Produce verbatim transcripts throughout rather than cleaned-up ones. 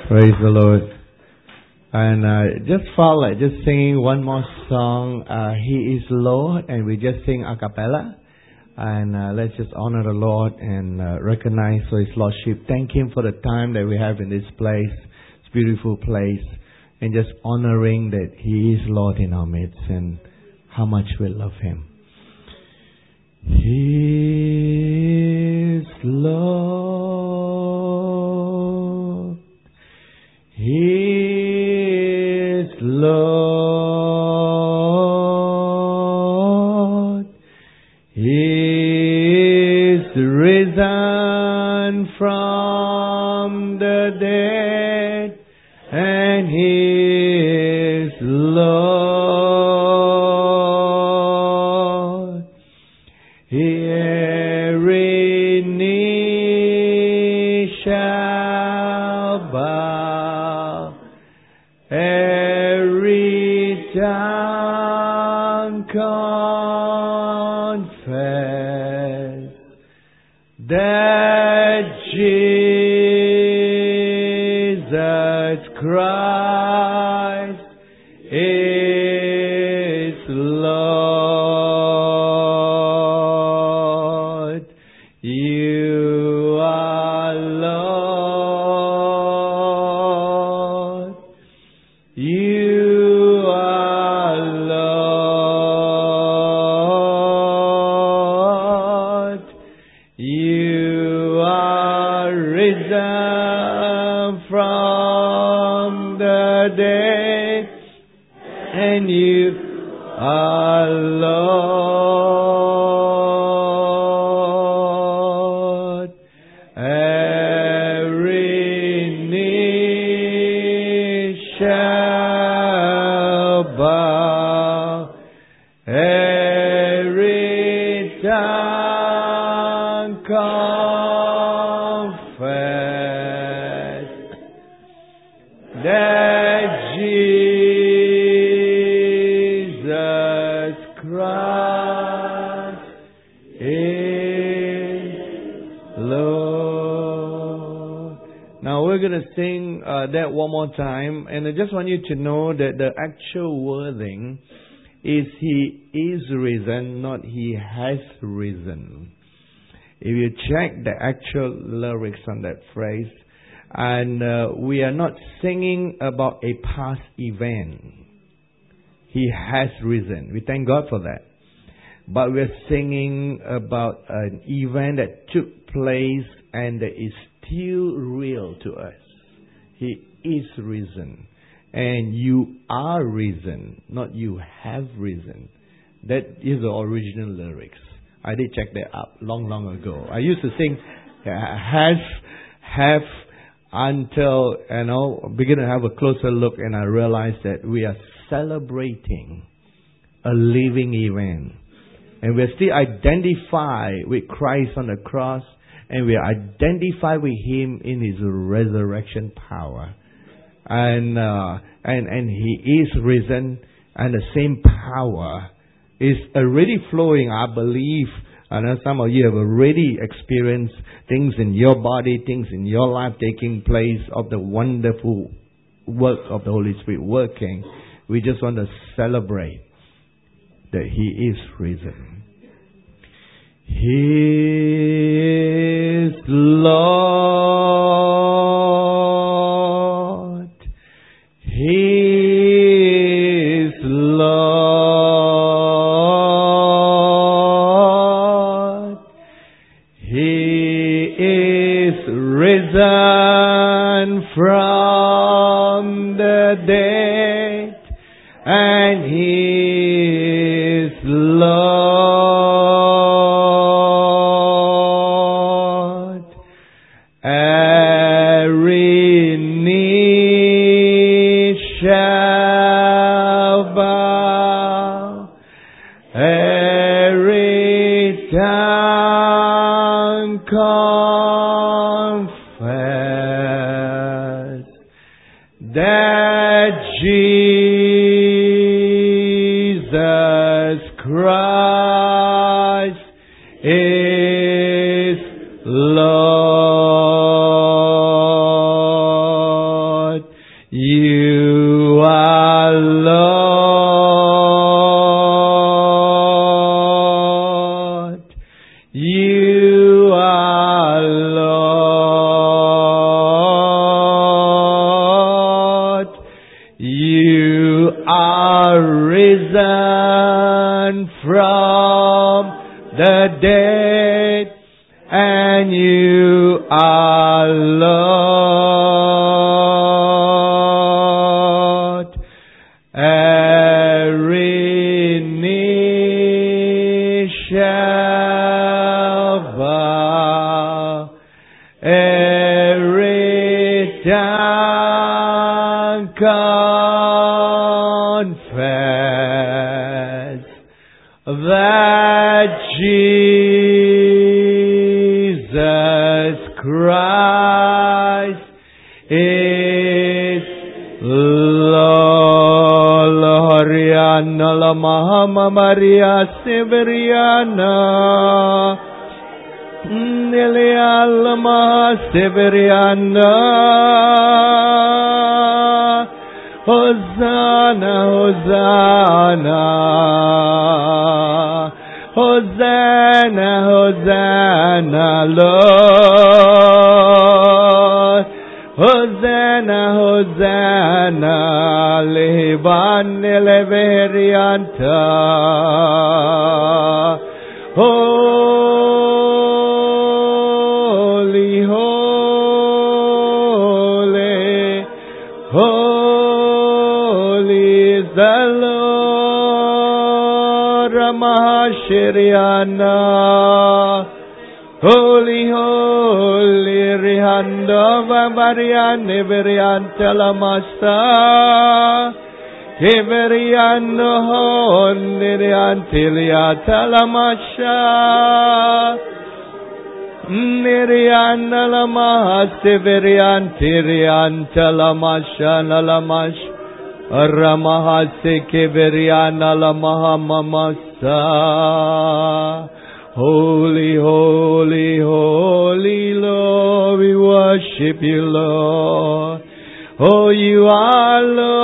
Praise the Lord. And uh, just felt like just singing one more song, uh, He is Lord, and we just sing a cappella. And uh, let's just honor the Lord and uh, recognize for His Lordship. Thank Him for the time that we have in this place, this beautiful place, and just honoring that He is Lord in our midst and how much we love Him. He is Lord. He is Lord. He is risen from the dead, and He is Lord. Every knee shall bow, every tongue confess that Jesus Christ is Lord. You are Lord. You are Lord. You are risen from the dead, and you are Lord. Every knee shall bow, every tongue confess that Jesus Christ is Lord. Now we're going to sing uh, that one more time, and I just want you to know that the actual wording is He is risen, not He has risen. If you check the actual lyrics on that phrase, and uh, we are not singing about a past event. He has risen. We thank God for that. But we're singing about an event that took place and that is still real to us. He is risen. And you are risen, not you have risen. That is the original lyrics. I did check that up long, long ago. I used to sing has, have, until, you know, begin to have a closer look, and I realized that we are celebrating a living event. And we are still identified with Christ on the cross, and we are identified with Him in His resurrection power. And, uh, and, and He is risen, and the same power is already flowing, I believe. I know some of you have already experienced things in your body, things in your life taking place of the wonderful work of the Holy Spirit working. We just want to celebrate that He is risen. He is Lord. He is Lord. He is risen from the dead, and He is Lord. Every knee shall bow, every tongue confess that Jesus Christ is Lord. You are Lord. You are risen from the dead, and you are Lord. Every knee shall bow, every tongue confess that Jesus Christ is Lord. Hariana la Mahama Maria Severiana Nelia Lama Severiana Hosanna, Hosanna, Hosanna, Hosanna, Lord. Hosanna, Hosanna, Levan Leverianta. Holy, holy, holy is the Lord, Ramahashiriana. Holy, holy, Rihanda, Vambarian, Neverian, Telamasa, Keverian, Hon, Nerian, Tilia, Talamasha, Nerian, Nalama, Severian, Tirian, Talamasha, Nalamash, Ramahase, Keverian, Nalamaha, Mamasa. Holy, holy, holy Lord, we worship you, Lord. Oh, you are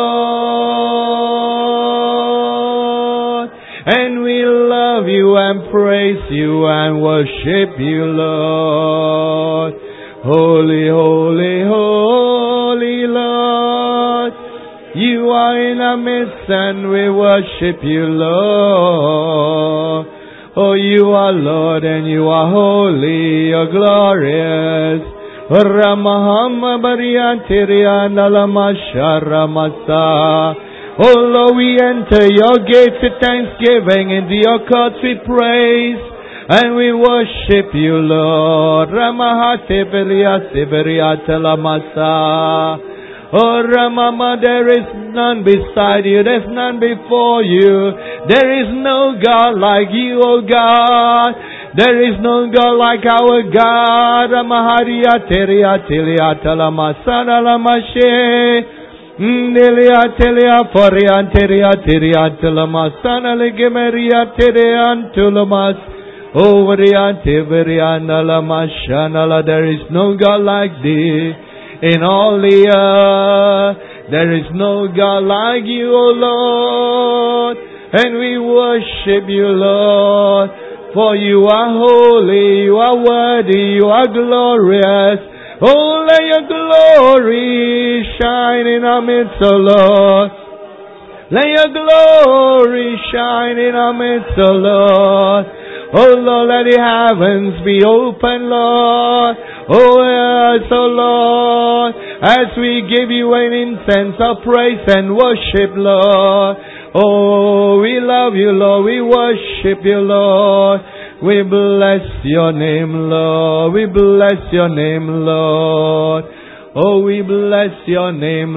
Lord, and we love you and praise you and worship you, Lord. Holy, holy, holy Lord, you are in our midst and we worship you, Lord. Oh, you are Lord and you are holy, you're glorious. Ramahama Bariantiriana Lamasa. Oh Lord, we enter your gates with thanksgiving, into your courts with praise, and we worship you, Lord. Ramahate Beria Siberiata Lamasa. Oh Ramama, there is none beside you, there's none before you. There is no God like you, O God. There is no God like our God. Ramaharia Teria Telia Talamasana Lamashe Nelia Telia Forian Teria Teria Talamasana Legemeria Terian Tulamas Overian Teverian Lamashanala. There is no God like thee in all the earth. There is no God like you, O Lord, and we worship you, Lord, for you are holy, you are worthy, you are glorious. Oh, let your glory shine in our midst, O Lord. Let your glory shine in our midst, O Lord. Oh Lord, let the heavens be open, Lord. Oh yes, oh Lord, as we give you an incense of praise and worship, Lord. Oh, we love you, Lord. We worship you, Lord. We bless your name, Lord. We bless your name, Lord. Oh, we bless your name,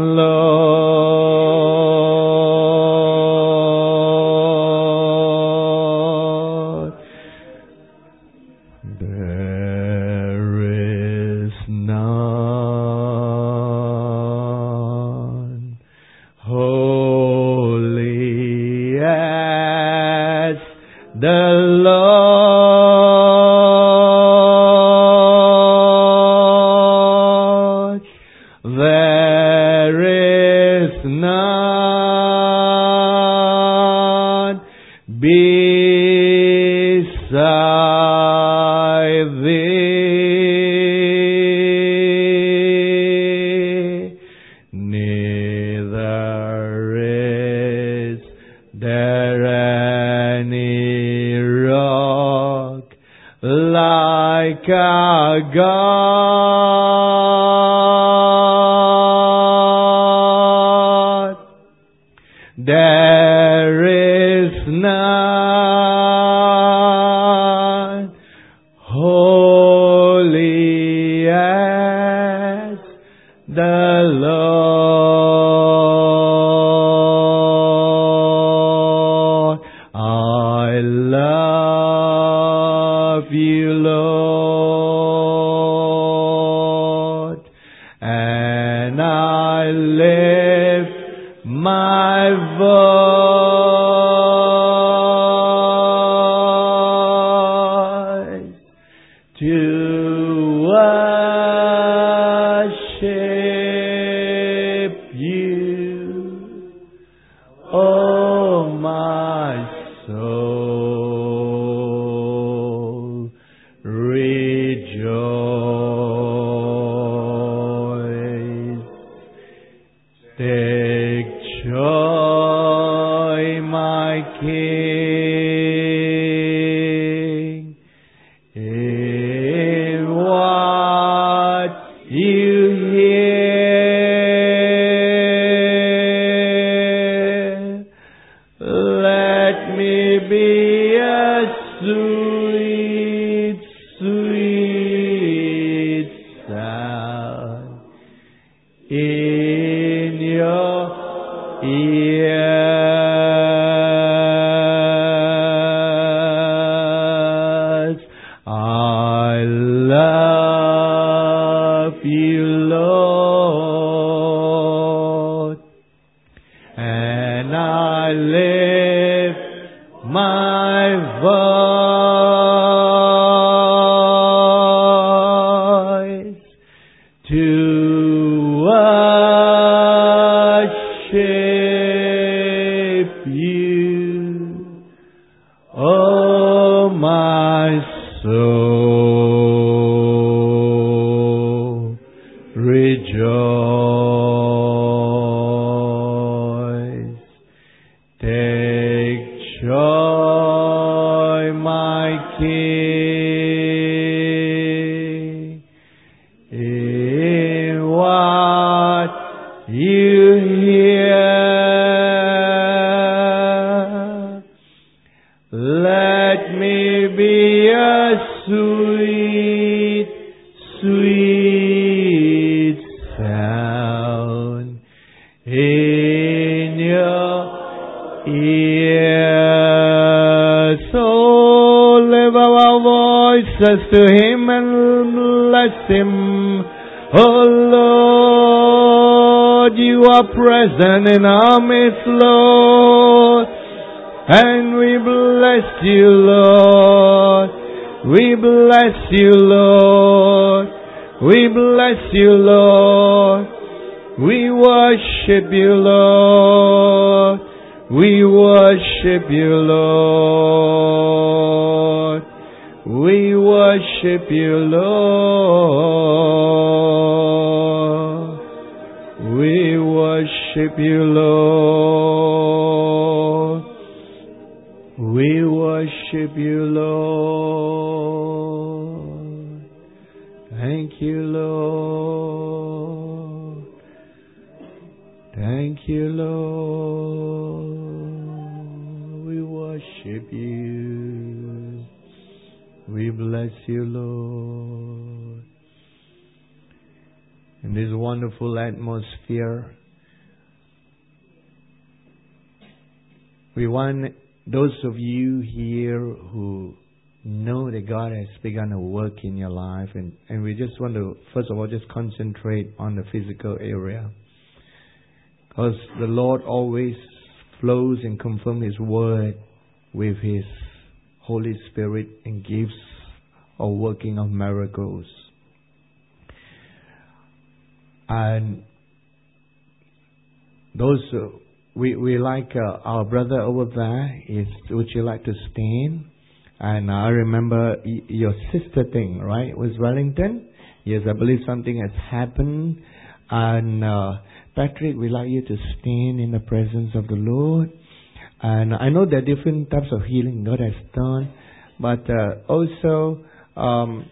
Lord. There is none holy as the Lord. There is none thee, neither is there any rock like our God. There is none holy as the Lord. I love you, Lord, and I lift my voice to worship you, oh my soul, rejoice. Take joy, my King, in what you hear. Let me be a sweet, sweet sound in your ears. I love you, Lord, and I lift my voice to worship you, oh my soul, rejoice. Take joy, my King, in what you hear. Let me be a sweet, sweet sound in your ears. So lift our voices to Him and bless Him. Oh Lord, you are present in our midst, Lord, and we bless you, Lord. We bless you, Lord. We bless you, Lord. We worship you, Lord. We worship you, Lord. We worship you, Lord. We worship you, Lord. We worship you, Lord. Thank you, Lord. Thank you, Lord. We worship you. We bless you, Lord. In this wonderful atmosphere, we want those of you here who know that God has begun a work in your life, and, and we just want to, first of all, just concentrate on the physical area. Because the Lord always flows and confirms His word with His Holy Spirit and gives a working of miracles. And those, uh, we, we like uh, our brother over there, is, would you like to stand? And I remember y- your sister thing, right, with Wellington. Yes, I believe something has happened. And uh, Patrick, we'd like you to stand in the presence of the Lord. And I know there are different types of healing God has done. But uh, also, um,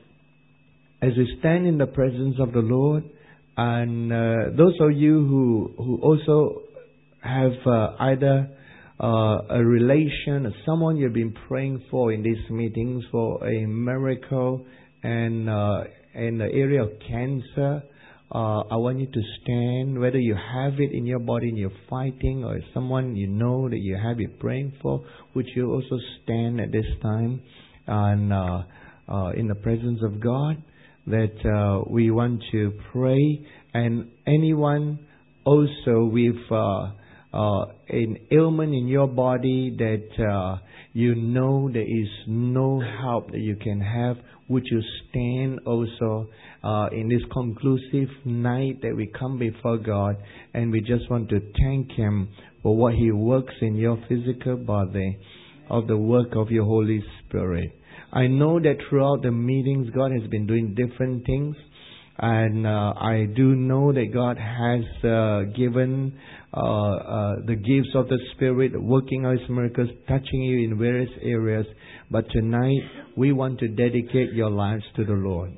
as we stand in the presence of the Lord, and uh, those of you who, who also have uh, either uh, a relation, someone you've been praying for in these meetings for a miracle, and uh, in the area of cancer, uh, I want you to stand, whether you have it in your body and you're fighting, or someone you know that you have it praying for, would you also stand at this time and uh, uh, in the presence of God? That uh, we want to pray, and anyone also with uh, uh, an ailment in your body that uh, you know there is no help that you can have, would you stand also uh, in this conclusive night that we come before God, and we just want to thank Him for what He works in your physical body, of the work of your Holy Spirit. I know that throughout the meetings, God has been doing different things. And uh, I do know that God has uh, given uh, uh, the gifts of the Spirit, working out His miracles, touching you in various areas. But tonight, we want to dedicate your lives to the Lord.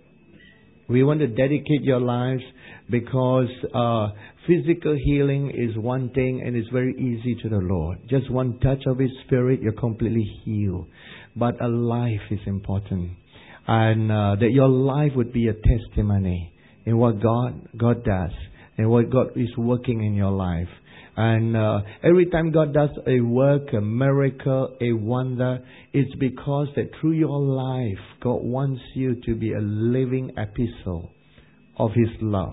We want to dedicate your lives because uh, physical healing is one thing, and it's very easy to the Lord. Just one touch of His Spirit, you're completely healed. But a life is important. And uh, that your life would be a testimony in what God God does and what God is working in your life. And uh, every time God does a work, a miracle, a wonder, it's because that through your life, God wants you to be a living epistle of His love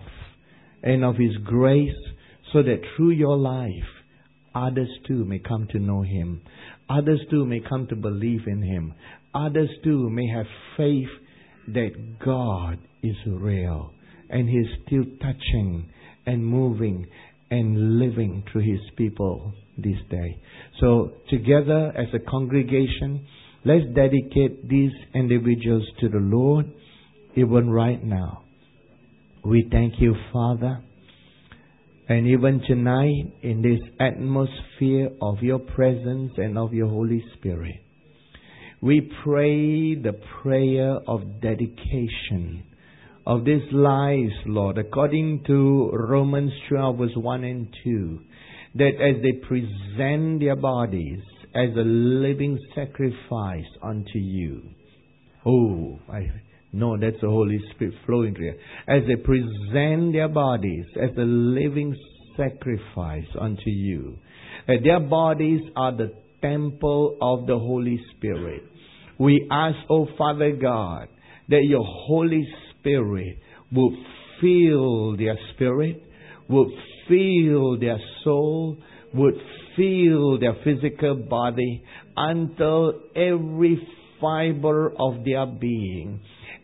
and of His grace, so that through your life, others too may come to know Him. Others too may come to believe in Him. Others too may have faith that God is real and He is still touching and moving and living through His people this day. So together as a congregation, let's dedicate these individuals to the Lord even right now. We thank You, Father. And even tonight, in this atmosphere of Your presence and of Your Holy Spirit, we pray the prayer of dedication of these lives, Lord, according to Romans twelve, verse one and two, that as they present their bodies as a living sacrifice unto You. Oh, I know that's the Holy Spirit flowing through you. As they present their bodies as a living sacrifice unto You. That their bodies are the temple of the Holy Spirit. We ask, oh Father God, that Your Holy Spirit will fill their spirit, would fill their soul, would fill their physical body, until every fiber of their being,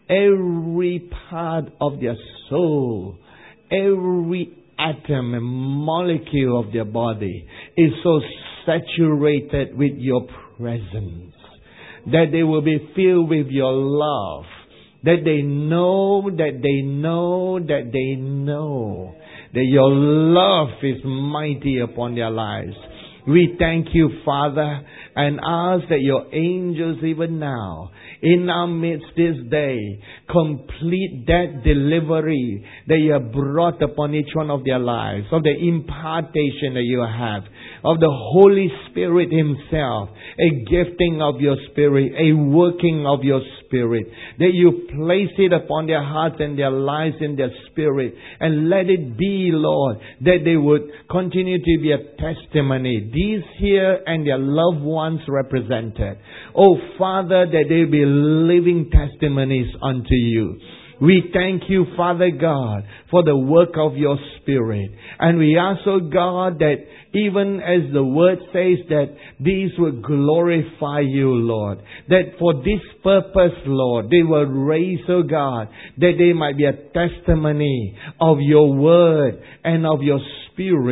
every part of their soul, every atom and molecule of their body is so saturated with Your presence, that they will be filled with Your love, that they know, that they know, that they know that Your love is mighty upon their lives. We thank You, Father, and ask that Your angels even now, in our midst this day, complete that delivery that You have brought upon each one of their lives, of the impartation that You have, of the Holy Spirit Himself, a gifting of Your Spirit, a working of Your Spirit, that You place it upon their hearts and their lives and their spirit, and let it be, Lord, that they would continue to be a testimony, these here and their loved ones represented. Oh Father, that they be living testimonies unto You. We thank You, Father God, for the work of Your Spirit. And we ask, oh God, that even as the Word says that these will glorify You, Lord. That for this purpose, Lord, they will raise, oh God, that they might be a testimony of Your Word and of Your Spirit.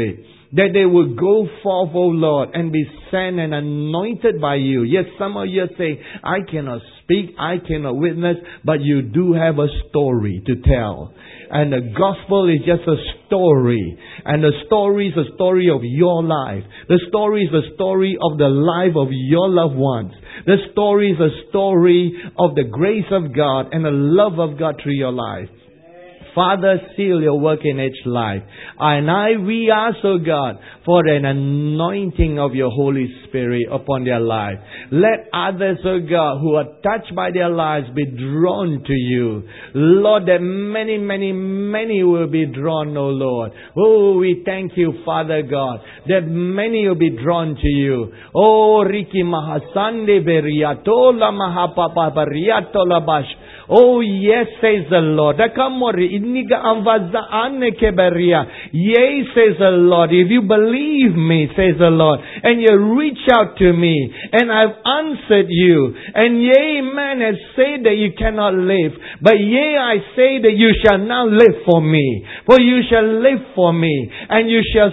that they will go forth, O Lord, and be sent and anointed by you. Yes, some of you say, I cannot speak, I cannot witness, but you do have a story to tell. And the gospel is just a story. And the story is a story of your life. The story is a story of the life of your loved ones. The story is a story of the grace of God and the love of God through your life. Father, seal your work in each life. And I, we ask, O God, for an anointing of your Holy Spirit upon their life. Let others, O God, who are touched by their lives be drawn to you. Lord, that many, many, many will be drawn, O Lord. Oh, we thank you, Father God, that many will be drawn to you. Oh, Riki Mahasande Beriatola Mahapapa Bariatola Bash. Oh, yes, says the Lord. Yea, says the Lord. If you believe me, says the Lord, and you reach out to me, and I've answered you, and yea, man has said that you cannot live, but yea, I say that you shall now live for me. For you shall live for me, and you shall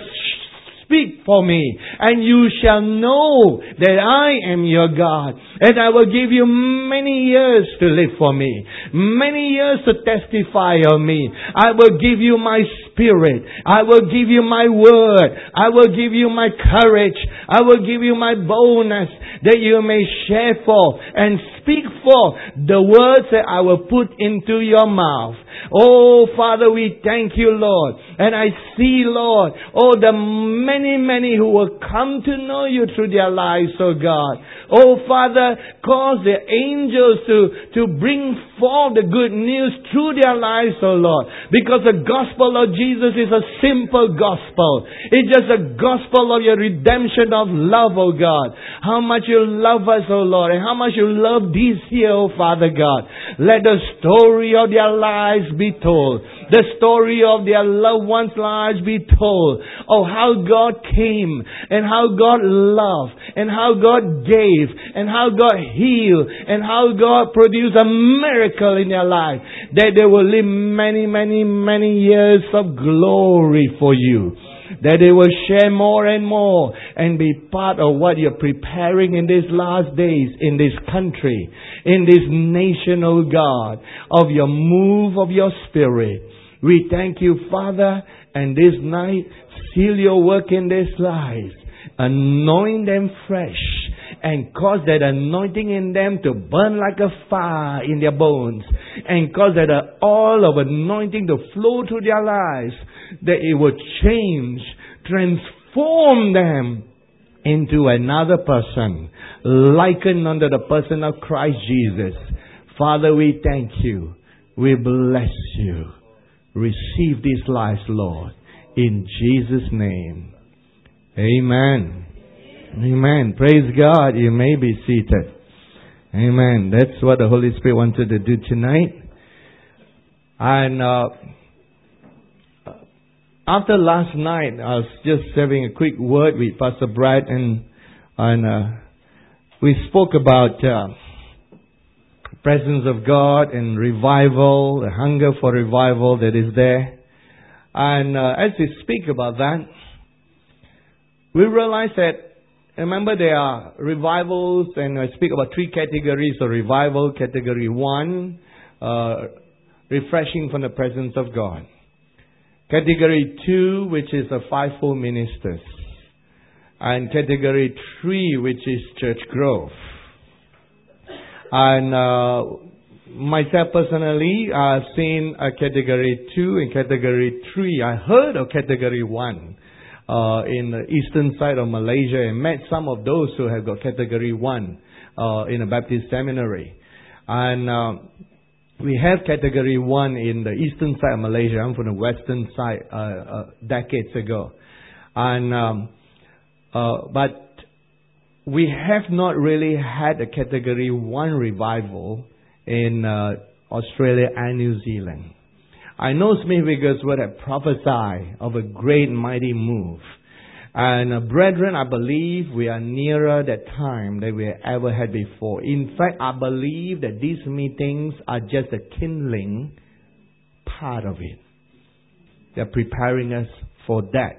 speak for me, and you shall know that I am your God, and I will give you many years to live for me, many years to testify of me. I will give you my spirit, I will give you my word, I will give you my courage, I will give you my boldness, that you may share for and speak for the words that I will put into your mouth. Oh, Father, we thank you, Lord. And I see, Lord, oh, the many, many who will come to know you through their lives, oh God. Oh, Father, cause the angels to, to bring forth the good news through their lives, oh Lord. Because the gospel of Jesus is a simple gospel. It's just a gospel of your redemption of love, oh God. How much you love us, oh Lord, and how much you love these here, oh Father God. Let the story of their lives be told. The story of their loved ones' lives be told. Oh, how God came, and how God loved, and how God gave, and how God healed, and how God produced a miracle in their life. That they will live many, many, many years of glory for you. That they will share more and more and be part of what you're preparing in these last days, in this country, in this nation, oh God, of your move of your Spirit. We thank you, Father, and this night, seal your work in these lives. Anoint them fresh and cause that anointing in them to burn like a fire in their bones, and cause that oil of anointing to flow through their lives, that it will change, transform them into another person, likened unto the person of Christ Jesus. Father, we thank you. We bless you. Receive these lives, Lord, in Jesus' name. Amen. Amen. Praise God. You may be seated. Amen. That's what the Holy Spirit wanted to do tonight. And uh, after last night, I was just having a quick word with Pastor Brad, and and uh, we spoke about uh, presence of God and revival, the hunger for revival that is there. And uh, as we speak about that, we realize that, remember, there are revivals, and I speak about three categories of revival. Category one, uh, refreshing from the presence of God. Category two, which is the fivefold ministers. And category three, which is church growth. And uh, myself personally, I've seen a category two and category three. I heard of category one uh, in the eastern side of Malaysia, and met some of those who have got category one uh, in a Baptist seminary. And uh, we have category one in the eastern side of Malaysia. I'm from the western side uh, uh, decades ago. And um, uh, but we have not really had a category one revival in uh, Australia and New Zealand. I know Smith Wigglesworth had prophesied of a great mighty move. And uh, brethren, I believe we are nearer that time that we have ever had before. In fact, I believe that these meetings are just a kindling part of it. They're preparing us for that.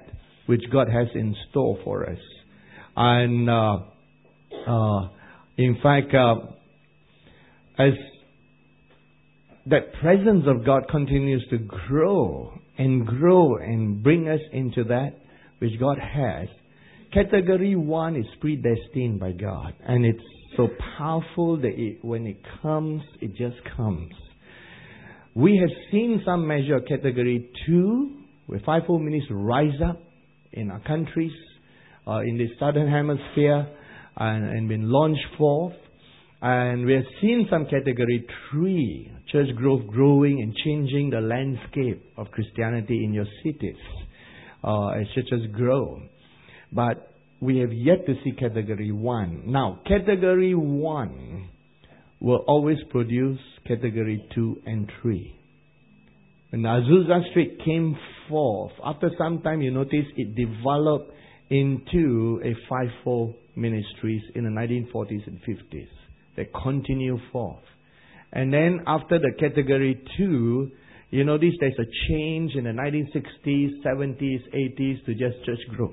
which God has in store for us. And uh, uh, in fact, uh, as that presence of God continues to grow and grow and bring us into that which God has, category one is predestined by God. And it's so powerful that it, when it comes, it just comes. We have seen some measure of category two, where fivefold ministry rise up in our countries, uh, in the southern hemisphere, and, and been launched forth. And we have seen some category three, church growth growing and changing the landscape of Christianity in your cities uh, as churches grow. But we have yet to see category one. Now, category one will always produce category two and three. When Azusa Street came forth, after some time you notice it developed into a fivefold ministries in the nineteen forties and fifties. They continue forth. And then after the category two, you notice there's a change in the nineteen sixties, seventies, eighties to just church growth.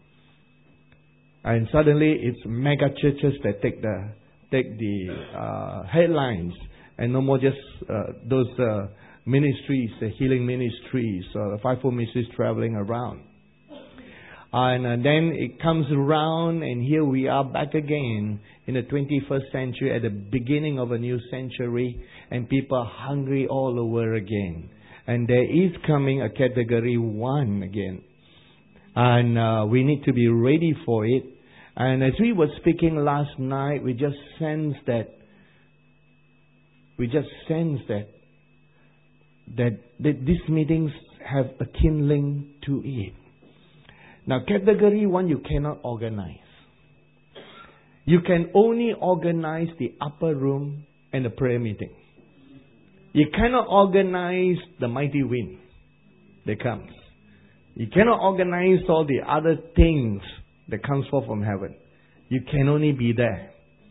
And suddenly it's mega churches that take the take the uh, headlines, and no more just uh, those uh, ministries, the healing ministries, or the fivefold ministries traveling around. And uh, then it comes around, and here we are back again in the twenty-first century, at the beginning of a new century, and people are hungry all over again. And there is coming a category one again. And uh, we need to be ready for it. And as we were speaking last night, we just sensed that, we just sensed that, that, that these meetings have a kindling to it. Now, category one, you cannot organize. You can only organize the upper room and the prayer meeting. You cannot organize the mighty wind that comes. You cannot organize all the other things that comes forth from heaven. You can only be there.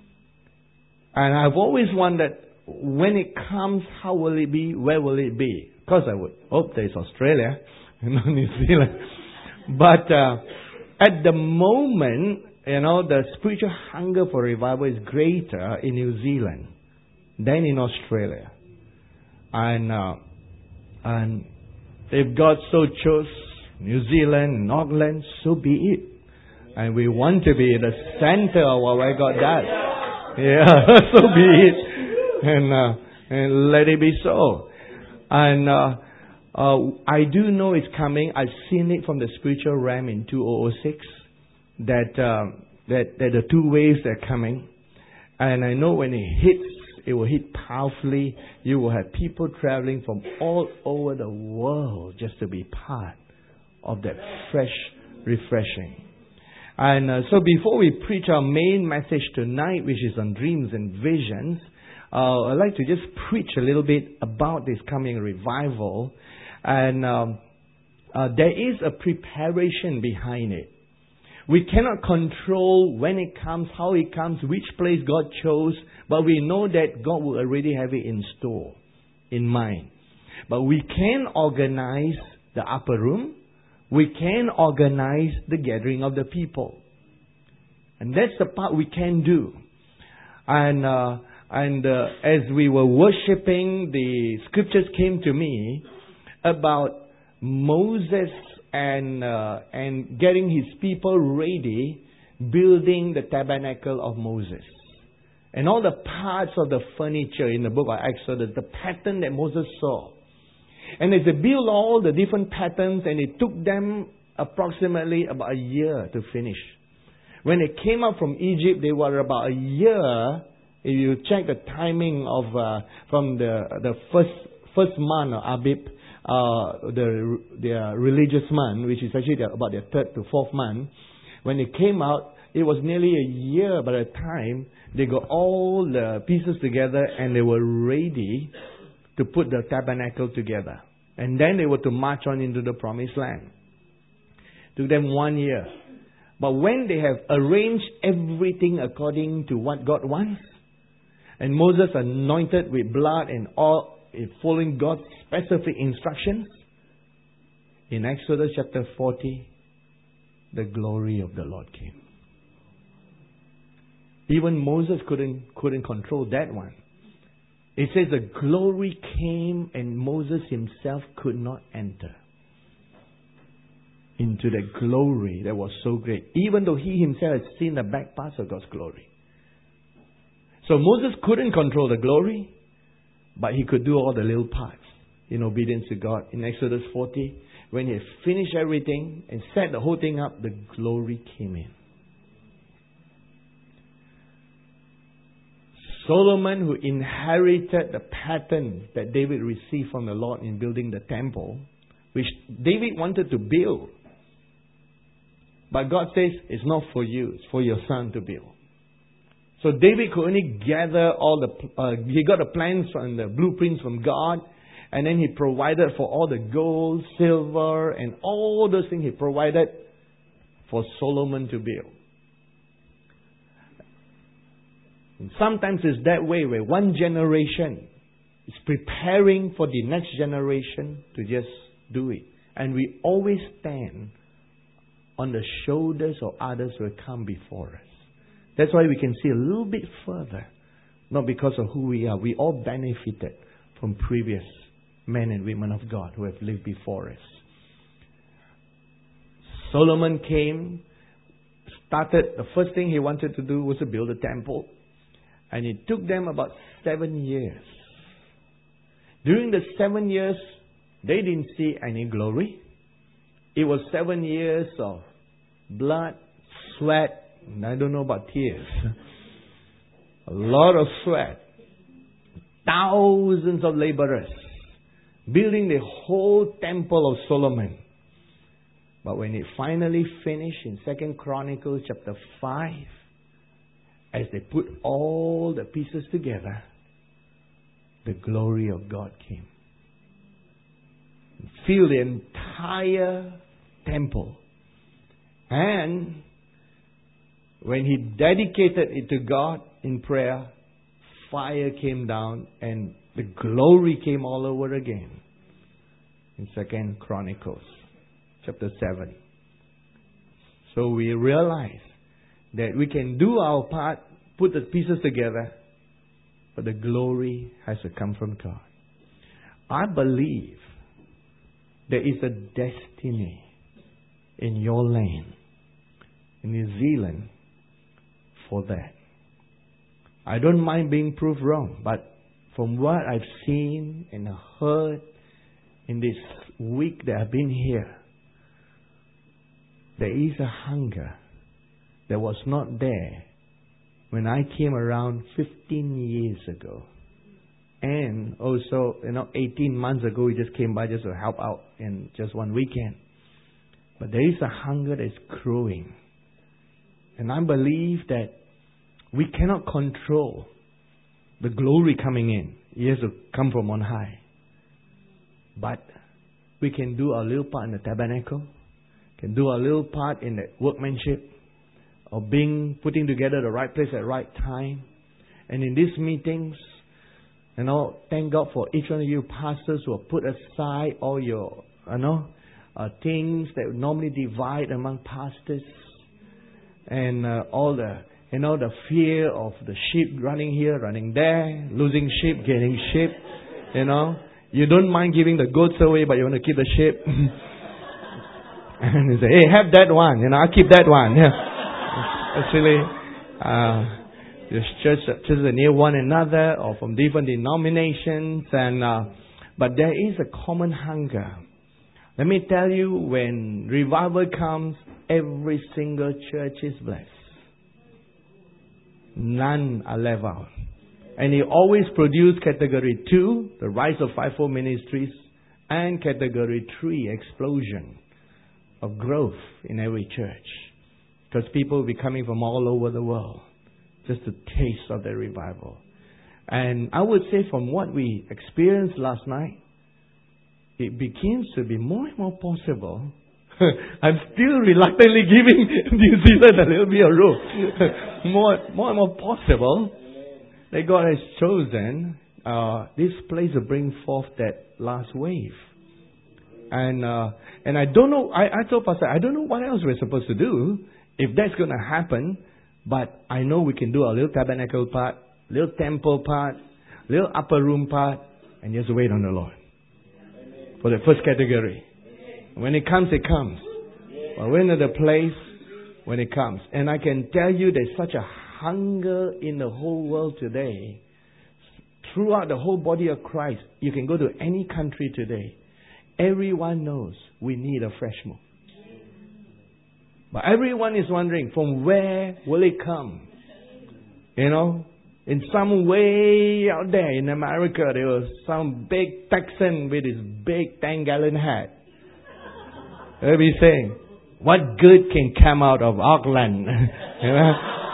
And I've always wondered, when it comes, how will it be? Where will it be? Of course I would hope there's Australia, not New Zealand. But uh, at the moment, you know, the spiritual hunger for revival is greater in New Zealand than in Australia. And uh, and if God so chose New Zealand and Auckland, so be it. And we want to be the center of what God does. Yeah, so be it. And, uh, and let it be so. And uh, uh, I do know it's coming. I've seen it from the spiritual realm in two thousand six. That, uh, that, that the two waves are coming. And I know when it hits, it will hit powerfully. You will have people traveling from all over the world just to be part of that fresh refreshing. And uh, so before we preach our main message tonight, which is on dreams and visions, uh, I'd like to just preach a little bit about this coming revival. And um, uh, there is a preparation behind it. We cannot control when it comes, how it comes, which place God chose, but we know that God will already have it in store, in mind. But we can organize the upper room. We can organize the gathering of the people. And that's the part we can do. And uh, and uh, as we were worshipping, the scriptures came to me about Moses and uh, and getting his people ready, building the tabernacle of Moses. And all the parts of the furniture in the book of Exodus, the pattern that Moses saw. And as they built all the different patterns, and it took them approximately about a year to finish. When they came out from Egypt, they were about a year. If you check the timing of uh, from the the first first month of Abib, uh, the their religious month, which is actually their, about their third to fourth month, when they came out, it was nearly a year by the time they got all the pieces together and they were ready to put the tabernacle together. And then they were to march on into the promised land. It took them one year. But when they have arranged everything according to what God wants, and Moses anointed with blood and all, following God's specific instructions, in Exodus chapter forty, the glory of the Lord came. Even Moses couldn't, couldn't control that one. It says the glory came and Moses himself could not enter into the glory that was so great, even though he himself had seen the back parts of God's glory. So Moses couldn't control the glory, but he could do all the little parts in obedience to God. In Exodus forty, when he had finished everything and set the whole thing up, the glory came in. Solomon, who inherited the pattern that David received from the Lord in building the temple, which David wanted to build. But God says, it's not for you, it's for your son to build. So David could only gather all the, uh, he got the plans and the blueprints from God, and then he provided for all the gold, silver, and all those things he provided for Solomon to build. And sometimes it's that way, where one generation is preparing for the next generation to just do it. And we always stand on the shoulders of others who have come before us. That's why we can see a little bit further. Not because of who we are. We all benefited from previous men and women of God who have lived before us. Solomon came, started, the first thing he wanted to do was to build a temple. And it took them about seven years. During the seven years, they didn't see any glory. It was seven years of blood, sweat, and I don't know about tears. A lot of sweat. Thousands of laborers building the whole temple of Solomon. But when it finally finished in Second Chronicles chapter five, as they put all the pieces together, the glory of God came. Filled the entire temple. And when he dedicated it to God in prayer, fire came down and the glory came all over again. In Second Chronicles chapter seven. So we realize that we can do our part, put the pieces together, but the glory has to come from God. I believe there is a destiny in your land, in New Zealand, for that. I don't mind being proved wrong, but from what I've seen and heard in this week that I've been here, there is a hunger that was not there when I came around fifteen years ago. And also, you know, eighteen months ago, we just came by just to help out in just one weekend. But there is a hunger that's growing. And I believe that we cannot control the glory coming in. It has to come from on high. But we can do our little part in the tabernacle, can do our little part in the workmanship, of being, putting together the right place at the right time. And in these meetings, you know, thank God for each one of you pastors who have put aside all your, you know, uh, things that normally divide among pastors. And uh, all the, you know, the fear of the sheep running here, running there, losing sheep, getting sheep, you know. You don't mind giving the goats away, but you want to keep the sheep. And you say, hey, have that one, you know, I'll keep that one. Yeah. Actually, uh, there's church, churches are near one another or from different denominations, and uh, but there is a common hunger. Let me tell you, when revival comes, every single church is blessed. None are left out. And he always produced category two, the rise of fivefold ministries, and category three, explosion of growth in every church. Because people will be coming from all over the world just to taste of the revival. And I would say from what we experienced last night, it begins to be more and more possible. I'm still reluctantly giving New Zealand a little bit of room. more, more and more possible that God has chosen uh, this place to bring forth that last wave. And uh, and I don't know, I, I told Pastor, I don't know what else we're supposed to do if that's going to happen. But I know we can do our little tabernacle part, little temple part, little upper room part, and just wait on the Lord. For the first category. When it comes, it comes. But we're in the place when it comes. And I can tell you there's such a hunger in the whole world today. Throughout the whole body of Christ, you can go to any country today. Everyone knows we need a fresh move. But everyone is wondering, from where will it come? You know, in some way out there in America, there was some big Texan with his big ten-gallon hat. They'll be saying, what good can come out of Auckland? You know?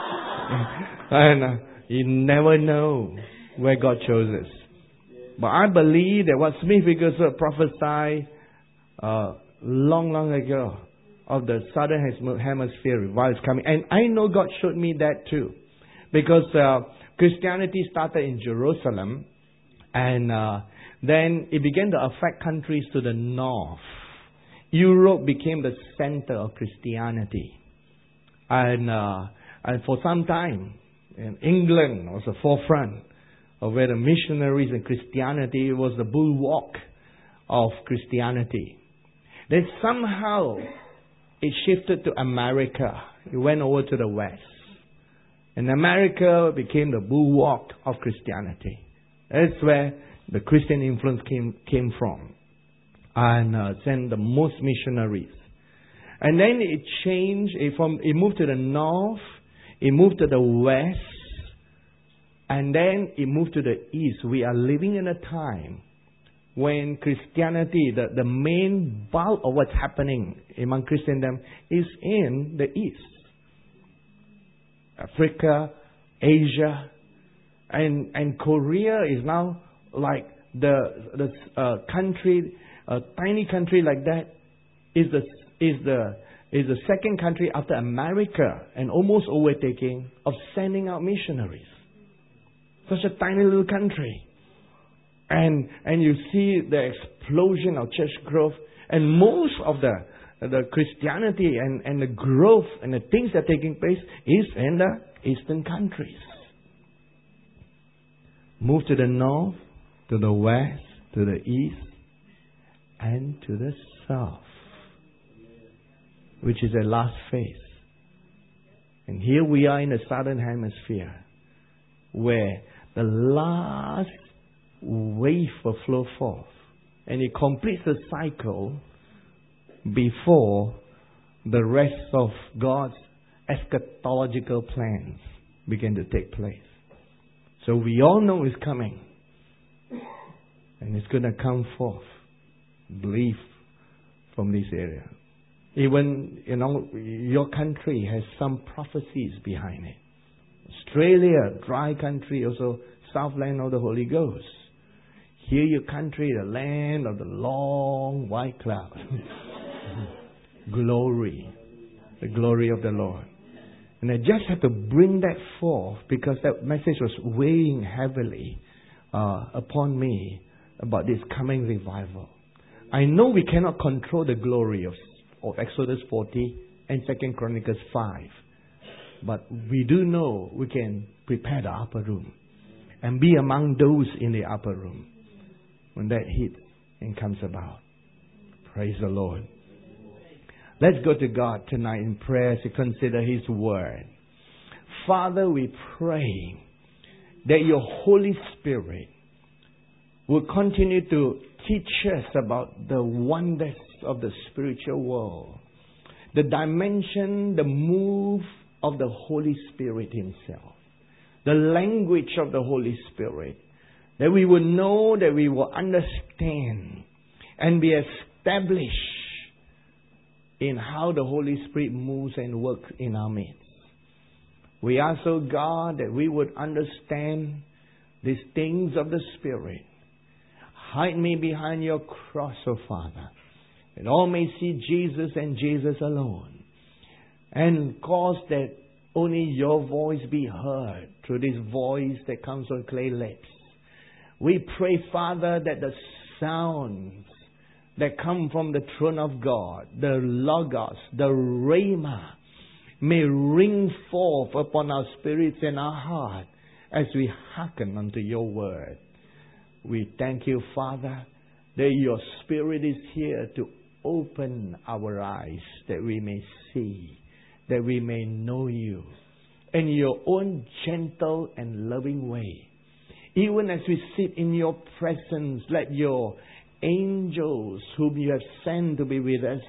And uh, you never know where God chose us. But I believe that what Smith Wigglesworth prophesied uh, long, long ago of the Southern Hemisphere revival is coming. And I know God showed me that too. Because uh, Christianity started in Jerusalem. And uh, then it began to affect countries to the north. Europe became the center of Christianity. And, uh, and for some time, in England was the forefront of where the missionaries and Christianity was the bulwark of Christianity. Then somehow it shifted to America. It went over to the West. And America became the bulwark of Christianity. That's where the Christian influence came, came from. And uh, sent the most missionaries. And then it changed. It, from, it moved to the north. It moved to the west. And then it moved to the east. We are living in a time when Christianity, the, the main bulk of what's happening among Christendom is in the east. Africa, Asia, and and Korea is now like the the uh, country, a tiny country like that is the is the is the second country after America and almost overtaking of sending out missionaries. Such a tiny little country. And and you see the explosion of church growth. And most of the the Christianity and, and the growth and the things that are taking place is in the eastern countries. Move to the north, to the west, to the east, and to the south, which is the last phase. And here we are in the southern hemisphere, where the last wave will flow forth. And it completes the cycle before the rest of God's eschatological plans begin to take place. So we all know it's coming. And it's going to come forth. Belief from this area. Even, you know, your country has some prophecies behind it. Australia, dry country, also Southland of the Holy Ghost. Here your country, the land of the long white cloud. Glory. The glory of the Lord. And I just had to bring that forth because that message was weighing heavily uh, upon me about this coming revival. I know we cannot control the glory of, of Exodus forty and Second Chronicles five. But we do know we can prepare the upper room and be among those in the upper room when that hits and comes about. Praise the Lord. Let's go to God tonight in prayer to consider His Word. Father, we pray that your Holy Spirit will continue to teach us about the wonders of the spiritual world, the dimension, the move of the Holy Spirit Himself, the language of the Holy Spirit, that we will know, that we will understand and be established in how the Holy Spirit moves and works in our midst. We ask, O God, that we would understand these things of the Spirit. Hide me behind your cross, O Father, that all may see Jesus and Jesus alone, and cause that only your voice be heard through this voice that comes on clay lips. We pray, Father, that the sounds that come from the throne of God, the Logos, the Rhema, may ring forth upon our spirits and our heart as we hearken unto your word. We thank you, Father, that your Spirit is here to open our eyes, that we may see, that we may know you in your own gentle and loving way. Even as we sit in your presence, let your angels whom you have sent to be with us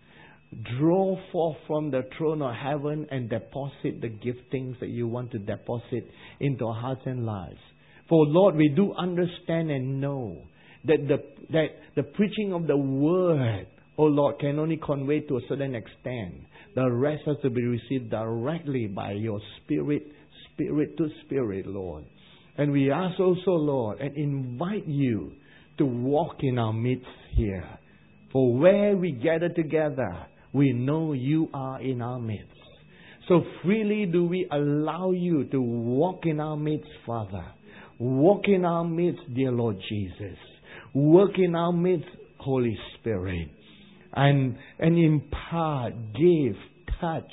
draw forth from the throne of heaven and deposit the giftings that you want to deposit into our hearts and lives. For Lord, we do understand and know that the that the preaching of the word, oh Lord, can only convey to a certain extent. The rest has to be received directly by your Spirit, Spirit to Spirit, Lord. And we ask also, Lord, and invite you to walk in our midst here. For where we gather together, we know you are in our midst. So freely do we allow you to walk in our midst, Father. Walk in our midst, dear Lord Jesus. Work in our midst, Holy Spirit. And, and impart, give, touch,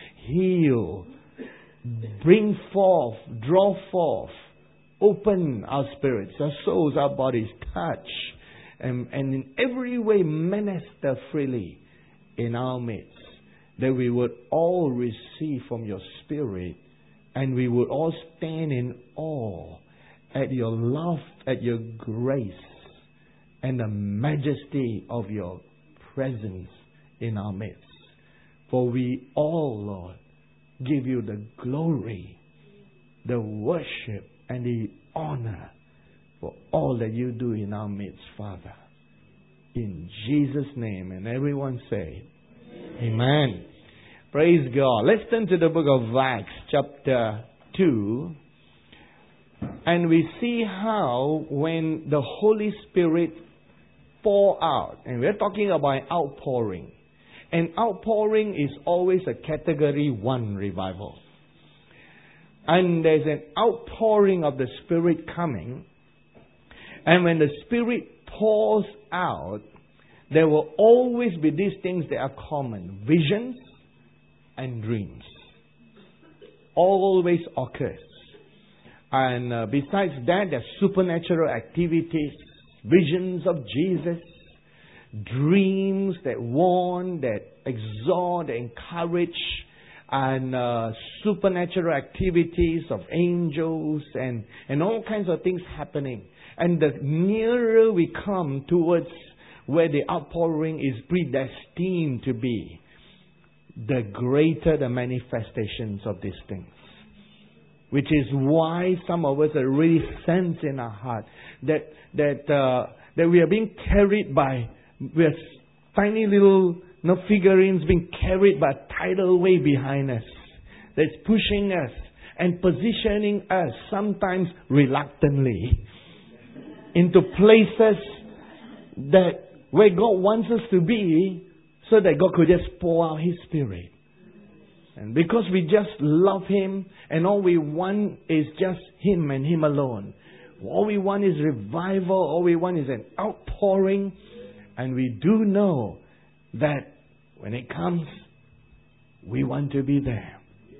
heal, bring forth, draw forth, open our spirits, our souls, our bodies, touch, and, and in every way minister freely in our midst, that we would all receive from your Spirit, and we would all stand in awe at your love, at your grace, and the majesty of your presence in our midst. For we all, Lord, give you the glory, the worship, and the honor for all that you do in our midst, Father. In Jesus' name. And everyone say, Amen. Amen. Praise God. Let's turn to the book of Acts, chapter two. And we see how when the Holy Spirit pour out, and we're talking about outpouring. And outpouring is always a category one revival. And there's an outpouring of the Spirit coming. And when the Spirit pours out, there will always be these things that are common. Visions and dreams. Always occurs. And uh, besides that, there's supernatural activities, visions of Jesus, dreams that warn, that exhort, that encourage, and uh, supernatural activities of angels and, and all kinds of things happening. And the nearer we come towards where the outpouring is predestined to be, the greater the manifestations of these things. Which is why some of us are really sense in our heart that that uh, that we are being carried by, we are tiny little no figurines being carried by a tidal wave behind us. That's pushing us and positioning us, sometimes reluctantly, into places that where God wants us to be, so that God could just pour out His Spirit. And because we just love Him, and all we want is just Him and Him alone. All we want is revival. All we want is an outpouring. And we do know that when it comes, we want to be there.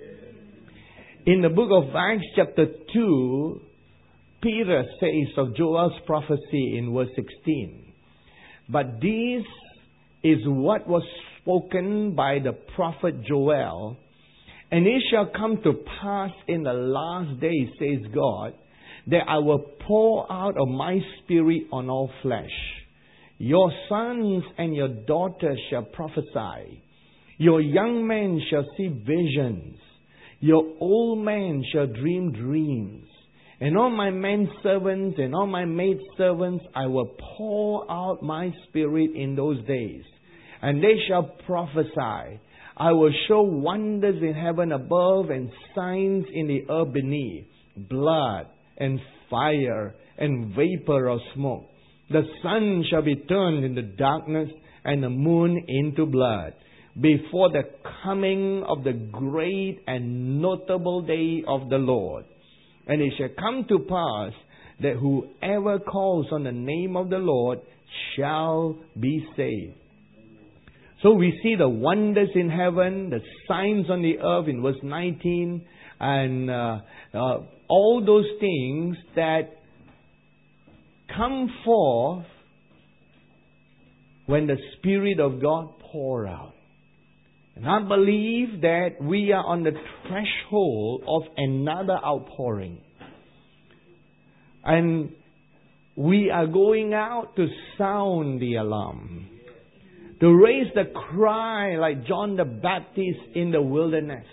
In the book of Acts chapter two, Peter says of Joel's prophecy in verse sixteen, "But this is what was spoken by the prophet Joel, and it shall come to pass in the last days, says God, that I will pour out of my Spirit on all flesh. Your sons and your daughters shall prophesy. Your young men shall see visions. Your old men shall dream dreams. And on my men servants and on my maid servants I will pour out my Spirit in those days. And they shall prophesy. I will show wonders in heaven above and signs in the earth beneath, blood and fire and vapor of smoke. The sun shall be turned into darkness and the moon into blood, before the coming of the great and notable day of the Lord. And it shall come to pass that whoever calls on the name of the Lord shall be saved. So we see the wonders in heaven, the signs on the earth in verse nineteen, and uh, uh, all those things that come forth when the Spirit of God pour out. And I believe that we are on the threshold of another outpouring. And we are going out to sound the alarm, to raise the cry like John the Baptist in the wilderness.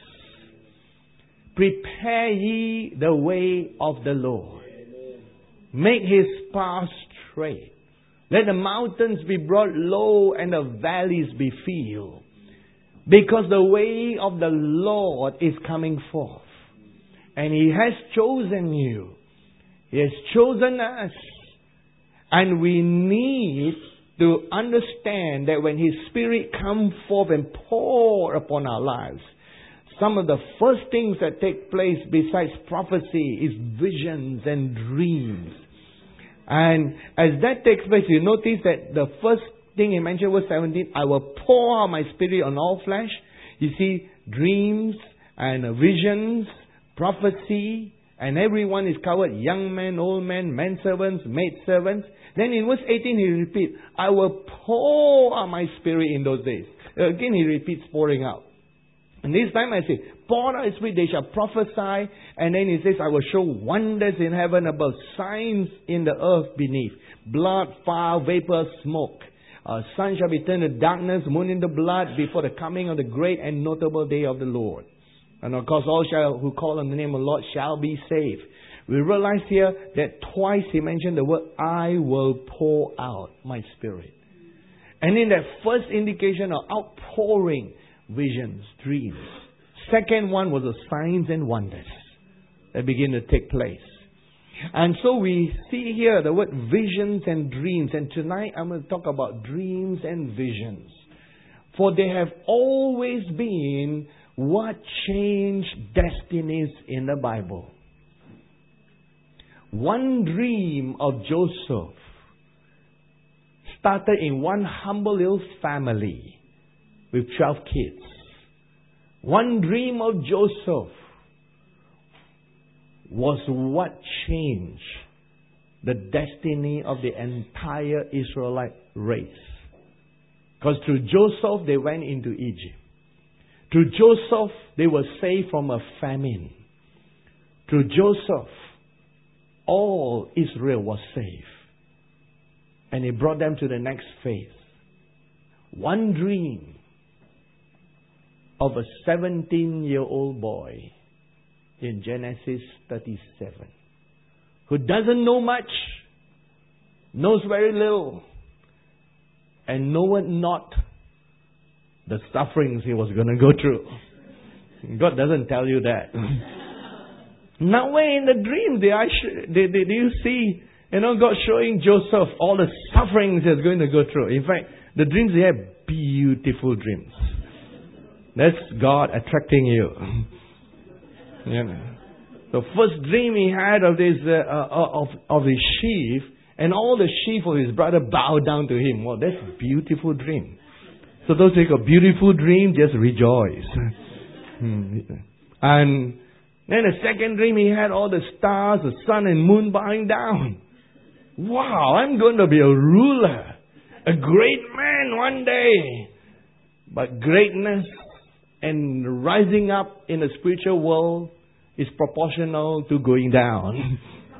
Prepare ye the way of the Lord. Make His path straight. Let the mountains be brought low and the valleys be filled. Because the way of the Lord is coming forth. And He has chosen you. He has chosen us. And we need to understand that when His Spirit comes forth and pour upon our lives, some of the first things that take place besides prophecy is visions and dreams. And as that takes place, you notice that the first thing He mentioned was seventeen, I will pour out my Spirit on all flesh. You see, dreams and visions, prophecy, and everyone is covered. Young men, old men, men servants, maid servants. Then in verse eighteen He repeats, I will pour out my Spirit in those days. Again He repeats pouring out. And this time I say, pour out His Spirit, they shall prophesy. And then He says, I will show wonders in heaven above, signs in the earth beneath. Blood, fire, vapor, smoke. Uh, sun shall be turned to darkness, moon into blood, before the coming of the great and notable day of the Lord. And of course, all shall, who call on the name of the Lord shall be saved. We realize here that twice He mentioned the word, I will pour out my Spirit. And in that first indication of outpouring, visions, dreams. Second one was the signs and wonders that begin to take place. And so we see here the word visions and dreams. And tonight I'm going to talk about dreams and visions. For they have always been what changed destinies in the Bible. One dream of Joseph started in one humble little family with twelve kids. One dream of Joseph was what changed the destiny of the entire Israelite race. Because through Joseph they went into Egypt. Through Joseph they were saved from a famine. Through Joseph all Israel was saved. And He brought them to the next phase. One dream of a seventeen-year-old boy in Genesis thirty-seven, who doesn't know much, knows very little, and knoweth not the sufferings he was going to go through. God doesn't tell you that. Now, when in the dream, did, I sh- did, did you see, you know, God showing Joseph all the sufferings he's going to go through? In fact, the dreams, they have beautiful dreams. That's God attracting you. You know. The first dream he had of this uh, uh, of of his sheep, and all the sheep of his brother bowed down to him. Well, that's a beautiful dream. So those who have a beautiful dream, just rejoice. And then the second dream he had all the stars, the sun and moon bowing down. Wow, I'm going to be a ruler, a great man one day. But greatness and rising up in the spiritual world is proportional to going down.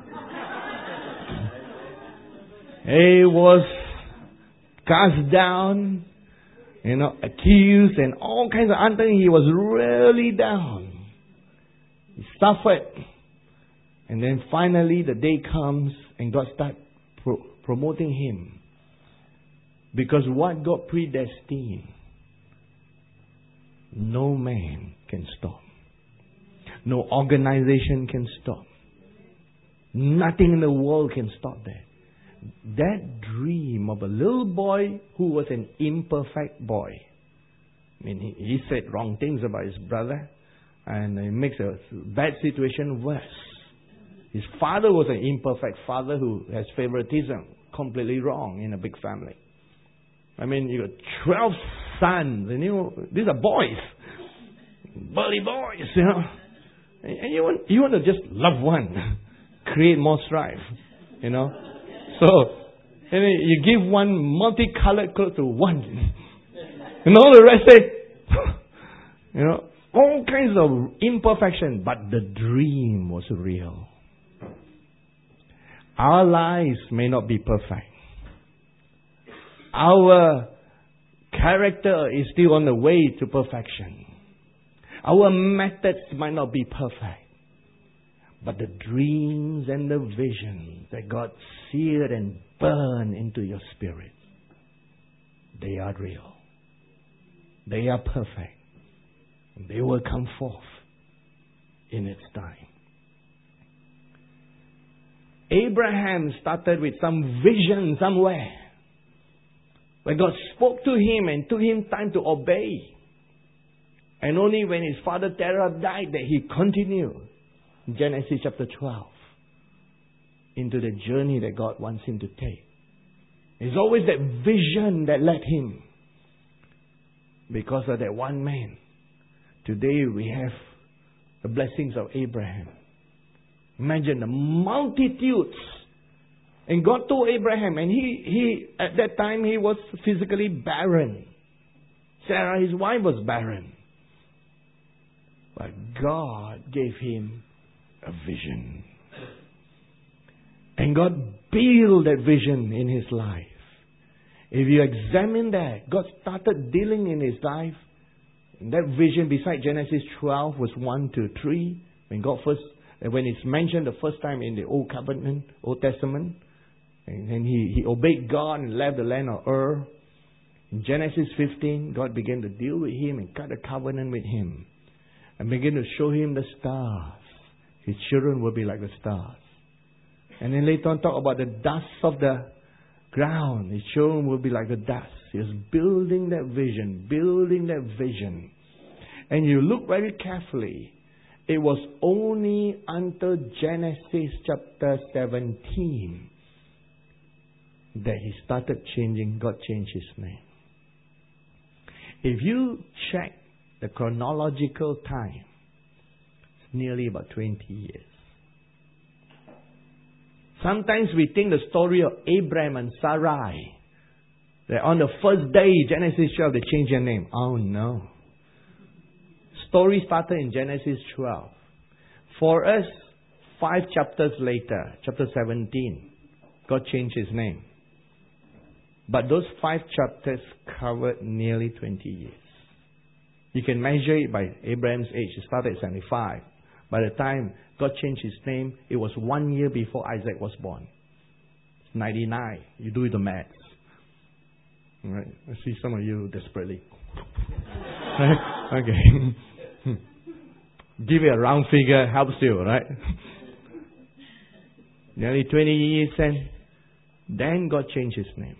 He was cast down, you know, accused and all kinds of other things. He was really down. He suffered. And then finally the day comes and God starts pro- promoting him. Because what God predestined, no man can stop. No organization can stop. Nothing in the world can stop that. That dream of a little boy who was an imperfect boy. I mean, he, he said wrong things about his brother, and it makes a bad situation worse. His father was an imperfect father who has favoritism. completely wrong in a big family. I mean, you got twelve sons, and you know, these are boys, burly boys, you know. And you want, you want to just love one, create more strife, you know. So, and then you give one multicolored clothes to one, and all the rest say, you know, all kinds of imperfection, but the dream was real. Our lives may not be perfect. Our character is still on the way to perfection. Our methods might not be perfect. But the dreams and the visions that God seared and burned into your spirit, they are real. They are perfect. They will come forth in its time. Abraham started with some vision somewhere, where God spoke to him and took him time to obey. And only when his father Terah died that he continued, Genesis chapter twelve, into the journey that God wants him to take. It's always that vision that led him. Because of that one man, today we have the blessings of Abraham. Imagine the multitudes. And God told Abraham, and he, he at that time he was physically barren. Sarah, his wife, was barren. But God gave him a vision. And God built that vision in his life. If you examine that, God started dealing in his life. And that vision beside Genesis twelve was one to three. When God first, when it's mentioned the first time in the Old Covenant, Old Testament. And then he, he obeyed God and left the land of Ur. In Genesis fifteen, God began to deal with him and cut a covenant with him. And began to show him the stars. His children will be like the stars. And then later on talk about the dust of the ground. His children will be like the dust. He was building that vision, building that vision. And you look very carefully. It was only until Genesis chapter seventeen that he started changing, God changed his name. If you check the chronological time, it's nearly about twenty years. Sometimes we think the story of Abraham and Sarai, that on the first day, Genesis twelve, they changed their name. Oh no. Story started in Genesis twelve. For us, five chapters later, chapter seventeen, God changed his name. But those five chapters covered nearly twenty years. You can measure it by Abraham's age. He started at seventy-five. By the time God changed his name, it was one year before Isaac was born. It's ninety-nine. You do the maths. All right. I see some of you desperately. Okay. Give it a round figure, helps you, right? Nearly twenty years, and then God changed his name.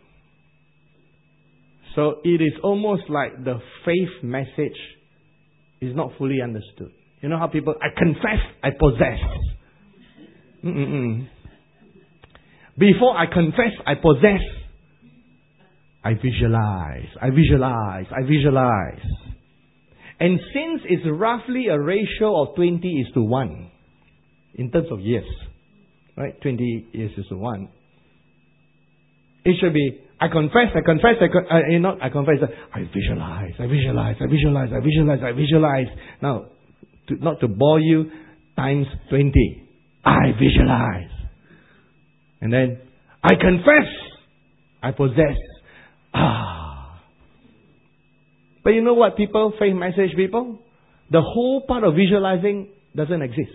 So it is almost like the faith message is not fully understood. You know how people, I confess, I possess. Mm-mm-mm. Before I confess, I possess. I visualize, I visualize, I visualize. And since it's roughly a ratio of twenty is to one, in terms of years, right? twenty years is to one. It should be, I confess, I confess, I, con- uh, you know, I confess, I visualize, I visualize, I visualize, I visualize, I visualize. Now, to, not to bore you, times twenty. I visualize. And then, I confess, I possess. Ah. But you know what people, faith message people? The whole part of visualizing doesn't exist.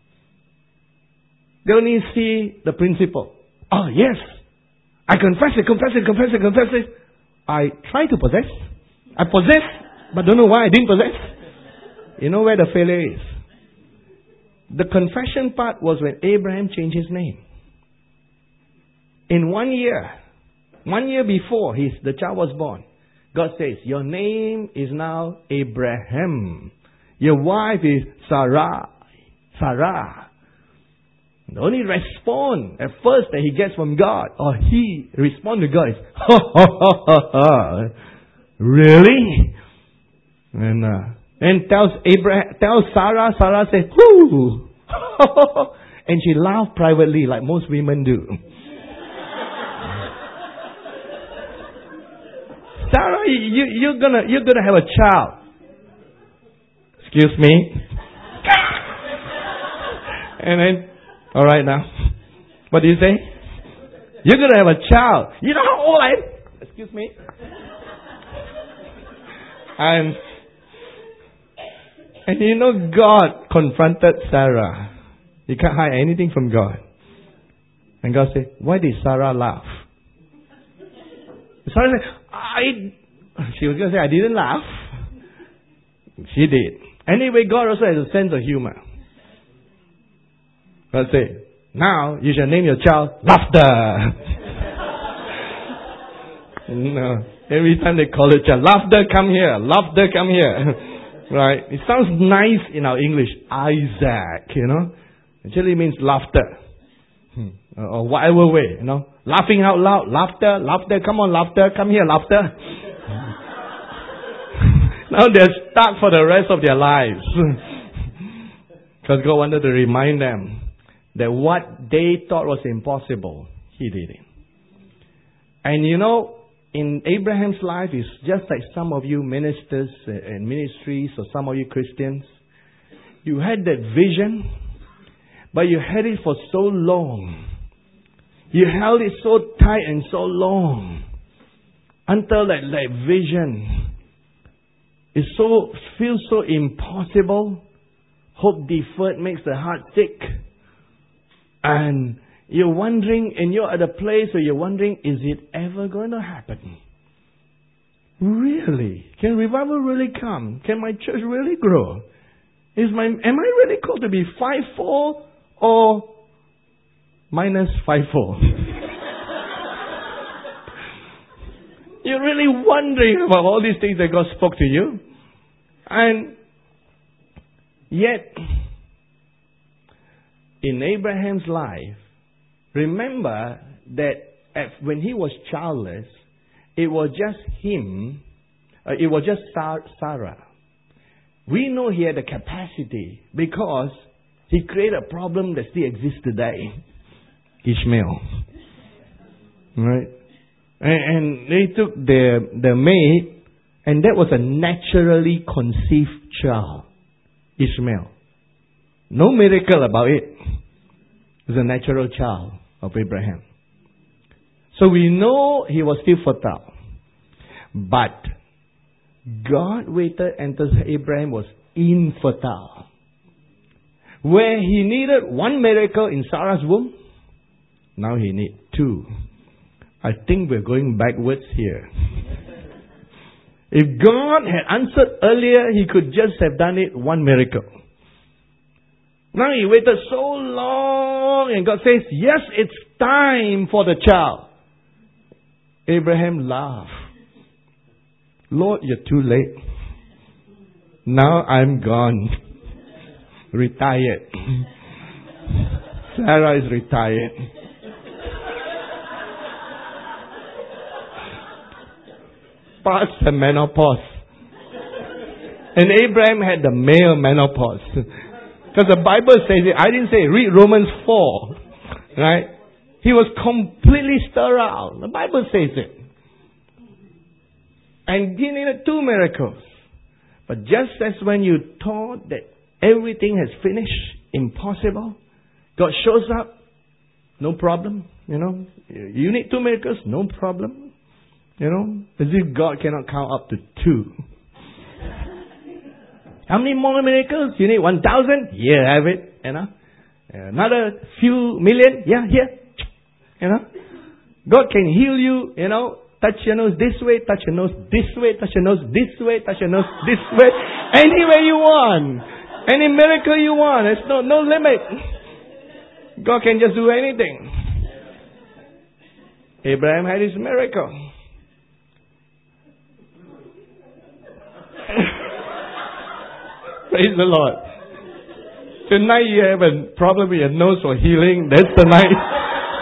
They only see the principle. Oh, yes. I confess it, confess it, confess it, confess it. I try to possess. I possess, but don't know why I didn't possess. You know where the failure is? The confession part was when Abraham changed his name. In one year, one year before his, the child was born, God says, your name is now Abraham. Your wife is Sarah. Sarah. The only response at first that he gets from God, or he responds to God is, ha ha ha ha ha. Really? And uh, then tells Abraham, tells Sarah, Sarah says, whoo! And she laughed privately like most women do. Sarah, you, you're gonna, you're gonna have a child. Excuse me. And then, all right now, what do you say? You're gonna have a child. You know how old I am? Excuse me. And and you know God confronted Sarah. You can't hide anything from God. And God said, why did Sarah laugh? Sarah said, I. She was gonna say, I didn't laugh. She did. Anyway, God also has a sense of humor. God said, now you shall name your child Laughter. No. Every time they call it child, Laughter, come here. Laughter, come here. Right? It sounds nice in our English. Isaac, you know. Actually means laughter. Hmm. Or whatever way, you know. Laughing out loud. Laughter, laughter. Come on, laughter. Come here, laughter. Now they're stuck for the rest of their lives. Because God wanted to remind them that what they thought was impossible, He did it. And you know, in Abraham's life, it's just like some of you ministers and ministries, or some of you Christians. You had that vision, but you had it for so long. You held it so tight and so long until that, that vision is so feels so impossible. Hope deferred makes the heart sick. And you're wondering, and you're at a place where you're wondering, is it ever going to happen? Really? Can revival really come? Can my church really grow? Is my am I really called to be five four or minus five four? You're really wondering about all these things that God spoke to you. And yet, in Abraham's life, remember that at, when he was childless, it was just him, uh, it was just Sarah. We know he had the capacity because he created a problem that still exists today. Ishmael. Right? And, and they took their, their maid, and that was a naturally conceived child. Ishmael. No miracle about it. It was a natural child of Abraham. So we know he was still fertile. But God waited until Abraham was infertile. Where he needed one miracle in Sarah's womb, now he needs two. I think we're going backwards here. If God had answered earlier, He could just have done it one miracle. Now He waited so long, and God says, yes, it's time for the child. Abraham laughed. Lord, you're too late. Now I'm gone. Retired. Sarah is retired. Past the menopause. And Abraham had the male menopause. Because the Bible says it. I didn't say, read Romans four. Right? He was completely sterile. The Bible says it. And he needed two miracles. But just as when you thought that everything has finished, impossible, God shows up, no problem. You know, you need two miracles, no problem. You know, as if God cannot count up to two. How many more miracles? You need one thousand? Here, have it. You know, another few million? Yeah, here. You know, God can heal you. You know, touch your nose this way, touch your nose this way, touch your nose this way, touch your nose this way. Any way you want, any miracle you want. There's no no limit. God can just do anything. Abraham had his miracle. Praise the Lord. Tonight you have a problem with your nose for healing. That's the night.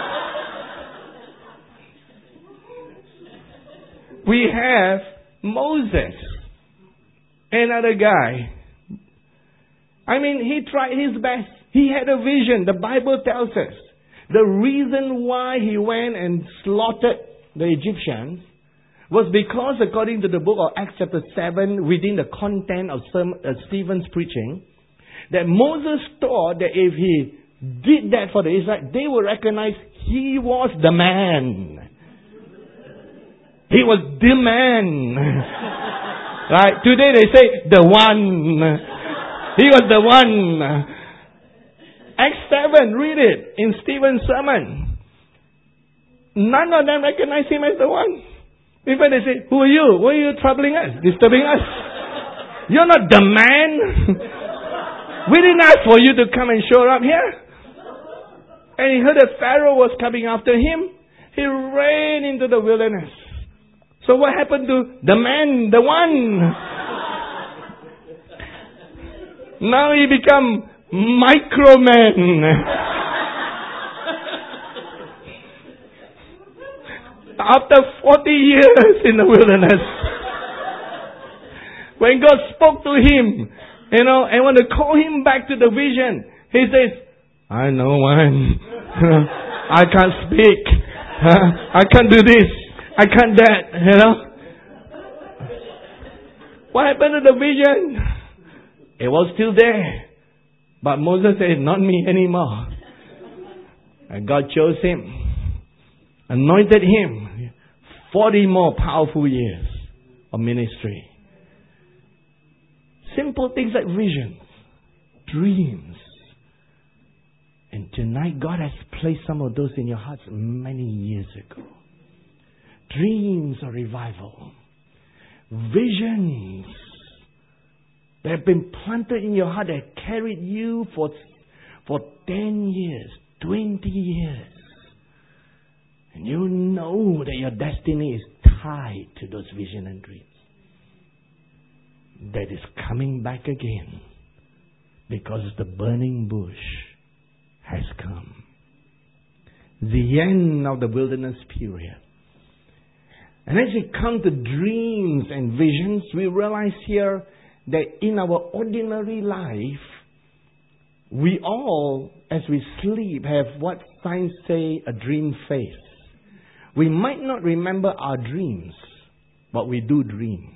We have Moses, another guy. I mean, he tried his best. He had a vision. The Bible tells us the reason why he went and slaughtered the Egyptians was because, according to the book of Acts chapter seven, within the content of Stephen's preaching, that Moses thought that if he did that for the Israelites, they would recognize he was the man. He was the man. Right? Today they say the one. He was the one. Acts seven, read it in Stephen's sermon. None of them recognize him as the one. In fact, they say, who are you? Why are you troubling us? Disturbing us? You're not the man. We didn't ask for you to come and show up here. And he heard that Pharaoh was coming after him. He ran into the wilderness. So what happened to the man, the one? Now he become micro-man. After forty years in the wilderness, when God spoke to him, you know, and when to call him back to the vision, he says, I know one. I can't speak. I can't do this. I can't that, you know. What happened to the vision? It was still there. But Moses said, not me anymore. And God chose him. Anointed him. Forty more powerful years of ministry. Simple things like visions. Dreams. And tonight God has placed some of those in your hearts many years ago. Dreams of revival. Visions that have been planted in your heart that carried you for, for ten years, twenty years. And you know that your destiny is tied to those visions and dreams. That is coming back again because the burning bush has come. The end of the wilderness period. And as we come to dreams and visions, we realize here that in our ordinary life, we all, as we sleep, have what science say a dream phase. We might not remember our dreams, but we do dream.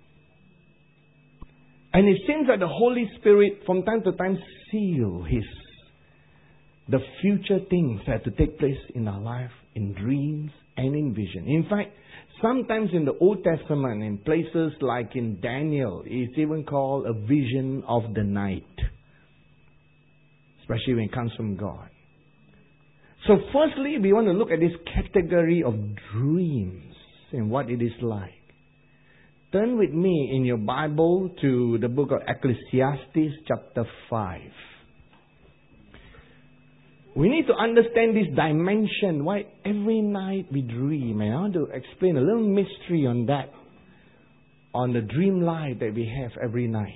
And it seems that the Holy Spirit from time to time seal His, the future things that to take place in our life, in dreams and in vision. In fact, sometimes in the Old Testament, in places like in Daniel, it's even called a vision of the night. Especially when it comes from God. So firstly, we want to look at this category of dreams and what it is like. Turn with me in your Bible to the book of Ecclesiastes chapter five. We need to understand this dimension, why every night we dream. And I want to explain a little mystery on that, on the dream life that we have every night.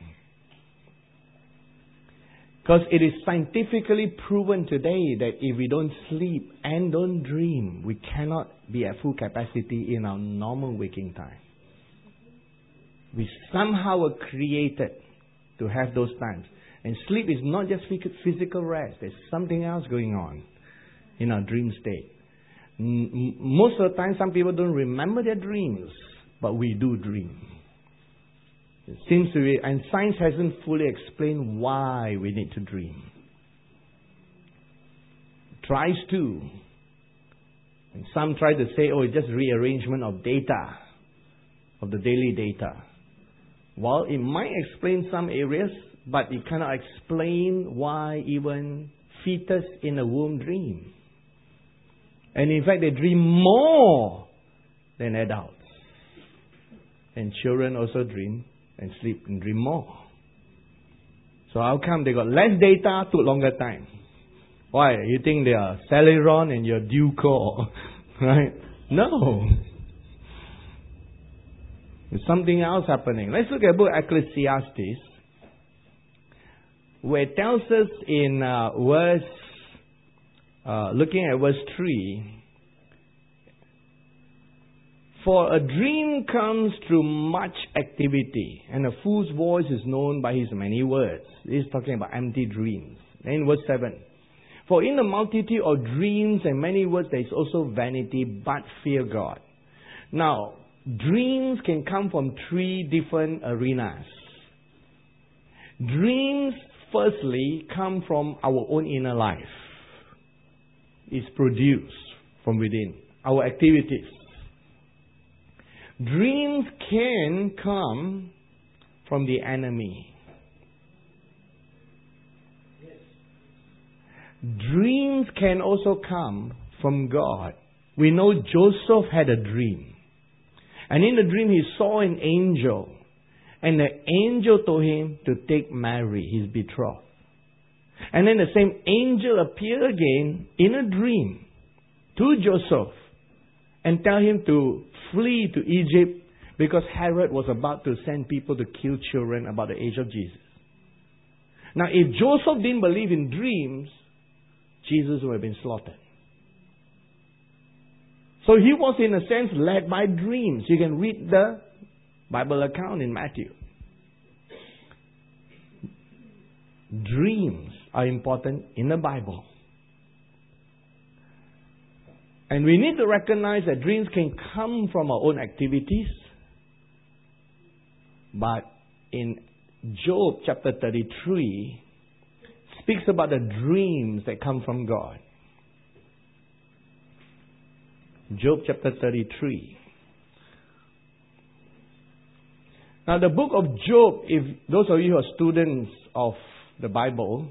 Because it is scientifically proven today that if we don't sleep and don't dream, we cannot be at full capacity in our normal waking time. We somehow were created to have those times. And sleep is not just physical rest. There's something else going on in our dream state. Most of the time, some people don't remember their dreams, but we do dream. It seems to be, and science hasn't fully explained why we need to dream. It tries to. And some try to say, oh, it's just rearrangement of data, of the daily data. Well, it might explain some areas, but it cannot explain why even fetus in a womb dream. And in fact, they dream more than adults. And children also dream and sleep and dream more. So how come they got less data, took longer time? Why? You think they are Celeron and you're Ducor, right? No. There's something else happening. Let's look at the book Ecclesiastes. where it tells us in uh, verse, uh, looking at verse three, for a dream comes through much activity, and a fool's voice is known by his many words. This is talking about empty dreams. Then verse seven, for in the multitude of dreams and many words there is also vanity, but fear God. Now, dreams can come from three different arenas. Dreams, firstly, come from our own inner life. It's produced from within, our activities. Dreams can come from the enemy. Dreams can also come from God. We know Joseph had a dream. And in the dream he saw an angel. And the angel told him to take Mary, his betrothed. And then the same angel appeared again in a dream to Joseph and tell him to flee to Egypt because Herod was about to send people to kill children about the age of Jesus. Now, if Joseph didn't believe in dreams, Jesus would have been slaughtered. So he was, in a sense, led by dreams. You can read the Bible account in Matthew. Dreams are important in the Bible. And we need to recognize that dreams can come from our own activities. But in Job chapter thirty-three, speaks about the dreams that come from God. Job chapter thirty-three. Now the book of Job, if those of you who are students of the Bible,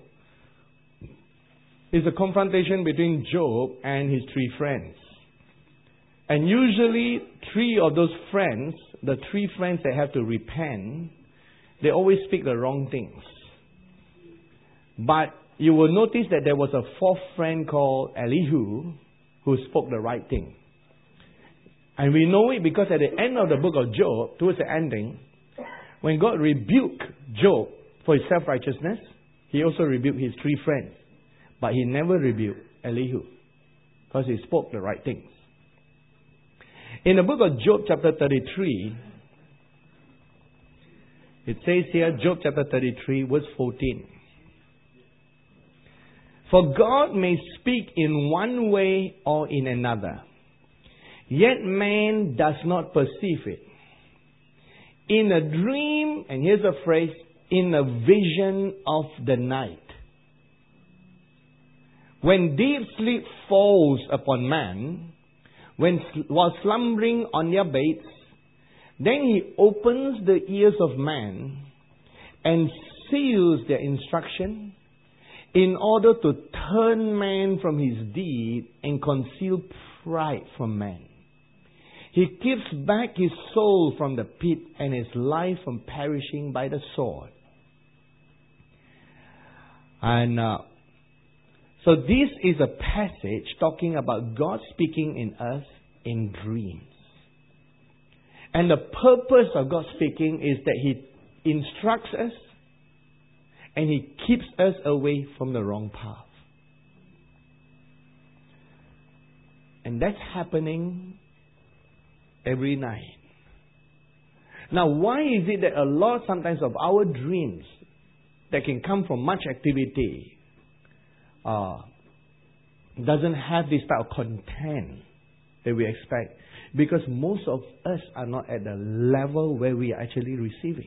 is a confrontation between Job and his three friends. And usually three of those friends, the three friends that have to repent, they always speak the wrong things. But you will notice that there was a fourth friend called Elihu who spoke the right thing. And we know it because at the end of the book of Job, towards the ending, when God rebuked Job for his self-righteousness, he also rebuked his three friends. But he never rebuked Elihu because he spoke the right things. In the book of Job chapter thirty-three, it says here, Job chapter thirty-three, verse fourteen. For God may speak in one way or in another, yet man does not perceive it. In a dream, and here's a phrase, in a vision of the night. When deep sleep falls upon man, when while slumbering on their beds, then he opens the ears of man and seals their instruction in order to turn man from his deed and conceal pride from man. He keeps back his soul from the pit and his life from perishing by the sword. And uh, so this is a passage talking about God speaking in us in dreams. And the purpose of God speaking is that He instructs us and He keeps us away from the wrong path. And that's happening every night. Now, why is it that a lot sometimes of our dreams that can come from much activity uh, doesn't have this type of content that we expect? Because most of us are not at the level where we are actually receiving.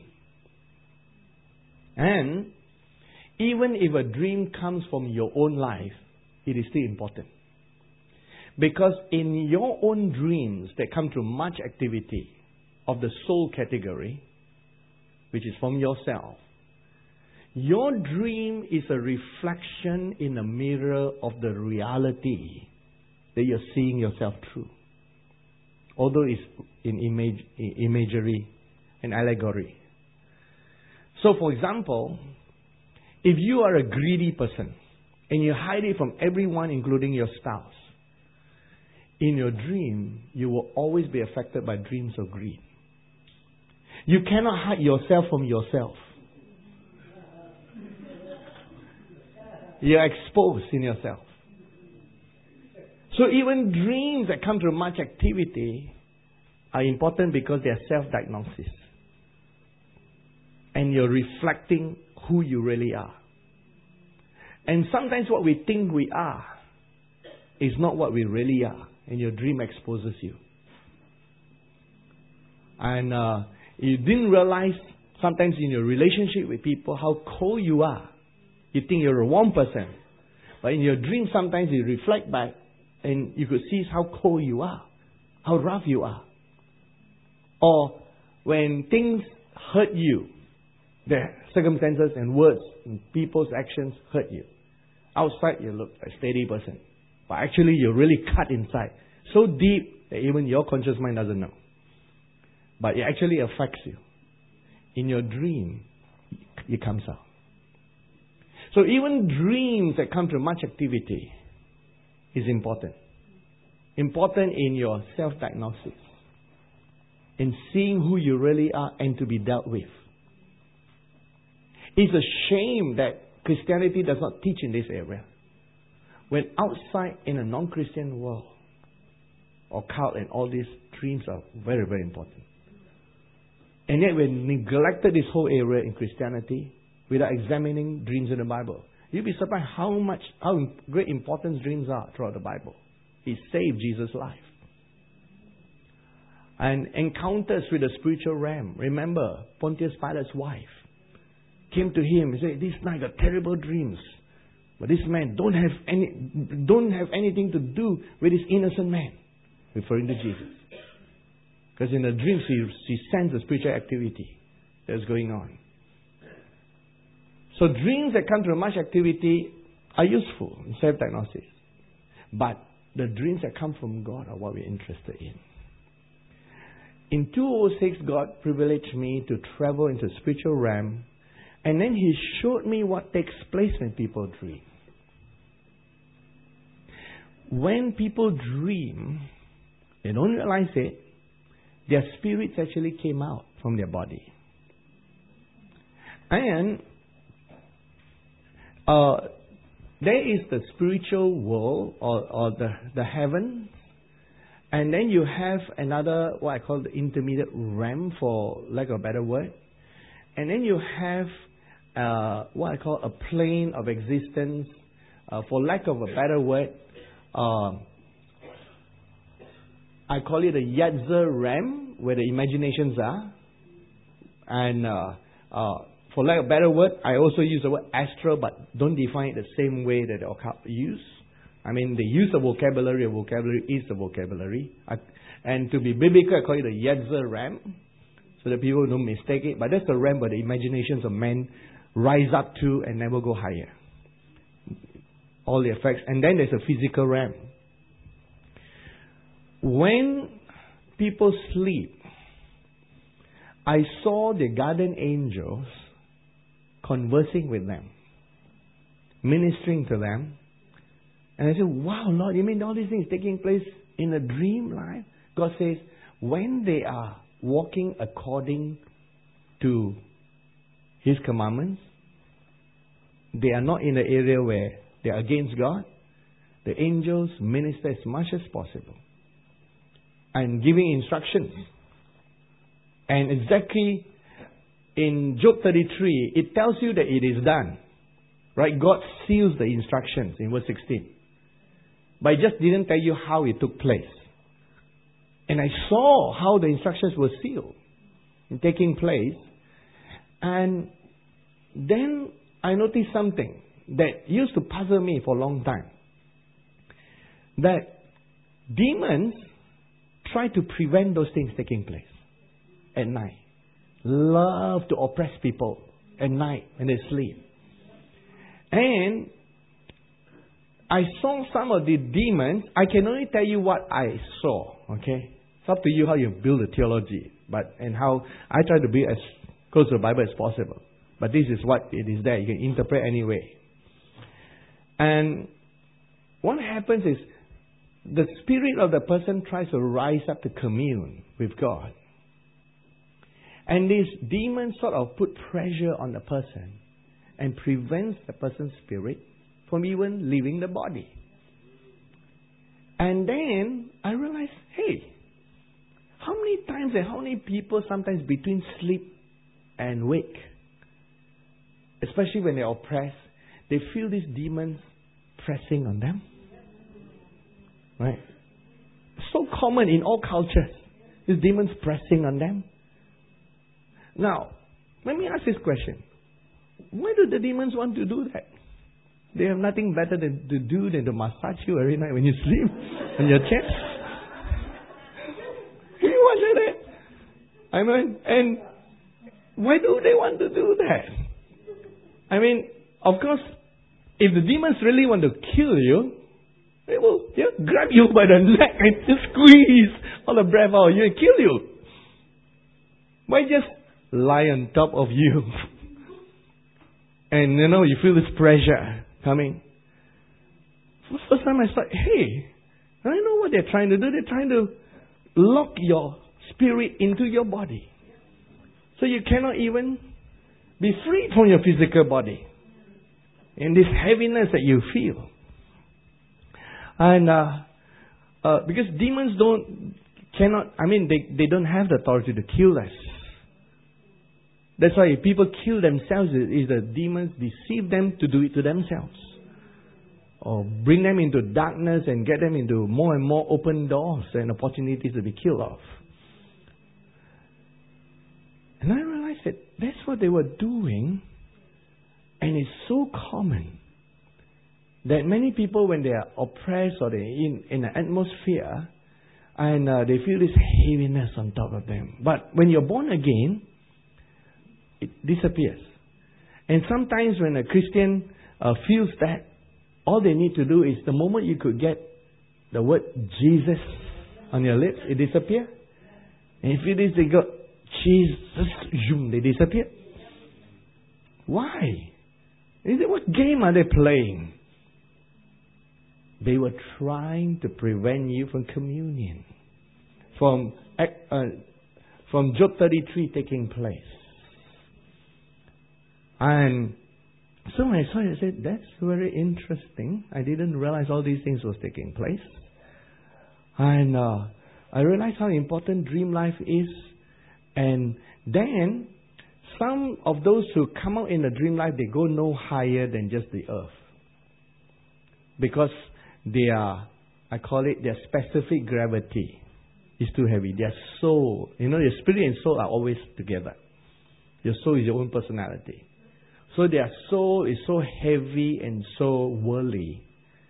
And even if a dream comes from your own life, it is still important. Because in your own dreams that come through much activity of the soul category, which is from yourself, your dream is a reflection in a mirror of the reality that you're seeing yourself through. Although it's in image, imagery and allegory. So for example, if you are a greedy person and you hide it from everyone including your spouse, in your dream, you will always be affected by dreams of greed. You cannot hide yourself from yourself. You're exposed in yourself. So even dreams that come through much activity are important because they are self-diagnosis. And you're reflecting who you really are. And sometimes what we think we are is not what we really are. And your dream exposes you. And uh, you didn't realize sometimes in your relationship with people how cold you are. You think you're a warm person. But in your dream sometimes you reflect back and you could see how cold you are. How rough you are. Or when things hurt you. The circumstances and words and people's actions hurt you. Outside you look a steady person. But actually you're really cut inside. So deep that even your conscious mind doesn't know. But it actually affects you. In your dream, it comes out. So even dreams that come through much activity is important. Important in your self-diagnosis. In seeing who you really are and to be dealt with. It's a shame that Christianity does not teach in this area. When outside in a non-Christian world, or cult and all these dreams are very, very important. And yet we neglected this whole area in Christianity without examining dreams in the Bible. You'll be surprised how much, how great importance dreams are throughout the Bible. It saved Jesus' life. And encounters with the spiritual realm. Remember, Pontius Pilate's wife came to him and said, "This night got terrible dreams. But this man don't have any, don't have anything to do with this innocent man," referring to Jesus. Because in the dreams, she, she sensed the spiritual activity that's going on. So dreams that come through much activity are useful in self-diagnosis. But the dreams that come from God are what we're interested in. In two thousand six, God privileged me to travel into the spiritual realm. And then He showed me what takes place when people dream. When people dream, they don't realize it, their spirits actually came out from their body. And uh, there is the spiritual world or, or the, the heaven. And then you have another, what I call the intermediate realm, for lack of a better word. And then you have uh, what I call a plane of existence, uh, for lack of a better word. Uh, I call it a Yatzer realm, where the imaginations are. And uh, uh, for lack of a better word, I also use the word astral, but don't define it the same way that the occult use. I mean, they use the vocabulary, a vocabulary is the vocabulary. I, and to be biblical, I call it a Yatzer realm, so that people don't mistake it. But that's the realm where the imaginations of men rise up to and never go higher. All the effects. And then there's a physical realm. When people sleep, I saw the guardian angels conversing with them, ministering to them. And I said, "Wow, Lord, you mean all these things taking place in a dream life?" God says, when they are walking according to His commandments, they are not in the area where they are against God. The angels minister as much as possible and giving instructions. And exactly in Job thirty-three, it tells you that it is done. Right? God seals the instructions in verse sixteen. But it just didn't tell you how it took place. And I saw how the instructions were sealed and taking place. And then I noticed something that used to puzzle me for a long time. That demons try to prevent those things taking place at night. Love to oppress people at night when they sleep. And I saw some of the demons. I can only tell you what I saw. Okay? It's up to you how you build a theology. But and how I try to be as close to the Bible as possible. But this is what it is there. You can interpret anyway. And what happens is the spirit of the person tries to rise up to commune with God. And these demons sort of put pressure on the person and prevents the person's spirit from even leaving the body. And then I realized, hey, how many times and how many people sometimes between sleep and wake, especially when they're oppressed, they feel these demons pressing on them. Right? So common in all cultures. These demons pressing on them. Now, let me ask this question. Why do the demons want to do that? They have nothing better than to do than to massage you every night when you sleep on your chest. You wonder that? I mean, and why do they want to do that? I mean, of course, if the demons really want to kill you, they will yeah, grab you by the neck and just squeeze all the breath out of you and kill you. Why just lie on top of you? And you know, you feel this pressure coming. For the first time I thought, hey, I know what they're trying to do. They're trying to lock your spirit into your body. So you cannot even be free from your physical body. And this heaviness that you feel. And uh, uh, because demons don't, cannot, I mean, they, they don't have the authority to kill us. That's why if people kill themselves, is the demons deceive them to do it to themselves. Or bring them into darkness and get them into more and more open doors and opportunities to be killed off. And I realized that that's what they were doing. And it's so common that many people, when they are oppressed or they're in, in an atmosphere, and uh, they feel this heaviness on top of them. But when you're born again, it disappears. And sometimes when a Christian uh, feels that, all they need to do is the moment you could get the word Jesus on your lips, it disappears. And if it is, they go, Jesus, zoom, they disappear. Why? Is it, what game are they playing? They were trying to prevent you from communion. From, uh, from Job thirty-three taking place. And so when I saw it, I said, that's very interesting. I didn't realize all these things was taking place. And uh, I realized how important dream life is. And then, some of those who come out in the dream life, they go no higher than just the earth. Because they are, I call it, their specific gravity is too heavy. Their soul, you know, your spirit and soul are always together. Your soul is your own personality. So their soul is so heavy and so worldly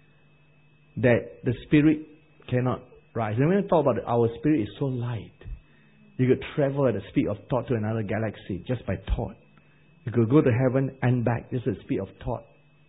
that the spirit cannot rise. And when we talk about it, our spirit is so light. You could travel at the speed of thought to another galaxy just by thought. You could go to heaven and back just at the speed of thought.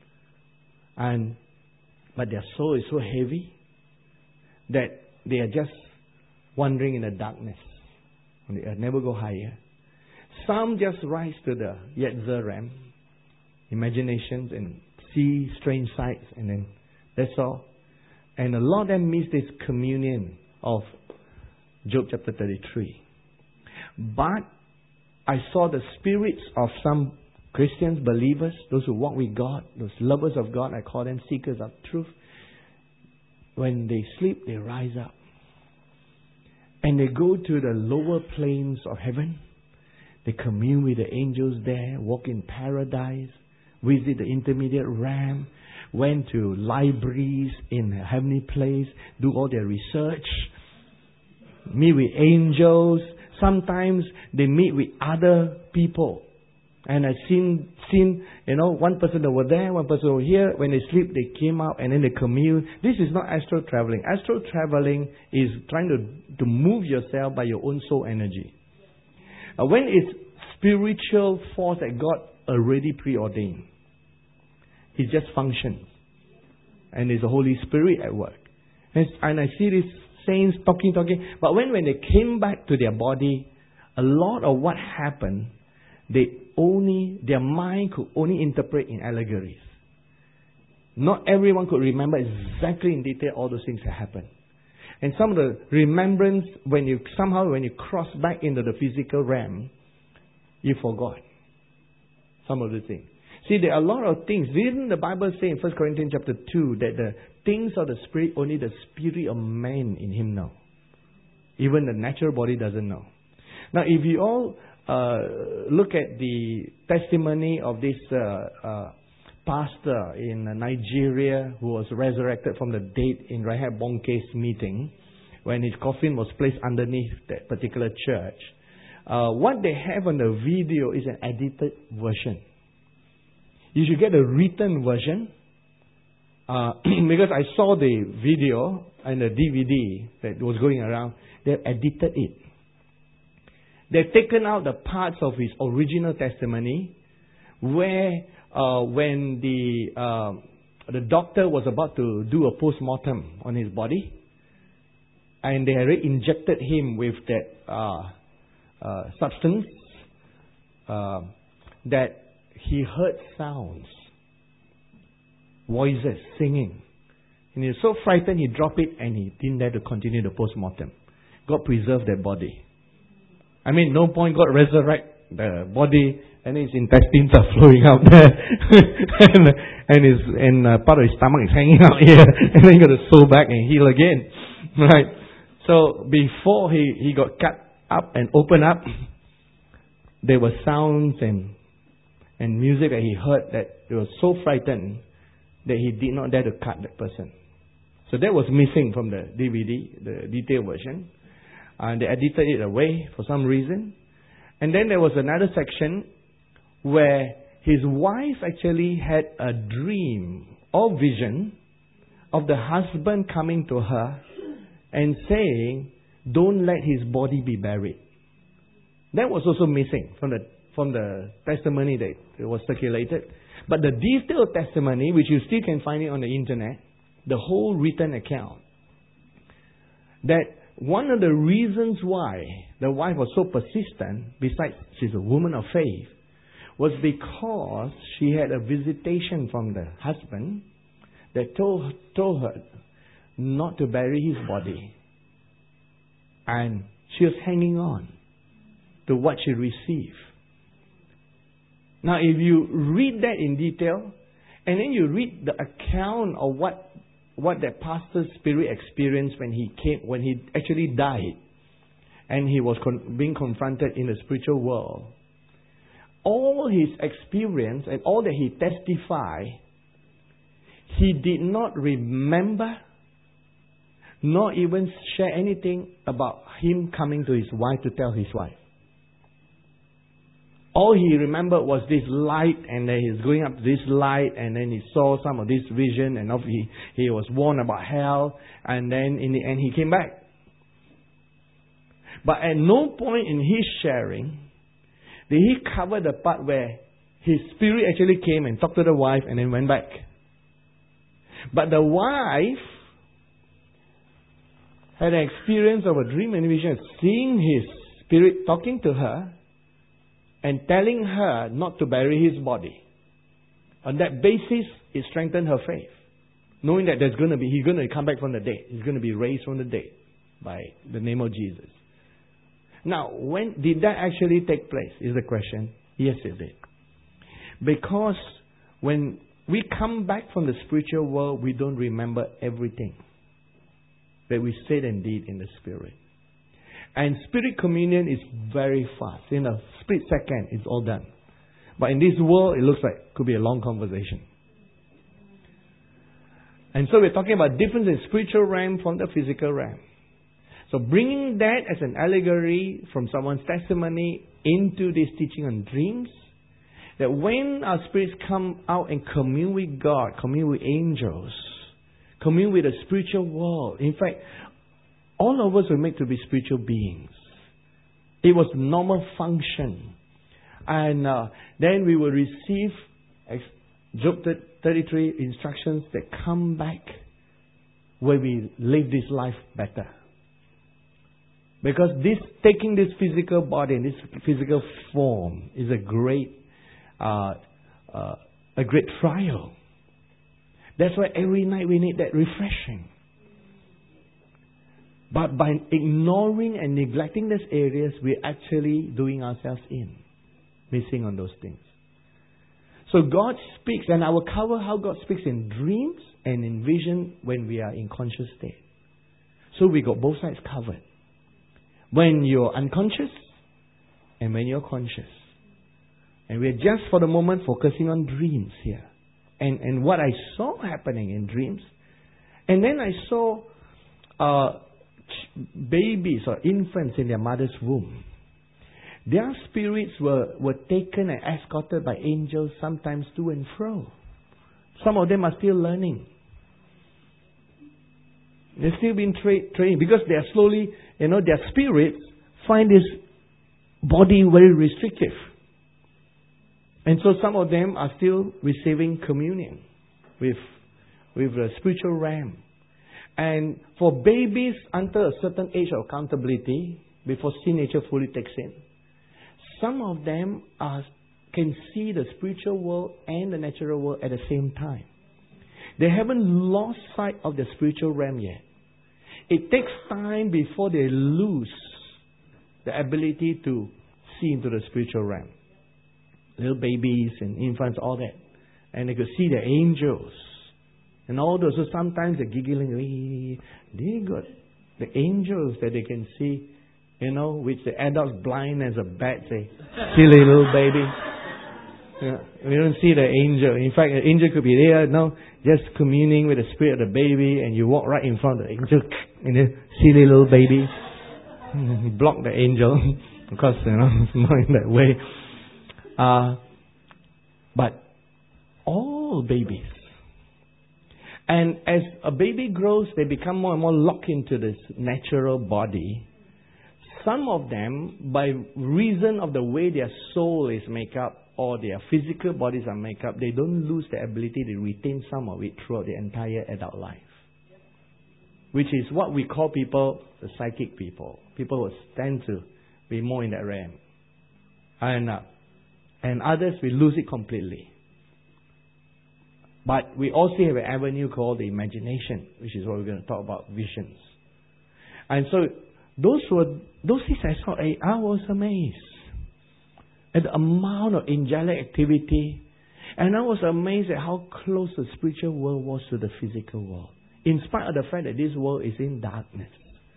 And but their soul is so heavy that they are just wandering in the darkness. They never go higher. Some just rise to the Yetzer realm, imaginations, and see strange sights, and then that's all. And a lot of them miss this communion of Job chapter thirty-three. But I saw the spirits of some Christians, believers, those who walk with God, those lovers of God, I call them seekers of truth. When they sleep, they rise up. And they go to the lower planes of heaven. They commune with the angels there, walk in paradise, visit the intermediate realm, went to libraries in a heavenly place, do all their research, meet with angels. Sometimes they meet with other people. And I've seen, seen, you know, one person over there, one person over here. When they sleep, they came out and then they commune. This is not astral traveling. Astral traveling is trying to, to move yourself by your own soul energy. Uh, when it's spiritual force that God already preordained, it just functions. And there's a Holy Spirit at work. And, and I see these saints talking, talking. But when, when they came back to their body, a lot of what happened, they only, their mind could only interpret in allegories. Not everyone could remember exactly in detail all those things that happened. And some of the remembrance, when you somehow when you cross back into the physical realm, you forgot some of the things. See, there are a lot of things. Didn't the Bible say in First Corinthians chapter two that the things of the Spirit, only the Spirit of man in him know? Even the natural body doesn't know. Now, if you all uh, look at the testimony of this uh, uh, pastor in Nigeria who was resurrected from the dead in Rahab Bonke's meeting, when his coffin was placed underneath that particular church, uh, what they have on the video is an edited version. You should get a written version, uh, because I saw the video and the D V D that was going around. They've edited it. They've taken out the parts of his original testimony where uh, when the uh, the doctor was about to do a post-mortem on his body, and they had already injected him with that uh, uh, substance, uh, that he heard sounds, voices, singing. And he was so frightened, he dropped it and he didn't dare to continue the post-mortem. God preserved that body. I mean, no point God resurrect the body and his intestines are flowing out there. and and, his, and uh, part of his stomach is hanging out here. And then you got to sew back and heal again. Right? So before he, he got cut up and opened up, there were sounds and and music that he heard that he was so frightened that he did not dare to cut that person. So that was missing from the D V D, the detailed version. And they edited it away for some reason. And then there was another section where his wife actually had a dream or vision of the husband coming to her and saying, don't let his body be buried. That was also missing from the from the testimony that was circulated. But the detailed testimony, which you still can find it on the internet, the whole written account, that one of the reasons why the wife was so persistent, besides she's a woman of faith, was because she had a visitation from the husband that told, told her not to bury his body. And she was hanging on to what she received. Now, if you read that in detail, and then you read the account of what what that pastor's spirit experienced when he came, when he actually died, and he was con- being confronted in the spiritual world, all his experience and all that he testified, he did not remember, nor even share anything about him coming to his wife to tell his wife. All he remembered was this light, and then he's going up to this light, and then he saw some of this vision, and he, he was warned about hell, and then in the end he came back. But at no point in his sharing did he cover the part where his spirit actually came and talked to the wife and then went back. But the wife had an experience of a dream and vision, seeing his spirit talking to her, and telling her not to bury his body. On that basis, it strengthened her faith. Knowing that there's going to be, he's going to come back from the dead. He's going to be raised from the dead by the name of Jesus. Now, when did that actually take place is the question. Yes, it did. Because when we come back from the spiritual world, we don't remember everything that we said and did in the spirit. And spirit communion is very fast. In a split second, it's all done. But in this world, it looks like it could be a long conversation. And so we're talking about difference in spiritual realm from the physical realm. So bringing that as an allegory from someone's testimony into this teaching on dreams, that when our spirits come out and commune with God, commune with angels, commune with the spiritual world. In fact, all of us were made to be spiritual beings. It was normal function. And uh, then we will receive Job thirty-three instructions that come back where we live this life better. Because this taking this physical body and this physical form is a great uh, uh, a great trial. That's why every night we need that refreshing. But by ignoring and neglecting these areas, we're actually doing ourselves in, missing on those things. So God speaks, and I will cover how God speaks in dreams and in vision when we are in conscious state. So we got both sides covered. When you're unconscious and when you're conscious. And we're just for the moment focusing on dreams here. And, and what I saw happening in dreams. And then I saw uh, babies or infants in their mother's womb. Their spirits were, were taken and escorted by angels, sometimes to and fro. Some of them are still learning. They're still being tra- trained because they are slowly, you know, their spirits find this body very restrictive. And so some of them are still receiving communion with, with the spiritual realm. And for babies under a certain age of accountability, before sin nature fully takes in, some of them are, can see the spiritual world and the natural world at the same time. They haven't lost sight of the spiritual realm yet. It takes time before they lose the ability to see into the spiritual realm. Little babies and infants, all that. And they could see the angels. And all those. So sometimes they're giggling. They got the angels that they can see. You know, which the adults blind as a bat say, silly little baby. Yeah, we don't see the angel. In fact, the angel could be there now, just communing with the spirit of the baby, and you walk right in front of the angel, and the silly little baby. You block the angel, because, you know, it's not in that way. Uh, but all babies. And as a baby grows, they become more and more locked into this natural body. Some of them, by reason of the way their soul is made up or their physical bodies are made up, they don't lose the ability to retain some of it throughout the entire adult life. Which is what we call people, the psychic people. People who tend to be more in that realm. And, uh, and others, we lose it completely. But we also have an avenue called the imagination, which is what we're going to talk about, visions. And so, Those were those things I saw. I, I was amazed at the amount of angelic activity, and I was amazed at how close the spiritual world was to the physical world, in spite of the fact that this world is in darkness.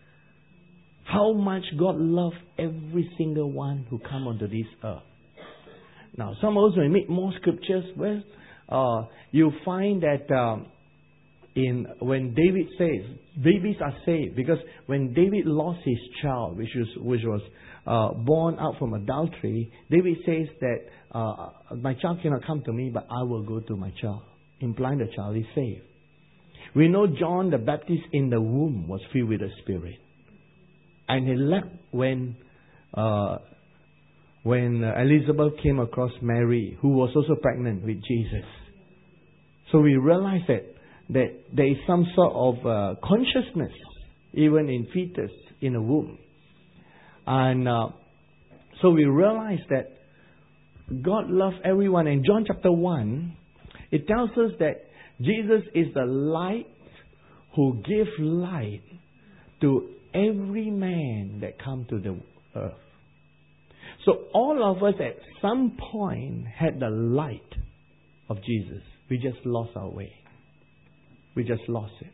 How much God loved every single one who come onto this earth. Now, some of us may meet more scriptures where uh, you find that. Um, In when David says babies are saved, because when David lost his child, which was which was uh, born out from adultery, David says that uh, my child cannot come to me, but I will go to my child, implying the child is saved. We know John the Baptist in the womb was filled with the Spirit, and he left when uh, when Elizabeth came across Mary, who was also pregnant with Jesus. So we realize that. that there is some sort of uh, consciousness, even in fetus, in a womb. And uh, so we realize that God loves everyone. In John chapter one, it tells us that Jesus is the light who gives light to every man that comes to the earth. So all of us at some point had the light of Jesus. We just lost our way. We just lost it.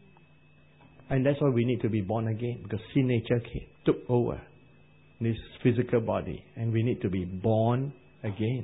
And that's why we need to be born again. Because sin nature came, took over this physical body. And we need to be born again.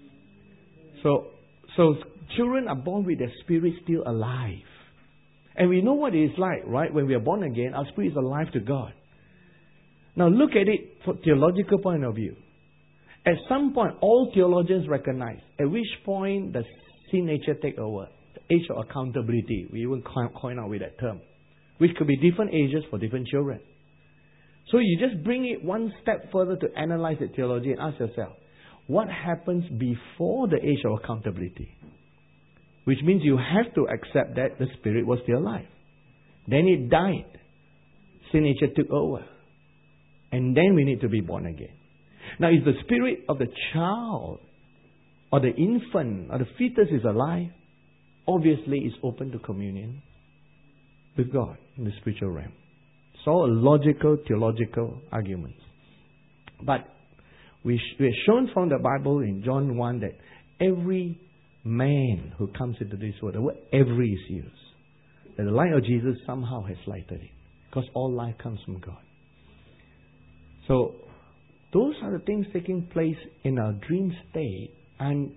So, so children are born with their spirit still alive. And we know what it is like, right? When we are born again, our spirit is alive to God. Now look at it from theological point of view. At some point, all theologians recognize at which point does sin nature take over. Age of accountability. We even coin out with that term. Which could be different ages for different children. So you just bring it one step further to analyze the theology and ask yourself, what happens before the age of accountability? Which means you have to accept that the spirit was still alive. Then it died. Sin nature took over. And then we need to be born again. Now, if the spirit of the child or the infant or the fetus is alive, obviously it's open to communion with God in the spiritual realm. It's all a logical, theological argument. But we sh- we are shown from the Bible in John one that every man who comes into this world, the word every is used. That the light of Jesus somehow has lighted it. Because all life comes from God. So, those are the things taking place in our dream state. And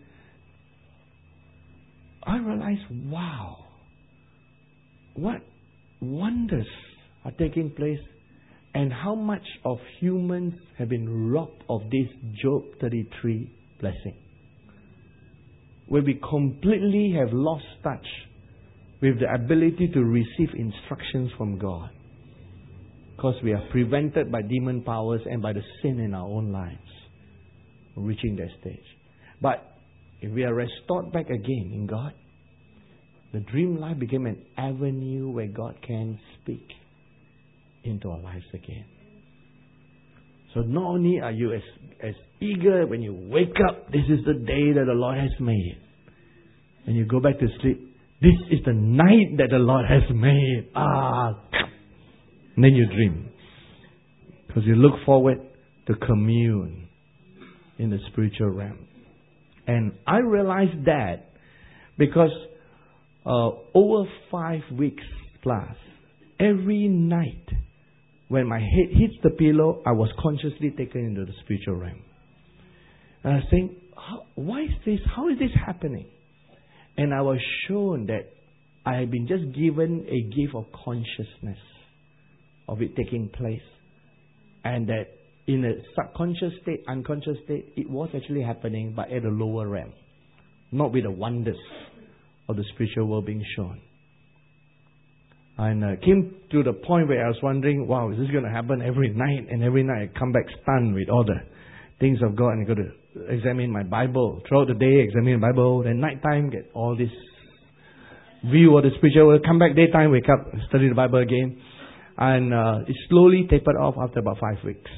I realized, wow, what wonders are taking place, and how much of humans have been robbed of this Job thirty-three blessing. Where we completely have lost touch with the ability to receive instructions from God. Because we are prevented by demon powers and by the sin in our own lives from reaching that stage. But if we are restored back again in God, the dream life became an avenue where God can speak into our lives again. So not only are you as, as eager when you wake up, this is the day that the Lord has made. And you go back to sleep, this is the night that the Lord has made. Ah, and then you dream. Because you look forward to commune in the spiritual realm. And I realized that because uh, over five weeks plus, every night when my head hits the pillow, I was consciously taken into the spiritual realm. And I was saying, how, why is this? How is this happening? And I was shown that I had been just given a gift of consciousness of it taking place. And that in a subconscious state, unconscious state, it was actually happening, but at a lower realm. Not with the wonders of the spiritual world being shown. And uh, came to the point where I was wondering, wow, is this going to happen every night? And every night I come back stunned with all the things of God, and I got to examine my Bible. Throughout the day, examine the Bible. Then night time, get all this view of the spiritual world. Come back daytime, wake up, study the Bible again. And uh, it slowly tapered off after about five weeks.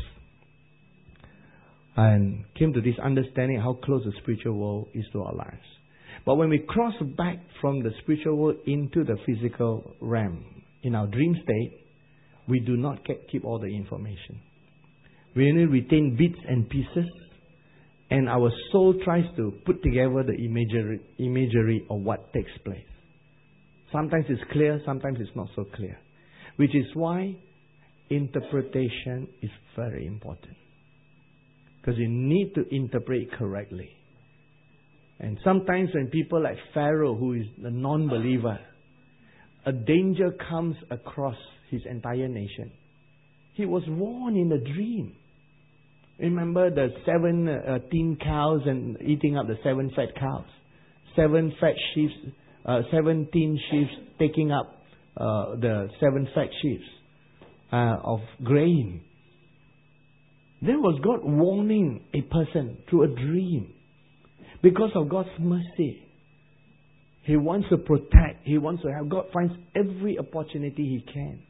And came to this understanding how close the spiritual world is to our lives. But when we cross back from the spiritual world into the physical realm, in our dream state, we do not keep all the information. We only retain bits and pieces, and our soul tries to put together the imagery, imagery of what takes place. Sometimes it's clear, sometimes it's not so clear. Which is why interpretation is very important. Because you need to interpret it correctly. And sometimes when people like Pharaoh, who is a non-believer, a danger comes across his entire nation. He was warned in a dream. Remember the seven uh, teen cows and eating up the seven fat cows? Seven fat sheep, uh, seventeen sheep taking up uh, the seven fat sheep uh, of grain. There was God warning a person through a dream. Because of God's mercy. He wants to protect. He wants to have. God finds every opportunity He can.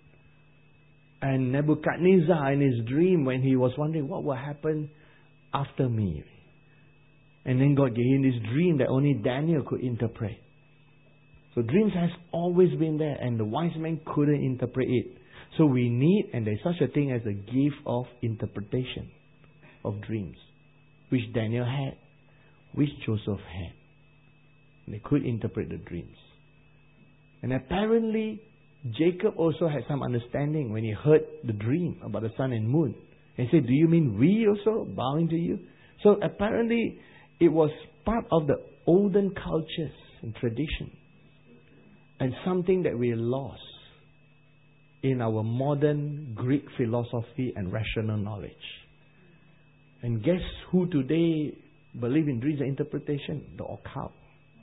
And Nebuchadnezzar in his dream, when he was wondering what will happen after me. And then God gave him this dream that only Daniel could interpret. So dreams has always been there, and the wise men couldn't interpret it. So we need, and there's such a thing as a gift of interpretation of dreams, which Daniel had, which Joseph had. They could interpret the dreams. And apparently, Jacob also had some understanding when he heard the dream about the sun and moon. And he said, do you mean we also bowing to you? So apparently, it was part of the olden cultures and tradition. And something that we lost in our modern Greek philosophy and rational knowledge. And guess who today believe in dreams and interpretation? The occult.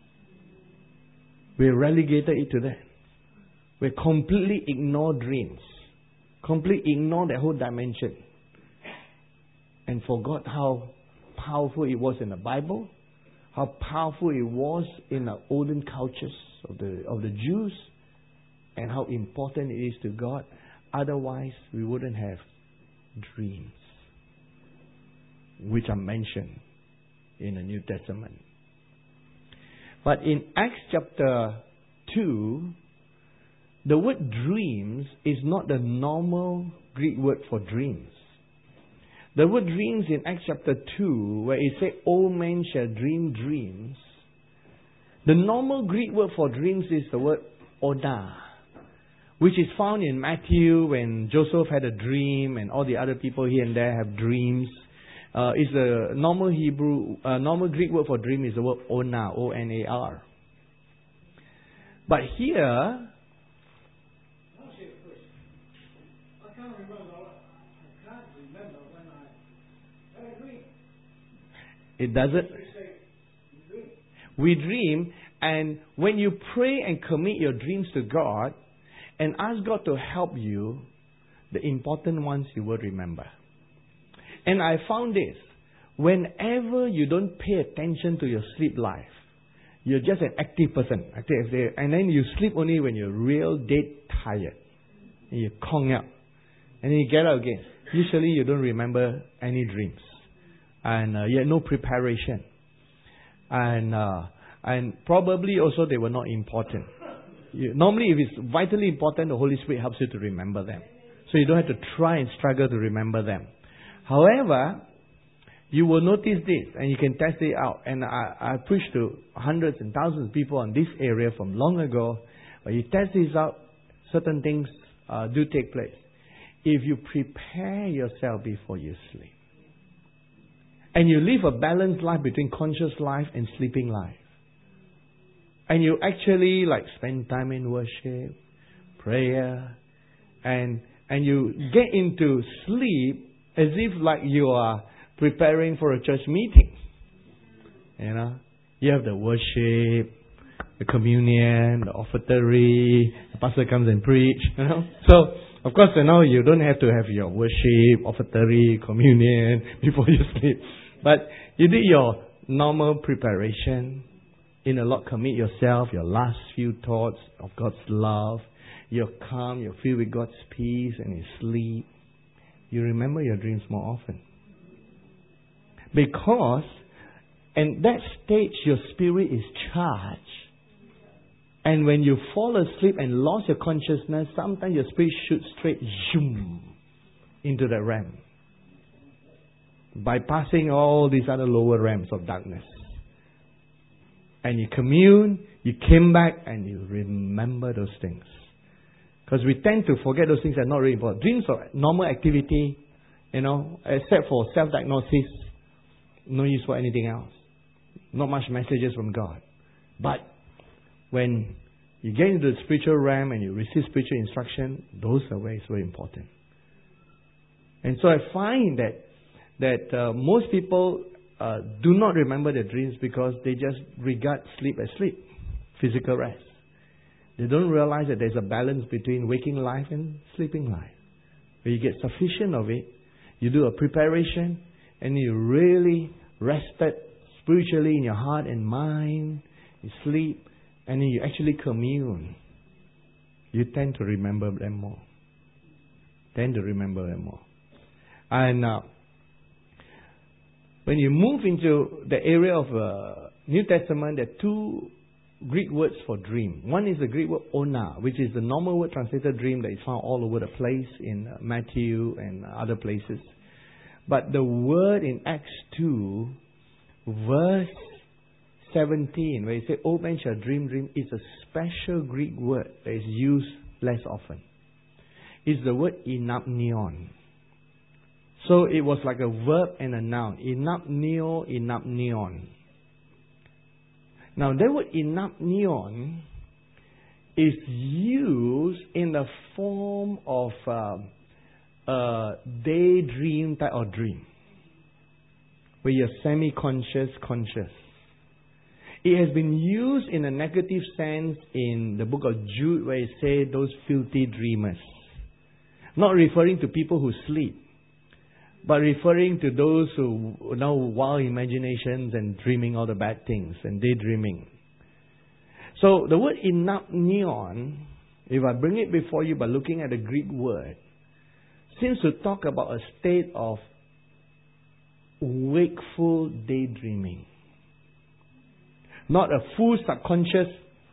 We relegated it to that. We completely ignore dreams. Completely ignore that whole dimension. And forgot how powerful it was in the Bible. How powerful it was in the olden cultures of the, of the Jews. And how important it is to God. Otherwise, we wouldn't have dreams. Which are mentioned in the New Testament. But in Acts chapter two, the word dreams is not the normal Greek word for dreams. The word dreams in Acts chapter two, where it says, "All men shall dream dreams." The normal Greek word for dreams is the word oda, which is found in Matthew when Joseph had a dream and all the other people here and there have dreams. Uh, it's a normal Hebrew, uh, normal Greek word for dream is the word ona, O N A R. But here, it doesn't. We dream, and when you pray and commit your dreams to God and ask God to help you, the important ones you will remember. And I found this. Whenever you don't pay attention to your sleep life, you're just an active person. Active, and then you sleep only when you're real dead tired. And you kong out. And then you get out again. Usually you don't remember any dreams. And uh, you had no preparation. And uh, and probably also they were not important. You, normally if it's vitally important, the Holy Spirit helps you to remember them. So you don't have to try and struggle to remember them. However, you will notice this and you can test it out. And I, I preached to hundreds and thousands of people on this area from long ago. But you test this out, certain things uh, do take place. If you prepare yourself before you sleep, and you live a balanced life between conscious life and sleeping life, and you actually like spend time in worship, prayer, and and you get into sleep as if like you are preparing for a church meeting. You know, you have the worship, the communion, the offertory, the pastor comes and preach, you know. So, of course, you know, you don't have to have your worship, offertory, communion before you sleep. But you do your normal preparation. In a lot, commit yourself, your last few thoughts of God's love. You're calm, you're filled with God's peace, and you sleep. You remember your dreams more often. Because, in that stage, your spirit is charged. And when you fall asleep and lost your consciousness, sometimes your spirit shoots straight zoom into the realm, bypassing all these other lower realms of darkness. And you commune, you came back, and you remember those things. Because we tend to forget those things that are not really important. Dreams are normal activity, you know, except for self-diagnosis. No use for anything else. Not much messages from God. But when you get into the spiritual realm and you receive spiritual instruction, those are very, very important. And so I find that that uh, most people uh, do not remember their dreams because they just regard sleep as sleep, physical rest. They don't realize that there's a balance between waking life and sleeping life. When you get sufficient of it, you do a preparation, and you really rested spiritually in your heart and mind. You sleep, and then you actually commune. You tend to remember them more. Tend to remember them more. And uh, when you move into the area of uh, New Testament, there are two Greek words for dream. One is the Greek word ona, which is the normal word translated dream that is found all over the place in Matthew and other places. But the word in Acts two, verse seventeen, where it says, "Old men shall dream, dream," is a special Greek word that is used less often. It's the word inapneon. So it was like a verb and a noun. Inapneo, inapneon. Now that word inapneon is used in the form of uh, a daydream type of dream, where you're semi-conscious, conscious. It has been used in a negative sense in the book of Jude, where it says those filthy dreamers. Not referring to people who sleep, but referring to those who know wild imaginations and dreaming all the bad things and daydreaming. So the word inapneon, if I bring it before you by looking at the Greek word, seems to talk about a state of wakeful daydreaming. Not a full subconscious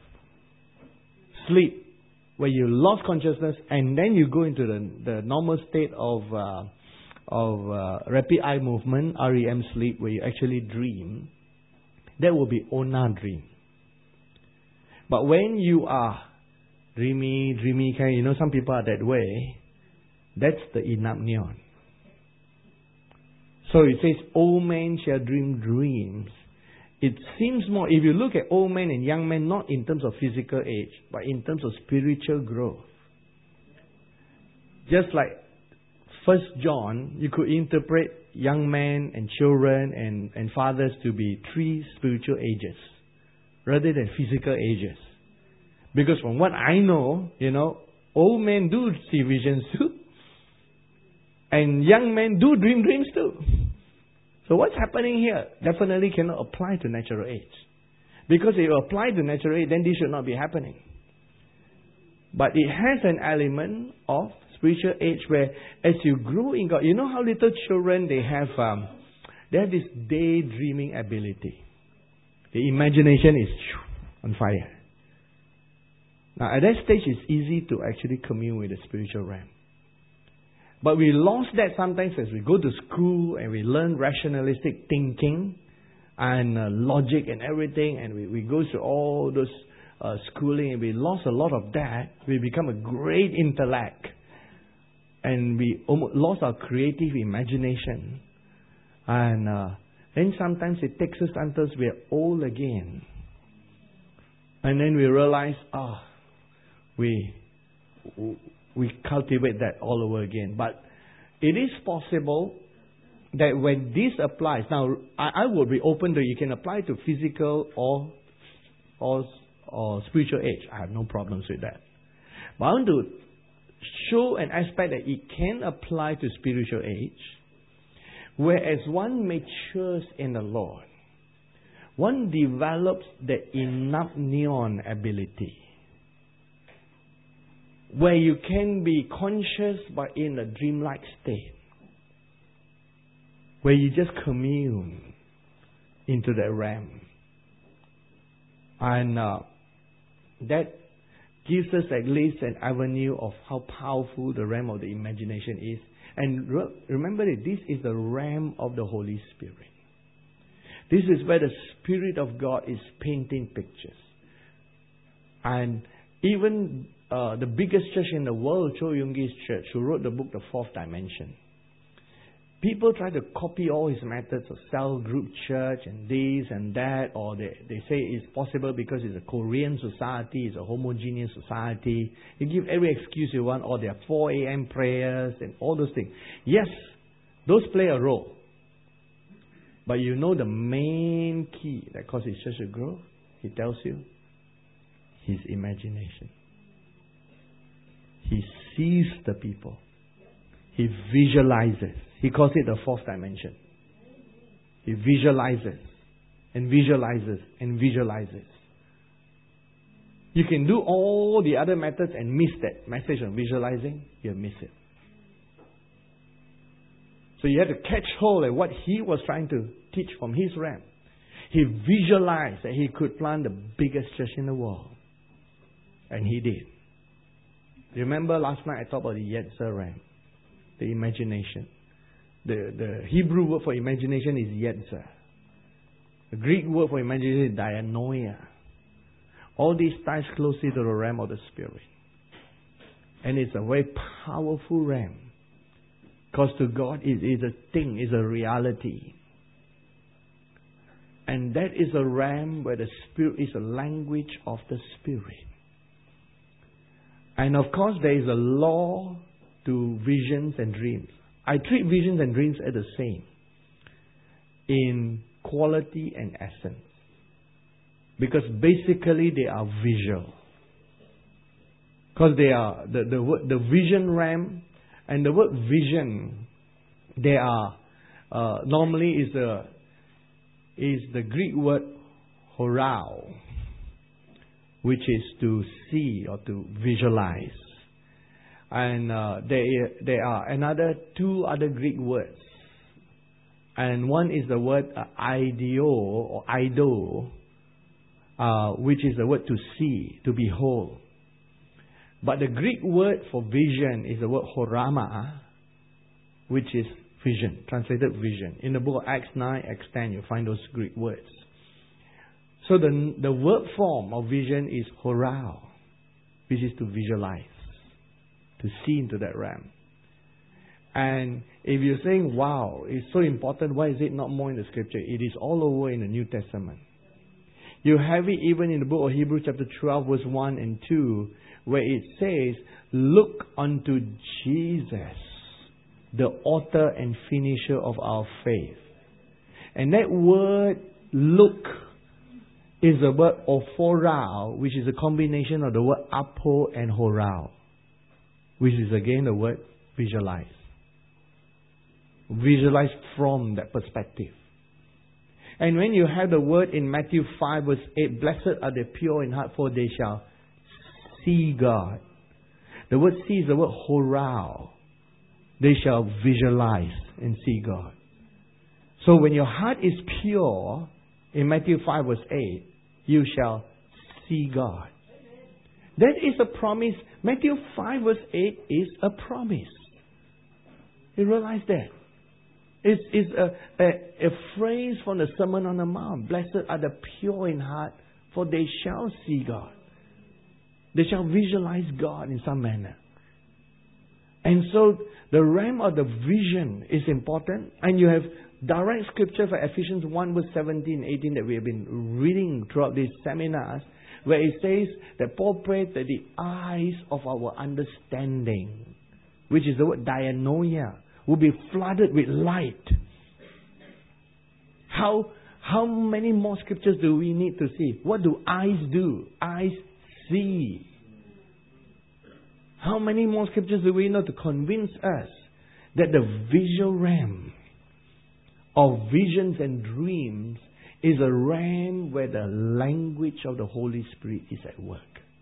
sleep where you lost consciousness and then you go into the, the normal state of uh, of uh, rapid eye movement, R E M sleep, where you actually dream, that will be Ona dream. But when you are dreamy, dreamy kind, you know, some people are that way, that's the Inapneon. So it says, old men shall dream dreams. It seems more, if you look at old men and young men, not in terms of physical age, but in terms of spiritual growth. Just like First John, you could interpret young men and children and, and fathers to be three spiritual ages, rather than physical ages. Because from what I know, you know, old men do see visions too. And young men do dream dreams too. So what's happening here definitely cannot apply to natural age. Because if you apply to natural age, then this should not be happening. But it has an element of spiritual age where as you grow in God, you know how little children, they have, um, they have this daydreaming ability. The imagination is on fire. Now at that stage, it's easy to actually commune with the spiritual realm. But we lost that sometimes as we go to school and we learn rationalistic thinking and uh, logic and everything, and we, we go through all those uh, schooling, and we lost a lot of that. We become a great intellect, and we almost lost our creative imagination. And uh, then sometimes it takes us until we are old again. And then we realize, ah, oh, we... we cultivate that all over again. But it is possible that when this applies, now I, I would be open to, you can apply to physical or, or, or spiritual age. I have no problems with that. But I want to show an aspect that it can apply to spiritual age, whereas one matures in the Lord, one develops the Inapneon ability, where you can be conscious but in a dreamlike state, where you just commune into the realm. And uh, that gives us at least an avenue of how powerful the realm of the imagination is. And re- remember that this is the realm of the Holy Spirit. This is where the Spirit of God is painting pictures. And even Uh, the biggest church in the world, Cho Yun-gi's church, who wrote the book The Fourth Dimension. People try to copy all his methods of cell group church and this and that, or they, they say it's possible because it's a Korean society, it's a homogeneous society. You give every excuse you want, or there are four a.m. prayers and all those things. Yes, those play a role. But you know the main key that causes church to grow? He tells you, his imagination. He sees the people. He visualizes. He calls it the fourth dimension. He visualizes and visualizes and visualizes. You can do all the other methods and miss that message on visualizing. You'll miss it. So you have to catch hold of what he was trying to teach from his realm. He visualized that he could plant the biggest church in the world. And he did. Remember last night I talked about the Yetzer realm, the imagination. The, the Hebrew word for imagination is Yetzer. The Greek word for imagination is dianoia. All these ties closely to the realm of the Spirit. And it's a very powerful realm. Because to God it is a thing, it's a reality. And that is a realm where the Spirit is a language of the Spirit. And of course, there is a law to visions and dreams. I treat visions and dreams as the same in quality and essence. Because basically they are visual. Because they are, the, the, word, the vision realm, and the word vision, they are, uh, normally is, a, is the Greek word horao, which is to see or to visualize. And uh, there, there are another two other Greek words. And one is the word uh, ideo or ido, uh, which is the word to see, to behold. But the Greek word for vision is the word horama, which is vision, translated vision. In the book of Acts nine, Acts ten, you find those Greek words. So the, the verb form of vision is horao, which is to visualize, to see into that realm. And if you're saying, wow, it's so important, why is it not more in the scripture? It is all over in the New Testament. You have it even in the book of Hebrews chapter twelve, verse one and two, where it says, look unto Jesus, the author and finisher of our faith. And that word, look, is the word ophorao, which is a combination of the word apo and horao, which is again the word visualize. Visualize from that perspective. And when you have the word in Matthew five verse eight, blessed are the pure in heart, for they shall see God. The word see is the word horao. They shall visualize and see God. So when your heart is pure, in Matthew five verse eight, you shall see God. That is a promise. Matthew five verse eight is a promise. You realize that? It's, it's a, a, a phrase from the Sermon on the Mount. Blessed are the pure in heart, for they shall see God. They shall visualize God in some manner. And so the realm of the vision is important. And you have direct scripture for Ephesians one verse seventeen, eighteen that we have been reading throughout these seminars, where it says that Paul prayed that the eyes of our understanding, which is the word dianoia, will be flooded with light. How, how many more scriptures do we need to see? What do eyes do? Eyes see. How many more scriptures do we know to convince us that the visual realm of visions and dreams is a realm where the language of the Holy Spirit is at work?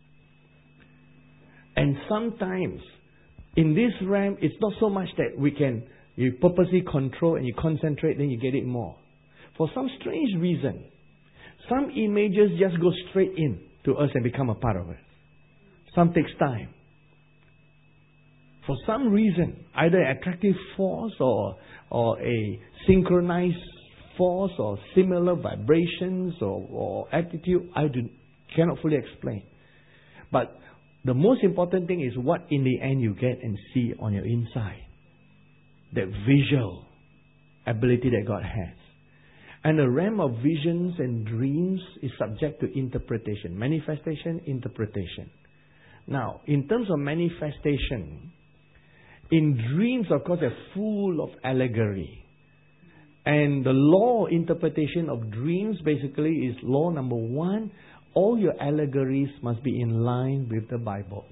And sometimes in this realm, it's not so much that we can, you purposely control and you concentrate, then you get it more. For some strange reason, some images just go straight in to us and become a part of it. Some takes time. For some reason, either attractive force or, or a synchronized force or similar vibrations or, or attitude, I do, cannot fully explain. But the most important thing is what in the end you get and see on your inside. That visual ability that God has. And the realm of visions and dreams is subject to interpretation. Manifestation, interpretation. Now, in terms of manifestation, in dreams, of course, they're full of allegory. And the law interpretation of dreams basically is law number one. All your allegories must be in line with the Bible.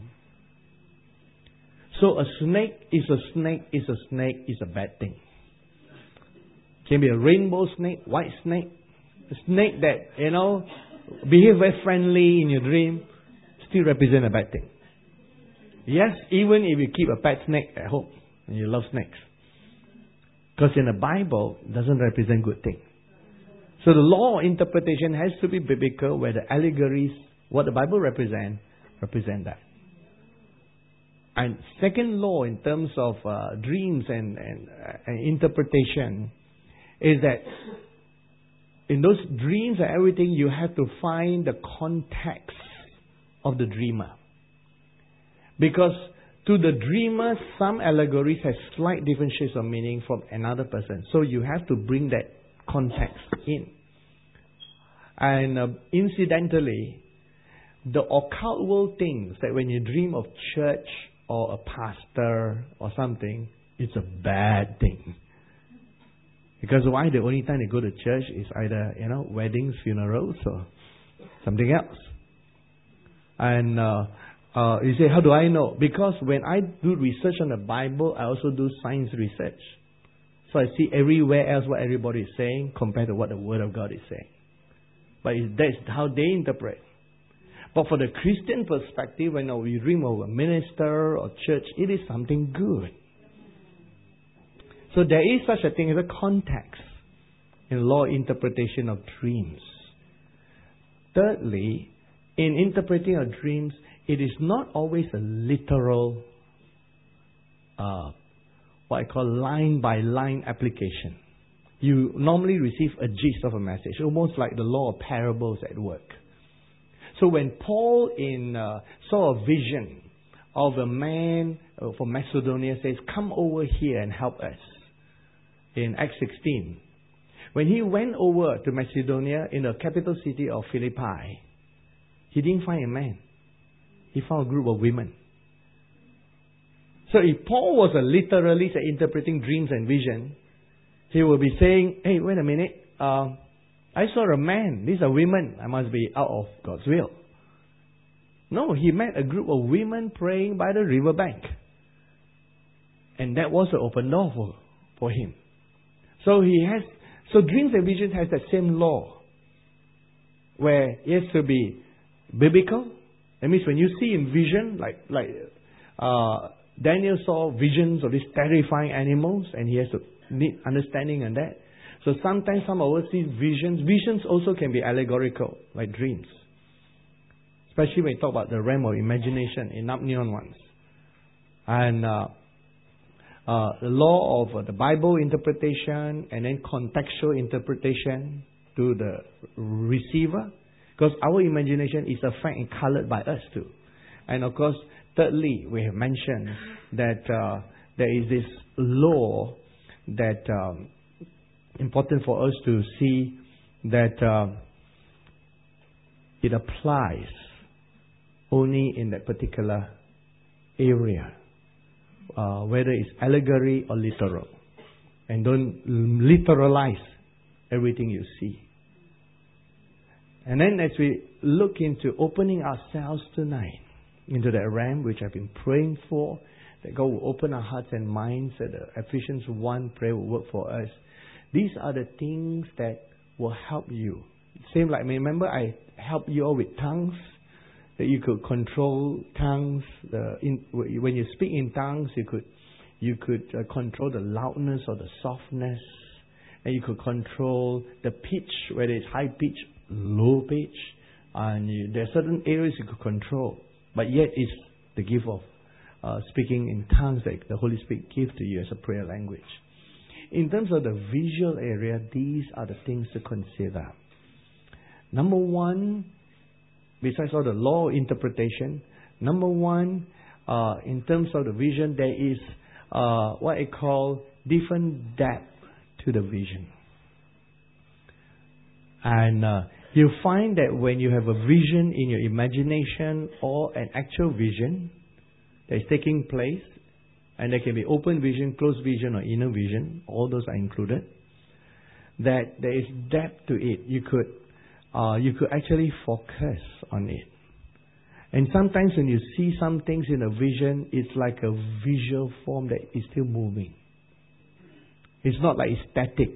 So a snake is a snake is a snake is a bad thing. Can be a rainbow snake, white snake, a snake that, you know, behave very friendly in your dream, still represent a bad thing. Yes, even if you keep a pet snake at home and you love snakes. Because in the Bible, it doesn't represent good thing. So the law interpretation has to be biblical, where the allegories, what the Bible represents, represent that. And second law in terms of uh, dreams and, and, uh, and interpretation is that in those dreams and everything, you have to find the context of the dreamer. Because to the dreamer, some allegories have slight different shades of meaning from another person. So you have to bring that context in. And uh, incidentally, the occult world thinks that when you dream of church or a pastor or something, it's a bad thing. Because why? The only time they go to church is either, you know, weddings, funerals, or something else. And uh, uh, you say, how do I know? Because when I do research on the Bible, I also do science research. So I see everywhere else what everybody is saying compared to what the Word of God is saying. But that's how they interpret. But for the Christian perspective, when we dream of a minister or church, it is something good. So there is such a thing as a context in law interpretation of dreams. Thirdly, in interpreting of dreams, it is not always a literal uh, what I call line by line application. You normally receive a gist of a message, almost like the law of parables at work. So when Paul in uh, saw a vision of a man uh, from Macedonia says, come over here and help us, in Acts sixteen. When he went over to Macedonia in the capital city of Philippi, he didn't find a man. He found a group of women. So if Paul was a literalist at interpreting dreams and vision, he would be saying, hey, wait a minute, uh, I saw a man. These are women. I must be out of God's will. No, he met a group of women praying by the riverbank. And that was an open door for, for him. So he has, so dreams and visions has that same law, where it has to be biblical. That means when you see in vision, like like uh, Daniel saw visions of these terrifying animals, and he has to need understanding on that. So sometimes some of us see visions. Visions also can be allegorical, like dreams. Especially when you talk about the realm of imagination, enapneon ones. And uh, uh, the law of uh, the Bible interpretation and then contextual interpretation to the receiver. Because our imagination is affected and colored by us too. And of course, thirdly, we have mentioned that uh, there is this law that um, important for us to see that uh, it applies only in that particular area, uh, whether it's allegory or literal. And don't literalize everything you see. And then as we look into opening ourselves tonight into that realm which I've been praying for, that God will open our hearts and minds, that the Ephesians one prayer will work for us. These are the things that will help you. Same like, remember I helped you all with tongues, that you could control tongues. The, in, when you speak in tongues, you could you could uh, control the loudness or the softness, and you could control the pitch, whether it's high pitch, low pitch, and you, there are certain areas you could control. But yet, it's the gift of uh, speaking in tongues that the Holy Spirit gives to you as a prayer language. In terms of the visual area, these are the things to consider. Number one, besides all the law interpretation, number one, uh, in terms of the vision, there is uh, what I call different depth to the vision. And uh, you find that when you have a vision in your imagination or an actual vision that is taking place, and there can be open vision, closed vision, or inner vision, all those are included, that there is depth to it. You could Uh, you could actually focus on it. And sometimes when you see some things in a vision, it's like a visual form that is still moving. It's not like it's static.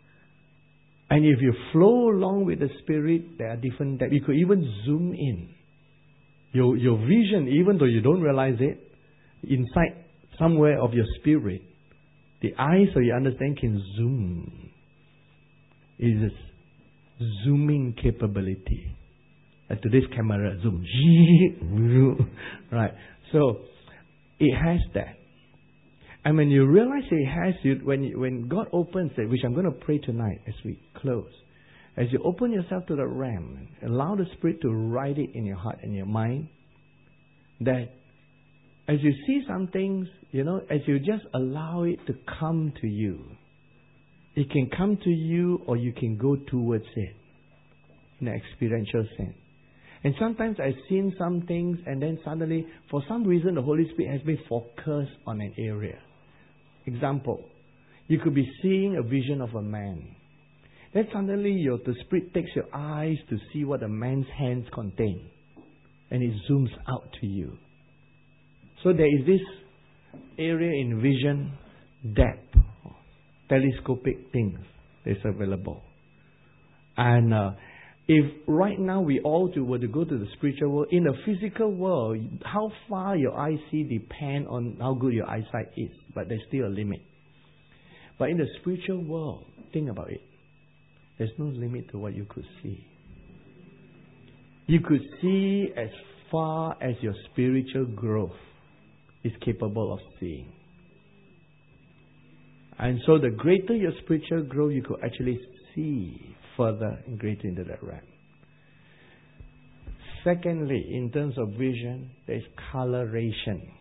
And if you flow along with the Spirit, there are different depths. You could even zoom in. Your, your vision, even though you don't realize it, inside somewhere of your spirit, the eyes of your understanding can zoom. It is zooming capability. Like today's camera, zoom. Right. So, it has that. And when you realize it has, you, when, you, when God opens it, which I'm going to pray tonight as we close, as you open yourself to the realm, allow the Spirit to write it in your heart and your mind, that as you see some things, you know, as you just allow it to come to you, it can come to you or you can go towards it in an experiential sense. And sometimes I've seen some things and then suddenly, for some reason, the Holy Spirit has been focused on an area. Example, you could be seeing a vision of a man. Then suddenly your, the Spirit takes your eyes to see what a man's hands contain. And it zooms out to you. So there is this area in vision, depth, telescopic things that's available. And uh, if right now we all to, were to go to the spiritual world, in the physical world, how far your eyes see depend on how good your eyesight is. But there's still a limit. But in the spiritual world, think about it. There's no limit to what you could see. You could see as far as your spiritual growth is capable of seeing. And so the greater your spiritual growth, you could actually see further and greater into that realm. Secondly, in terms of vision, there is coloration.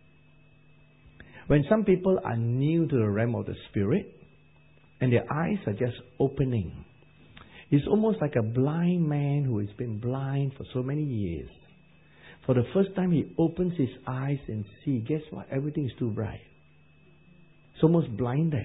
When some people are new to the realm of the Spirit, and their eyes are just opening, it's almost like a blind man who has been blind for so many years. For the first time, he opens his eyes and sees, guess what? Everything is too bright. It's almost blinded.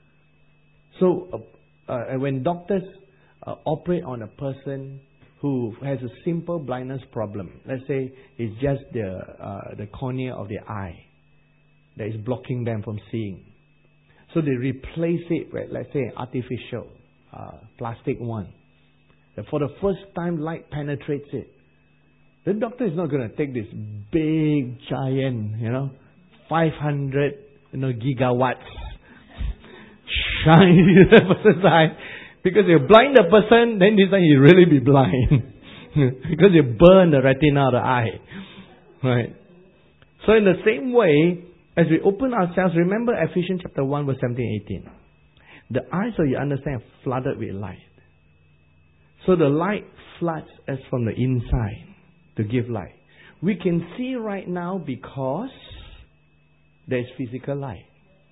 So, uh, uh, when doctors uh, operate on a person who has a simple blindness problem, let's say it's just the uh, the cornea of the eye that is blocking them from seeing. So they replace it with, let's say, artificial uh, plastic one. That for the first time, light penetrates it. The doctor is not going to take this big, giant, you know, five hundred, you know, gigawatts shine in the person's eye. Because you blind the person, then this time he'll really be blind. Because you burn the retina of the eye. Right? So in the same way, as we open ourselves, remember Ephesians chapter one, verse seventeen, eighteen. The eyes of your understanding are flooded with light. So the light floods us from the inside to give light. We can see right now because there is physical light.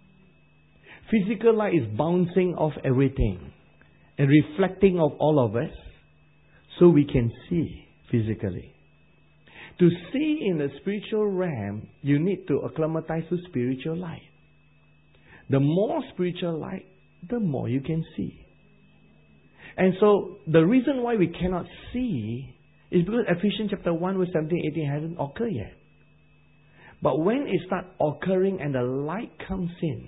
Physical light is bouncing off everything and reflecting off all of us, so we can see physically. To see in the spiritual realm, you need to acclimatize to spiritual light. The more spiritual light, the more you can see. And so, the reason why we cannot see is because Ephesians chapter one, verse seventeen, eighteen hasn't occurred yet. But when it starts occurring and the light comes in,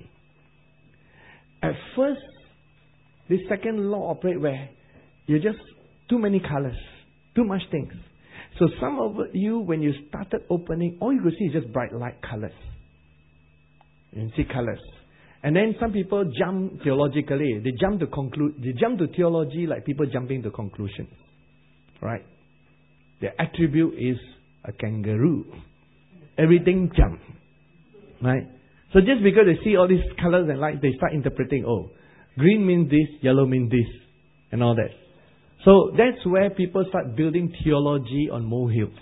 at first, this second law operates where you're just too many colors, too much things. So some of you, when you started opening, all you could see is just bright light colors. You can see colors. And then some people jump theologically. They jump to conclude. They jump to theology like people jumping to conclusions. Right? Their attribute is a kangaroo. Everything jump. Right? So just because they see all these colors and lights, they start interpreting, oh, green means this, yellow means this, and all that. So that's where people start building theology on molehills.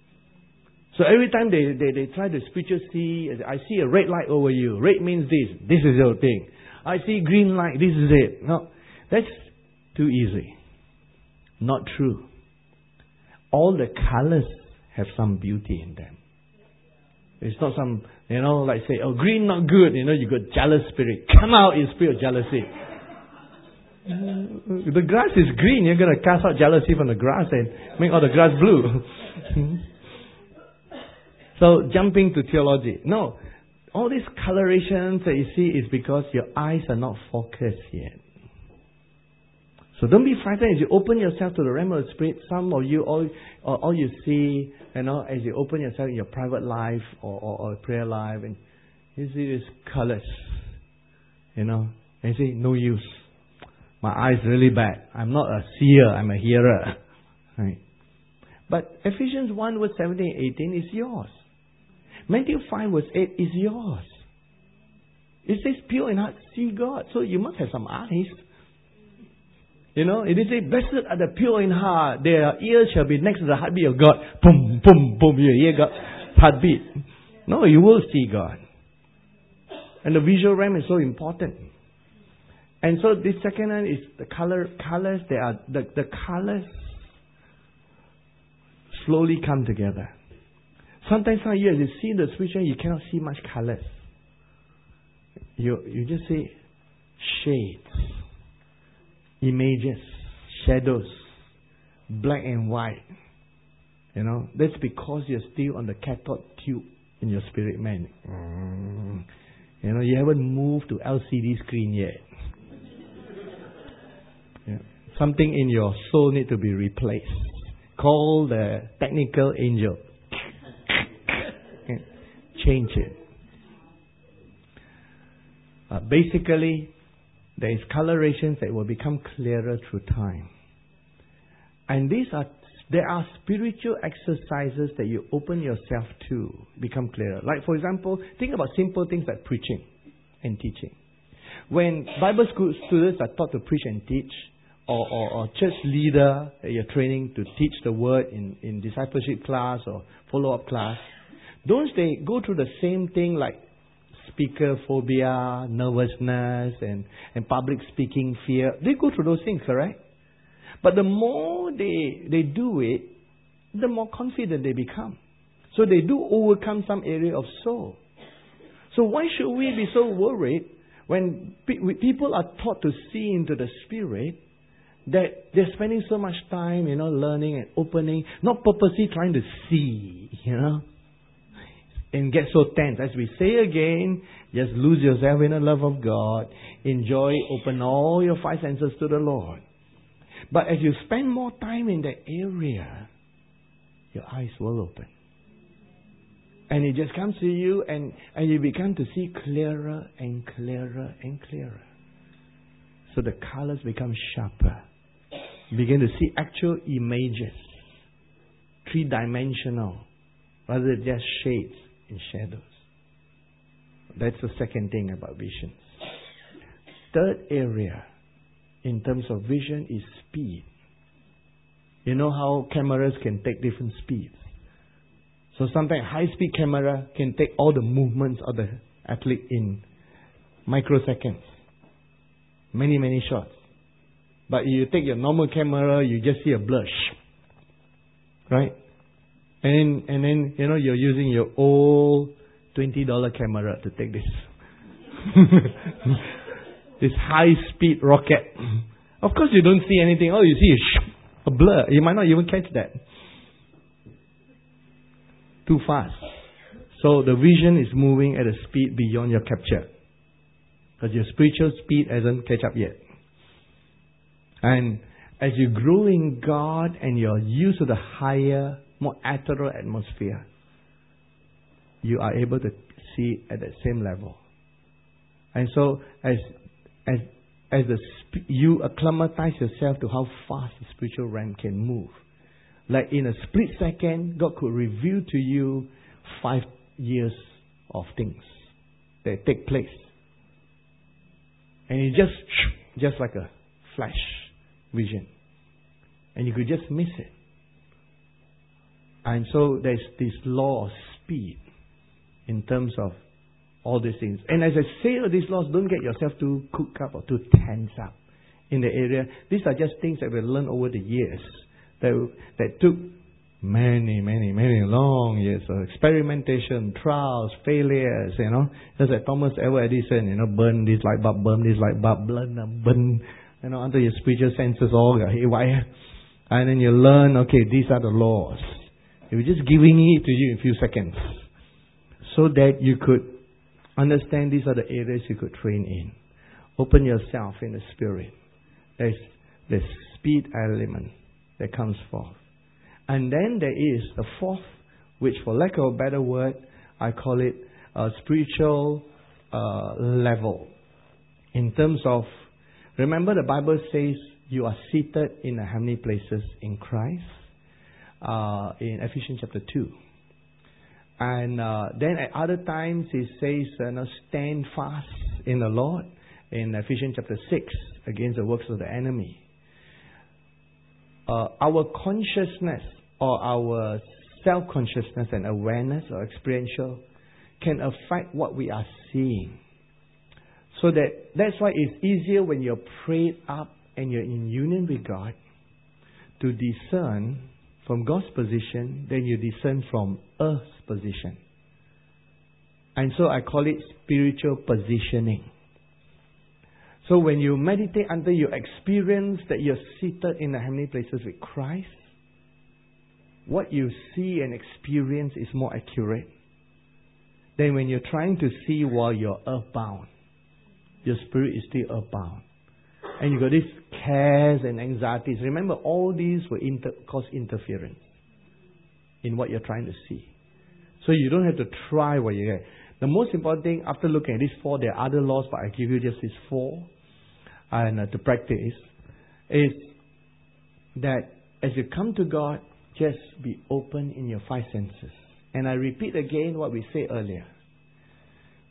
So every time they, they, they try to spiritual see, I see a red light over you. Red means this. This is your thing. I see green light. This is it. No, that's too easy. Not true. All the colors have some beauty in them. It's not some, you know, like say, oh, green not good. You know, you got jealous spirit. Come out in spirit of jealousy. The grass is green. You're going to cast out jealousy from the grass and make all the grass blue. So, jumping to theology. No. All these colorations that you see is because your eyes are not focused yet. So don't be frightened as you open yourself to the realm of the Spirit. Some of you, all, all you see, you know, as you open yourself in your private life or, or, or prayer life, and you see these colors. You know, and you say, no use. My eyes really bad. I'm not a seer, I'm a hearer. Right? But Ephesians one, verse seventeen, eighteen is yours. Matthew five, verse eight is yours. It says, pure in heart, see God. So you must have some eyes. You know, it is say, blessed are the pure in heart. Their ears shall be next to the heartbeat of God. Boom, boom, boom. You hear God's heartbeat. No, you will see God. And the visual realm is so important. And so this second one is the color, colors. They are the, the colors slowly come together. Sometimes some years you see the spiritual, you cannot see much colors. You you just see shades, images, shadows, black and white. You know, that's because you're still on the cathode tube in your spirit man. Mm. You know, you haven't moved to L C D screen yet. Yeah. Something in your soul need to be replaced. Call the technical angel. Change it. Uh, basically, there is colorations that will become clearer through time. And these are there are spiritual exercises that you open yourself to become clearer. Like, for example, think about simple things like preaching and teaching. when Bible school students are taught to preach and teach, or, or, or church leader that you're training to teach the word in, in discipleship class or follow-up class, don't they go through the same thing like speaker phobia, nervousness, and, and public speaking fear? They go through those things, correct? But the more they, they do it, the more confident they become. So they do overcome some area of soul. So why should we be so worried when pe- people are taught to see into the Spirit, that they're spending so much time, you know, learning and opening, not purposely trying to see, you know, and get so tense. As we say again, just lose yourself in the love of God. Enjoy, open all your five senses to the Lord. But as you spend more time in that area, your eyes will open. And it just comes to you, and, and you begin to see clearer and clearer and clearer. So the colors become sharper. You begin to see actual images, three-dimensional, rather than just shades and shadows. That's the second thing about visions. Third area in terms of vision is speed. You know how cameras can take different speeds. So sometimes high-speed camera can take all the movements of the athlete in microseconds. Many, many shots. But you take your normal camera, you just see a blur. Right? And then, and then, you know, you're using your old twenty dollars camera to take this. This high-speed rocket. Of course you don't see anything. All you see is a blur. You might not even catch that. Too fast. So the vision is moving at a speed beyond your capture. Because your spiritual speed hasn't catch up yet. And as you grow in God and you're used to the higher, more ethereal atmosphere, you are able to see at that same level. And so as as as the sp- you acclimatize yourself to how fast the spiritual realm can move. Like in a split second, God could reveal to you five years of things that take place. And it just, just like a flash vision. And you could just miss it. And so there's this law of speed in terms of all these things. And as I say all these laws, don't get yourself too cooked up or too tense up in the area. These are just things that we learned over the years. That, that took many, many, many long years of experimentation, trials, failures, you know. Just like Thomas Edward Edison, you know, burn this light bulb, burn this light bulb, burn, burn, you know, until your spiritual senses all got haywire. And then you learn, okay, these are the laws. We're just giving it to you in a few seconds. So that you could understand these are the areas you could train in. Open yourself in the Spirit. There's the speed element that comes forth. And then there is a fourth, which for lack of a better word, I call it a spiritual uh, level. In terms of, remember the Bible says you are seated in the heavenly places in Christ. Uh, in Ephesians chapter two. And uh, then at other times it says, you know, stand fast in the Lord. In Ephesians chapter six, against the works of the enemy. Uh, our consciousness or our self-consciousness and awareness or experiential can affect what we are seeing. So that that's why it's easier when you're prayed up and you're in union with God to discern from God's position than you discern from Earth's position. And so I call it spiritual positioning. So when you meditate until you experience that you're seated in the heavenly places with Christ, what you see and experience is more accurate than when you're trying to see while you're earthbound. Your spirit is still earthbound. And you got these cares and anxieties. Remember, all these will inter- cause interference in what you're trying to see. So you don't have to try what you're getting. The most important thing, after looking at these four, there are other laws, but I give you just these four and uh, to practice, is that as you come to God, just be open in your five senses. And I repeat again what we said earlier.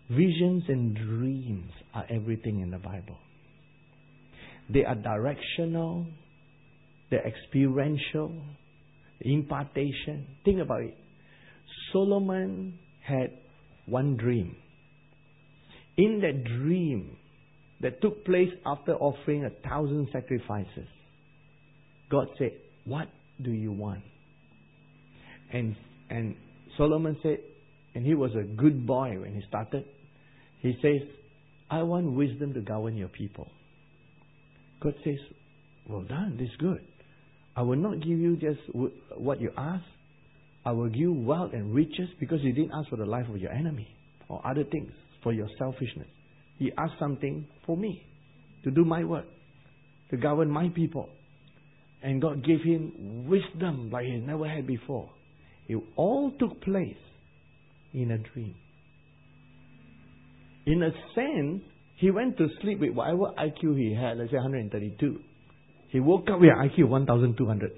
Visions and dreams are everything in the Bible. They are directional, they're experiential, impartation. Think about it. Solomon had one dream. In that dream that took place after offering a thousand sacrifices, God said, "What do you want?" And and Solomon said, and he was a good boy when he started, he says, "I want wisdom to govern your people." God says, "Well done, this is good. I will not give you just w- what you ask. I will give you wealth and riches because you didn't ask for the life of your enemy or other things for your selfishness. He asked something for me, to do my work, to govern my people." And God gave him wisdom like he never had before. It all took place in a dream. In a sense, he went to sleep with whatever I Q he had, let's say one hundred thirty-two. He woke up with an I Q of one thousand two hundred.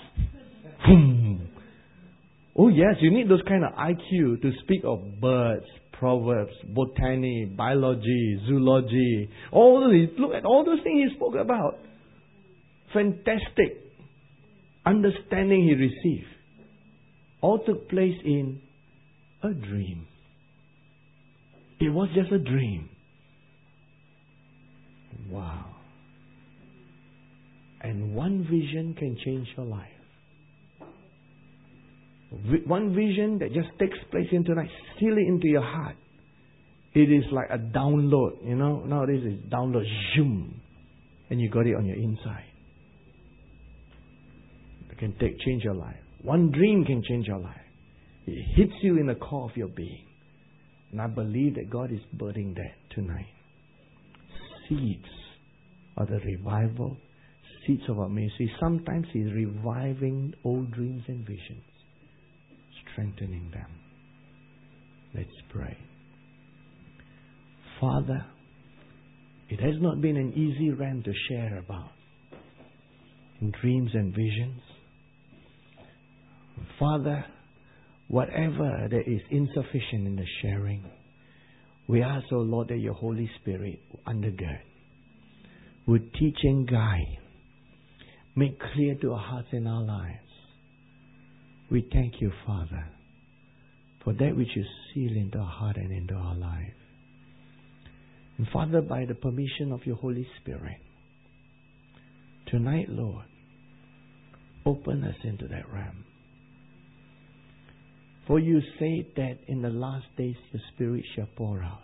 Oh yes, you need those kind of I Q to speak of birds, proverbs, botany, biology, zoology. All those, look at all those things he spoke about. Fantastic understanding he received. All took place in a dream. It was just a dream. Wow. And one vision can change your life. One vision that just takes place into night, seal it into your heart. It is like a download, you know. Nowadays it's download, zoom, and you got it on your inside. It can take change your life. One dream can change your life. It hits you in the core of your being. And I believe that God is birthing that tonight. Seeds of the revival, seeds of our ministry. Sometimes He's reviving old dreams and visions, strengthening them. Let's pray. Father, it has not been an easy realm to share about in dreams and visions. Father, whatever that is insufficient in the sharing, we ask, O Lord, that your Holy Spirit will undergird, would teach and guide, make clear to our hearts and our lives. We thank you, Father, for that which you seal into our heart and into our life. And Father, by the permission of your Holy Spirit, tonight, Lord, open us into that realm. For you say that in the last days your Spirit shall pour out.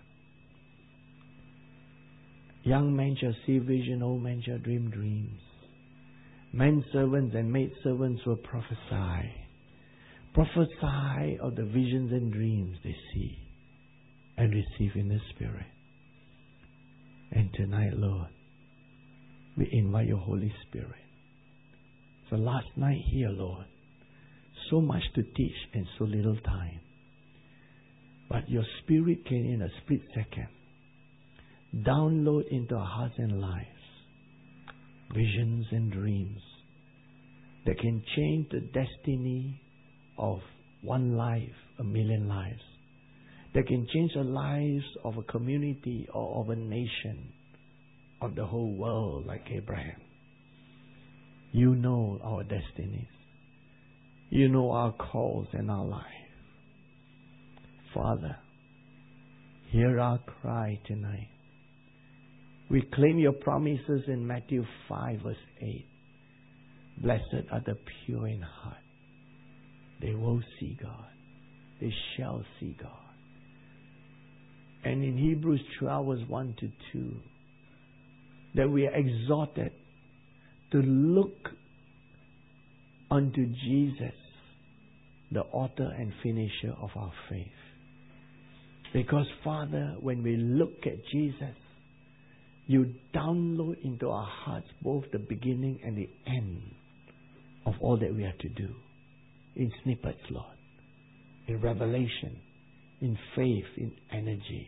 Young men shall see vision, old men shall dream dreams. Men servants and maid servants will prophesy. Prophesy of the visions and dreams they see and receive in the Spirit. And tonight, Lord, we invite your Holy Spirit. So last night here, Lord, so much to teach and so little time. But your Spirit came in a split second. Download into our hearts and lives visions and dreams that can change the destiny of one life, a million lives. That can change the lives of a community or of a nation, of the whole world, like Abraham. You know our destinies. You know our calls and our life. Father, hear our cry tonight. We claim your promises in Matthew five verse eight. Blessed are the pure in heart. They will see God. They shall see God. And in Hebrews twelve verse one to two, that we are exhorted to look unto Jesus, the author and finisher of our faith. Because, Father, when we look at Jesus, you download into our hearts both the beginning and the end of all that we are to do. In snippets, Lord. In revelation. In faith. In energy.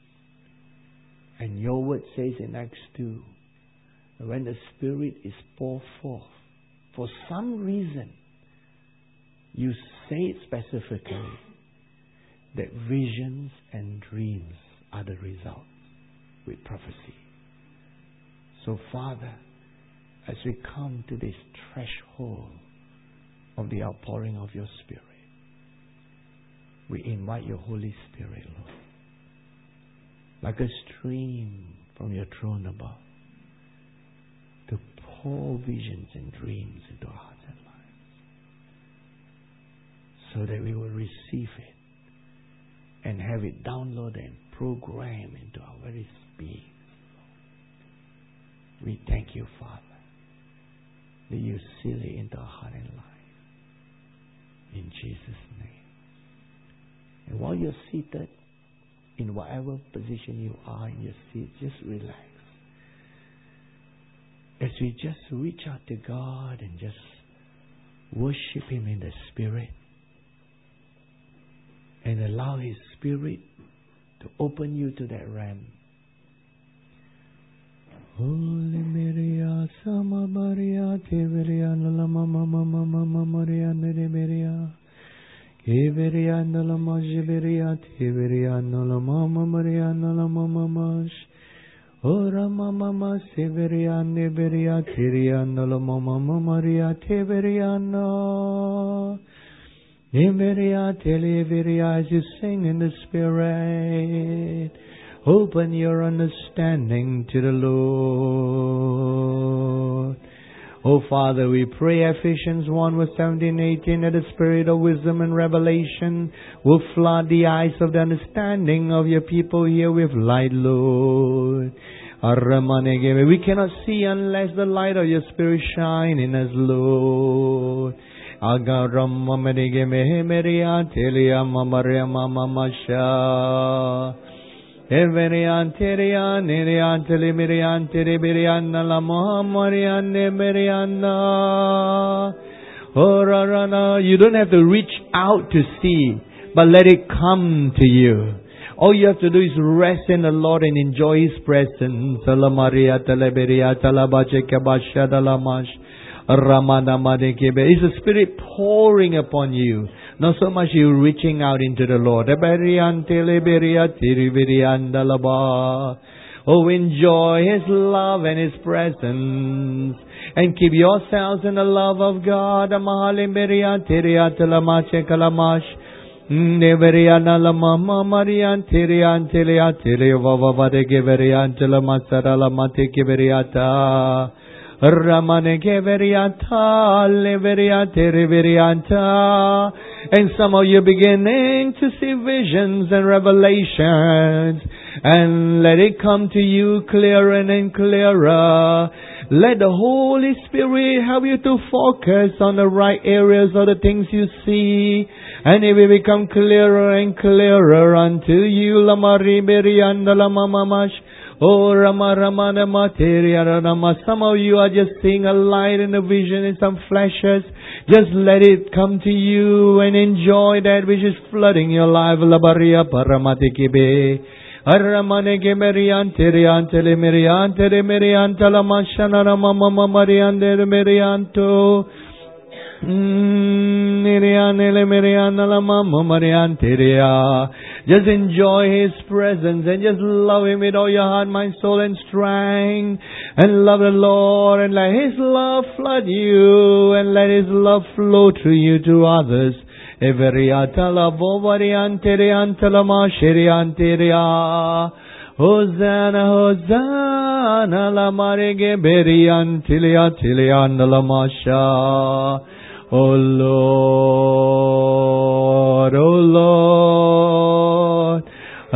And your word says in Acts two, when the Spirit is poured forth, for some reason, you say it specifically, that visions and dreams other result with prophecy. So, Father, as we come to this threshold of the outpouring of your Spirit, we invite your Holy Spirit, Lord, like a stream from your throne above, to pour visions and dreams into our hearts and lives, so that we will receive it and have it downloaded and programmed into our very being. We thank you, Father, that you seal it into our heart and life. In Jesus' name. And while you're seated, in whatever position you are in your seat, just relax. As we just reach out to God and just worship Him in the Spirit, and allow His Spirit to open you to that realm. Holy Maria, Sama Maria, Teveria, Lama Mama Mama Maria, Nereberia, Keveria, Nalama Jiberia, Teveria, Nalama Maria, Nalama Mamash, Ora Mama Severia, Neberia, Teria, Nalama Mama Maria, Teveria, no. Neberia, Televeria, as you sing in the Spirit. Open your understanding to the Lord. Oh Father, we pray Ephesians one verse seventeen eighteen that the Spirit of wisdom and revelation will flood the eyes of the understanding of your people here with light, Lord. We cannot see unless the light of your Spirit shine in us, Lord. Agaram Mamerige Mehemeria Telia Mamaria Mama Masha Everian Terian Nerian Telemirian Teribiriana La Mohamarian Neberiana Orarana. You don't have to reach out to see, but let it come to you. All you have to do is rest in the Lord and enjoy His presence. Salamaria Teleberia Talabache Kabasha Dalamash Ramana Madekebe. It's the Spirit pouring upon you. Not so much you reaching out into the Lord. Oh, enjoy His love and His presence. And keep yourselves in the love of God. Ramane Keveriata, Leveriate, Reverianta. And some of you beginning to see visions and revelations. And let it come to you clearer and clearer. Let the Holy Spirit help you to focus on the right areas of the things you see. And it will become clearer and clearer unto you. Lamari Berianda Lamamash. Oh, Rama Ramana Materia Rama. Some of you are just seeing a light in the vision in some flashes. Just let it come to you and enjoy that which is flooding your life. Labaria Paramatikibe. Aramane Gemerian Terian Telemerian Telemerian Talamashana Ramama Marian Merianto. Just enjoy His presence and just love Him with all your heart, mind, soul and strength. And love the Lord and let His love flood you and let His love flow through you to others. Hosanna, Hosanna, la marege berian tilia tilian la masha. Oh Lord, oh Lord,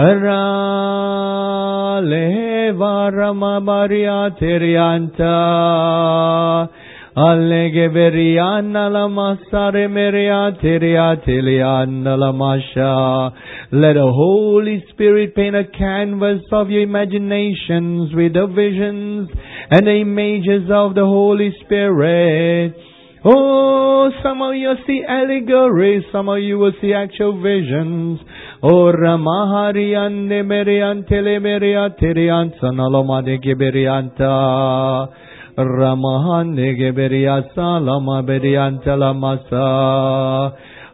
Araleva Rama Maria Terianta, Allege Veriana la Masare Maria Teria Tiliana la Masha. Let the Holy Spirit paint a canvas of your imaginations with the visions and the images of the Holy Spirit. Oh, some of you see allegories, some of you will see actual visions. Oh, Ramaharian Nemerian Telemeria Terian Sanaloma de Geberianta Ramahan de Geberia Salama Berianta Lamasa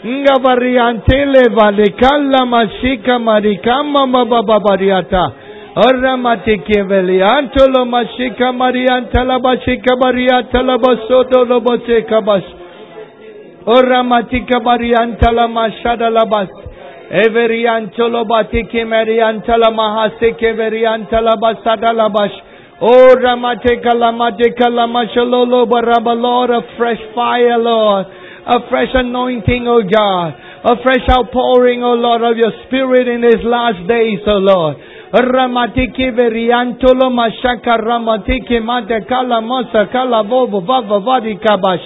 Ngavariantele valikalla mashika marikama mababariata. Oramatike veliantolo mashika mariantala bashika bariatala basoto loboseka bas. Oramatika bariantala mashada labas. Everiantolo batike mariantala mahaseke veriantala basada labash. Oh, Ramateka Lamateka Lamashalolo Baraba, Lord, a fresh fire, Lord. A fresh anointing, oh God. A fresh outpouring, oh Lord, of your Spirit in these last days, oh Lord. Ramatiki Veriantolo Mashaka Ramatiki Matekala Mosa Kala Bobo Vava Vadi Kabash.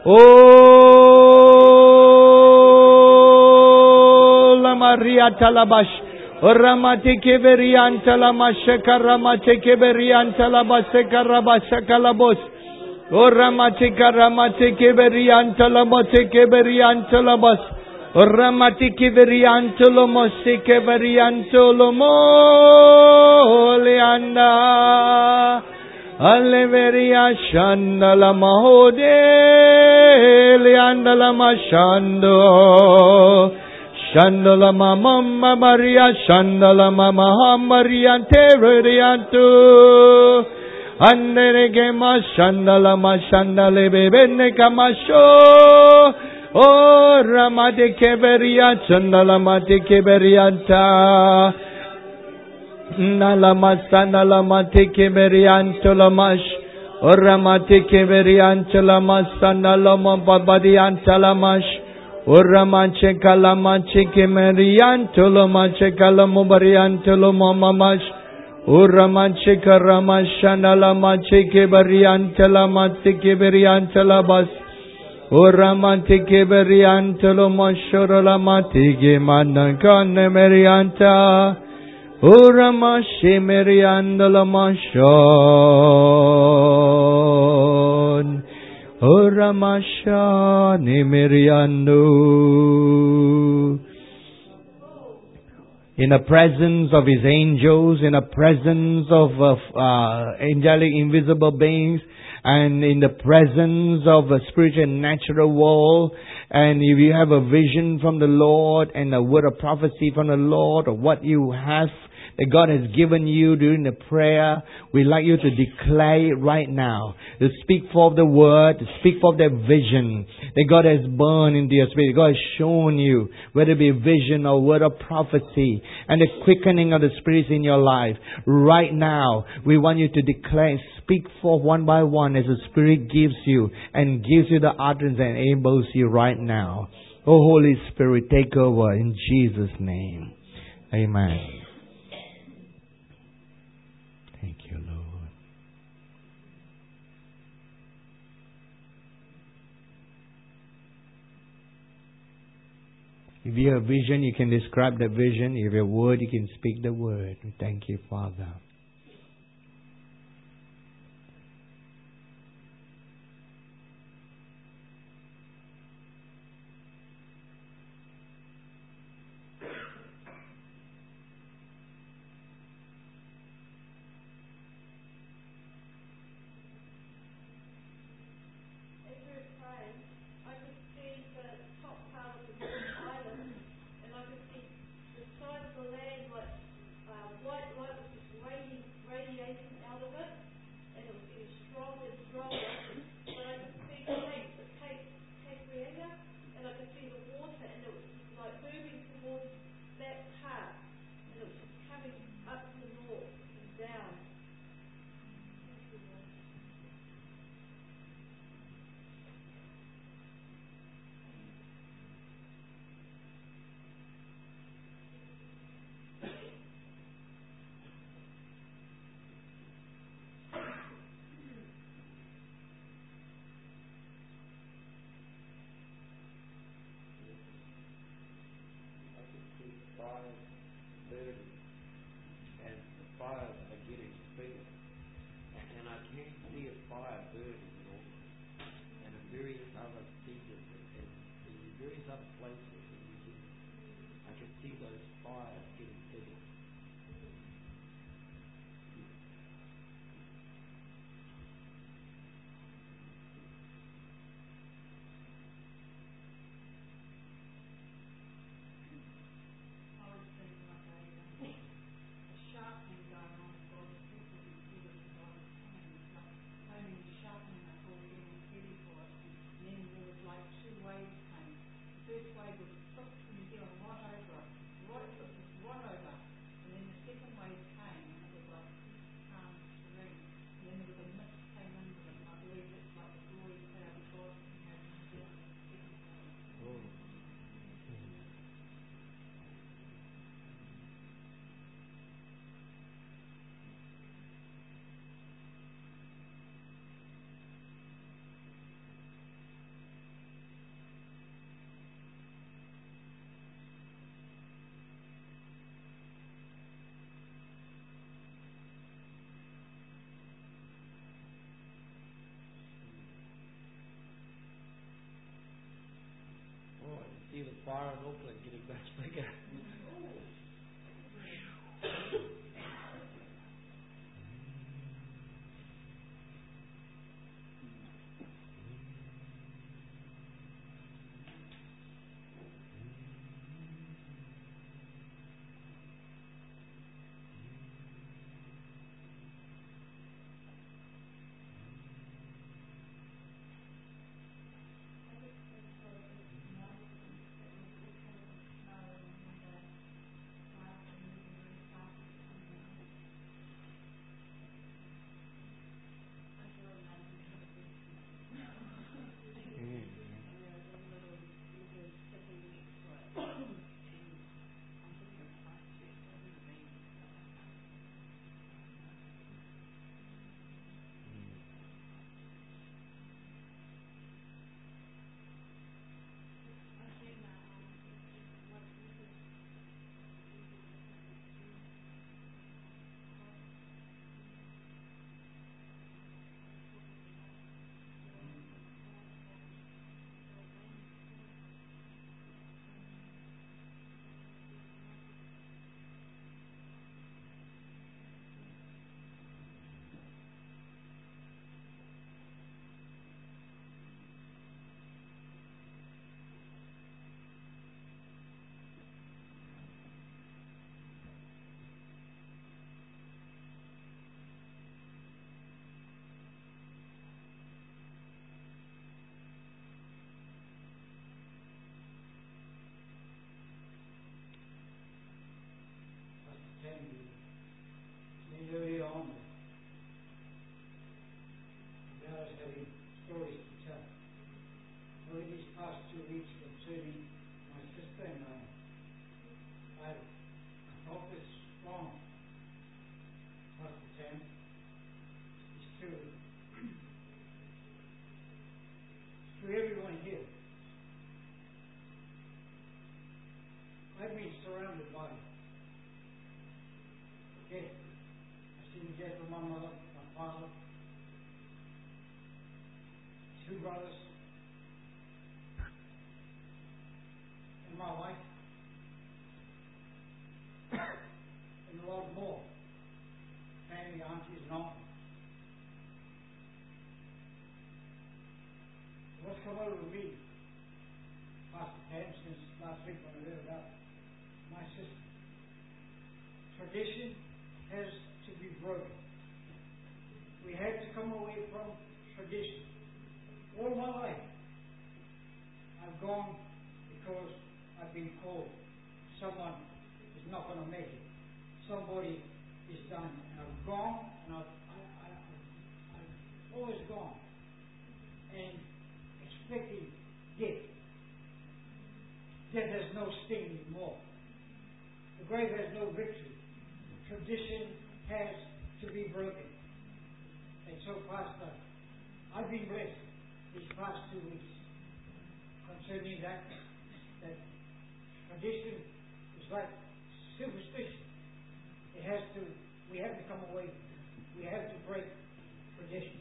Oh, La Maria Talabash. Ramatike Verianta la Mashaka Ramateke Verianta la Baseka Rabashaka Labos. O Ramatika Ramateke Verianta la Moteke Verianta la Bas. O Ramatike Verianta lo Moseke Verianto lo Molianda. Aleveria Shanda la Mahode Leanda la Mashando. Shandala mama Maria, Shandala mama Maria, Tereriantu. Andere ma Shandala ma Shandale bebene kamasho. Oh Ramade keberia, Shandala mate keberianta. Nala masandala mate keberianto lamash. Oh Ramate keberianto lamasandala mabadianta lamash. Uramache kalamache kemerianto lomache kalamubarianto lomamash. Uramache karamashana lamache keberianto lamache keberianto labas. Uramate keberianto lomashoro lamate gemanakane merianta. Uramashe meriando lamashon. Oramasha Nimiriando. In the presence of his angels, in the presence of uh, uh, angelic invisible beings, and in the presence of a spiritual and natural world, and if you have a vision from the Lord and a word of prophecy from the Lord of what you have that God has given you during the prayer, we'd like you to declare it right now. To speak forth the word, to speak forth that vision that God has burned into your spirit. God has shown you, whether it be vision or word of prophecy, and the quickening of the spirits in your life. Right now, we want you to declare and speak forth one by one as the Spirit gives you and gives you the utterance and enables you right now. Oh, Holy Spirit, take over in Jesus' name. Amen. Thank you, Lord. If you have a vision, you can describe the vision. If you have a word, you can speak the word. Thank you, Father. far and open, gini gas mereka. Early on, I was having stories to tell. Over these past two weeks concerning my sister and I, I felt this strong. Pastor Sam is to, to everyone here. I've been surrounded by death. I've seen death of my mother, my father, two brothers, and my wife, and a lot more. Family, aunties, and uncles. What's come over me, Pastor Pam, since last week when I heard about my sister? Tradition has to be broken. We have to come away from tradition. All my life, I've gone because I've been called. Someone is not going to make it. Somebody is done. And I've gone, and I've, I, I, I've always gone, and expecting death. Death has no sting anymore. The grave has no victory. Tradition has to be broken. And so, Pastor, I've been blessed these past two weeks concerning that, that tradition is like superstition. It has to, we have to come away, we have to break tradition.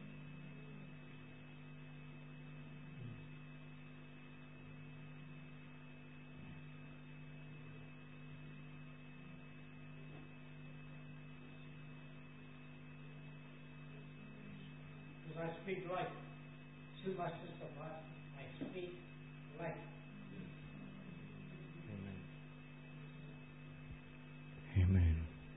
I speak life to my sister, I speak life. Amen. Amen.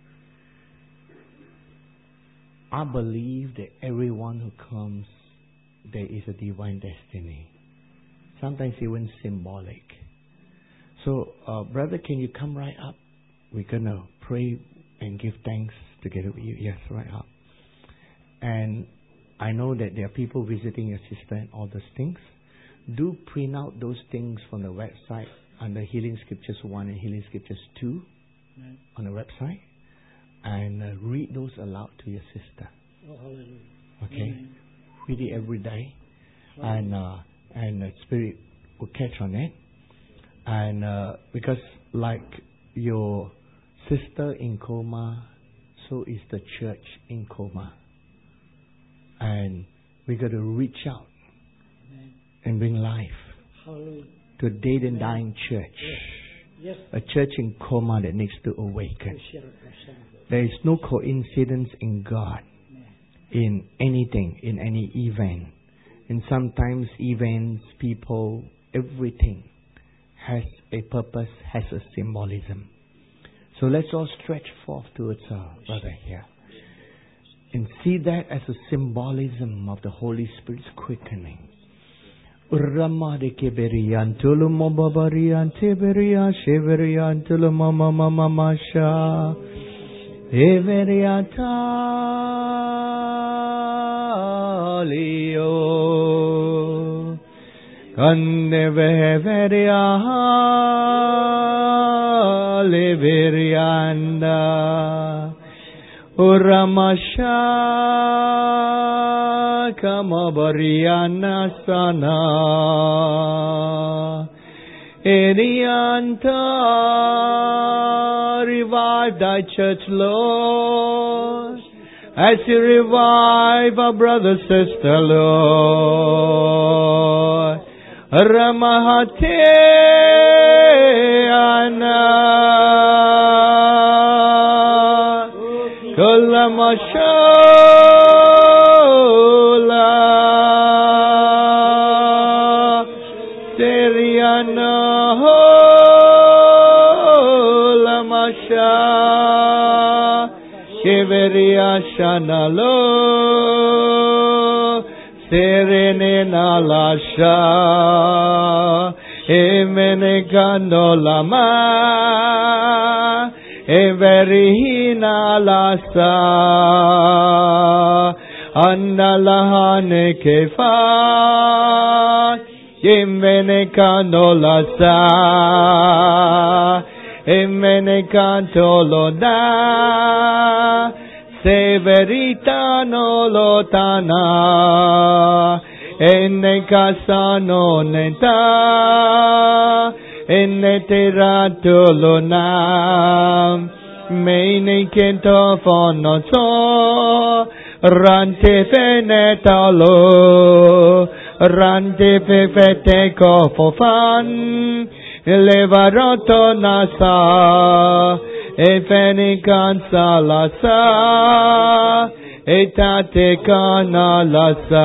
I believe that everyone who comes, there is a divine destiny. Sometimes even symbolic. So, uh, brother, can you come right up? We're going to pray and give thanks together with you. Yes, right up. And I know that there are people visiting your sister and all those things. Do print out those things from the website under Healing Scriptures one and Healing Scriptures two Amen. On the website. And uh, read those aloud to your sister. Oh, hallelujah. Okay? Amen. Read it every day. And, uh, and the Spirit will catch on it. And uh, because like your sister in coma, so is the church in coma. And we got to reach out Amen. And bring life Hallelujah. to a dead and dying church. Yes. A church in coma that needs to awaken. There is no coincidence in God, in anything, in any event. And sometimes events, people, everything has a purpose, has a symbolism. So let's all stretch forth towards our brother here. And see that as a symbolism of the Holy Spirit's quickening. Urama de keberian tulumo babarian teberia sheverian tulumo mama mama sha everiata lio kanneveveria leverianda Uramasha kamabariana sana Erianta revive thy church, Lord, as you revive our brother, sister, Lord. Ramahate ana Kalamashola Seriana Lamasha Shiveria Shanalo Serene Nalasha Emenegano Lama Everihina lasa Annalahane kefa Yemene kanolasa Emene kantoloda Severita nolotana Enne kasano neta Enne teratolonam Meine kento fonoto Rante fenetalo Rante fefete kofofan Levaroto nasa Efeni kansalasa Etate kanalasa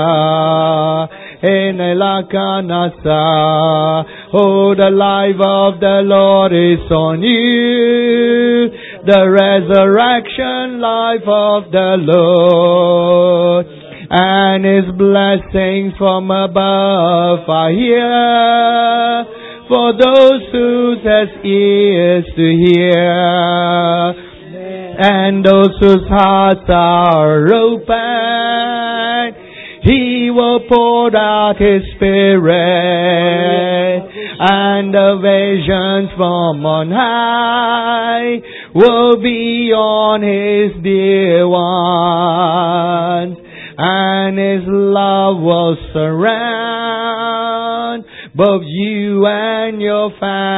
Enelakanasa. Oh, the life of the Lord is on you. The resurrection life of the Lord. And His blessings from above are here. For those who has ears to hear. And those whose hearts are open. He will pour out His Spirit, and the visions from on high will be on His dear ones, and His love will surround both you and your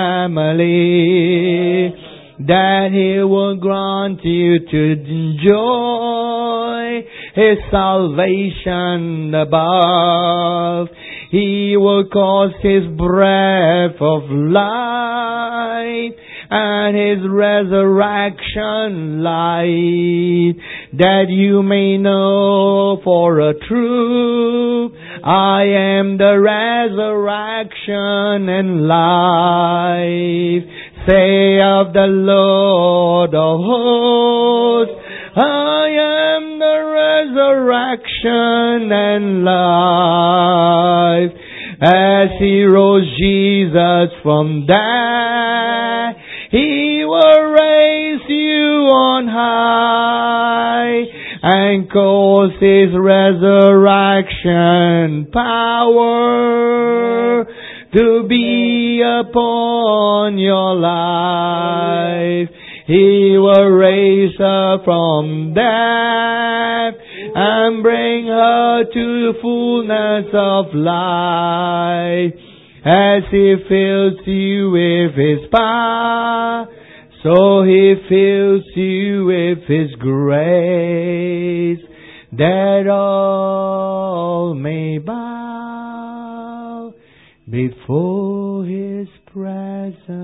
family, that He will grant you to enjoy His salvation above. He will cause His breath of life and His resurrection light, that you may know for a truth, I am the resurrection and life. Say of the Lord of hosts, I am the resurrection and life. As He rose Jesus from death, He will raise you on high and cause His resurrection power to be upon your life. He will raise her from death and bring her to the fullness of life. As He fills you with His power, so He fills you with His grace, that all may bow before His presence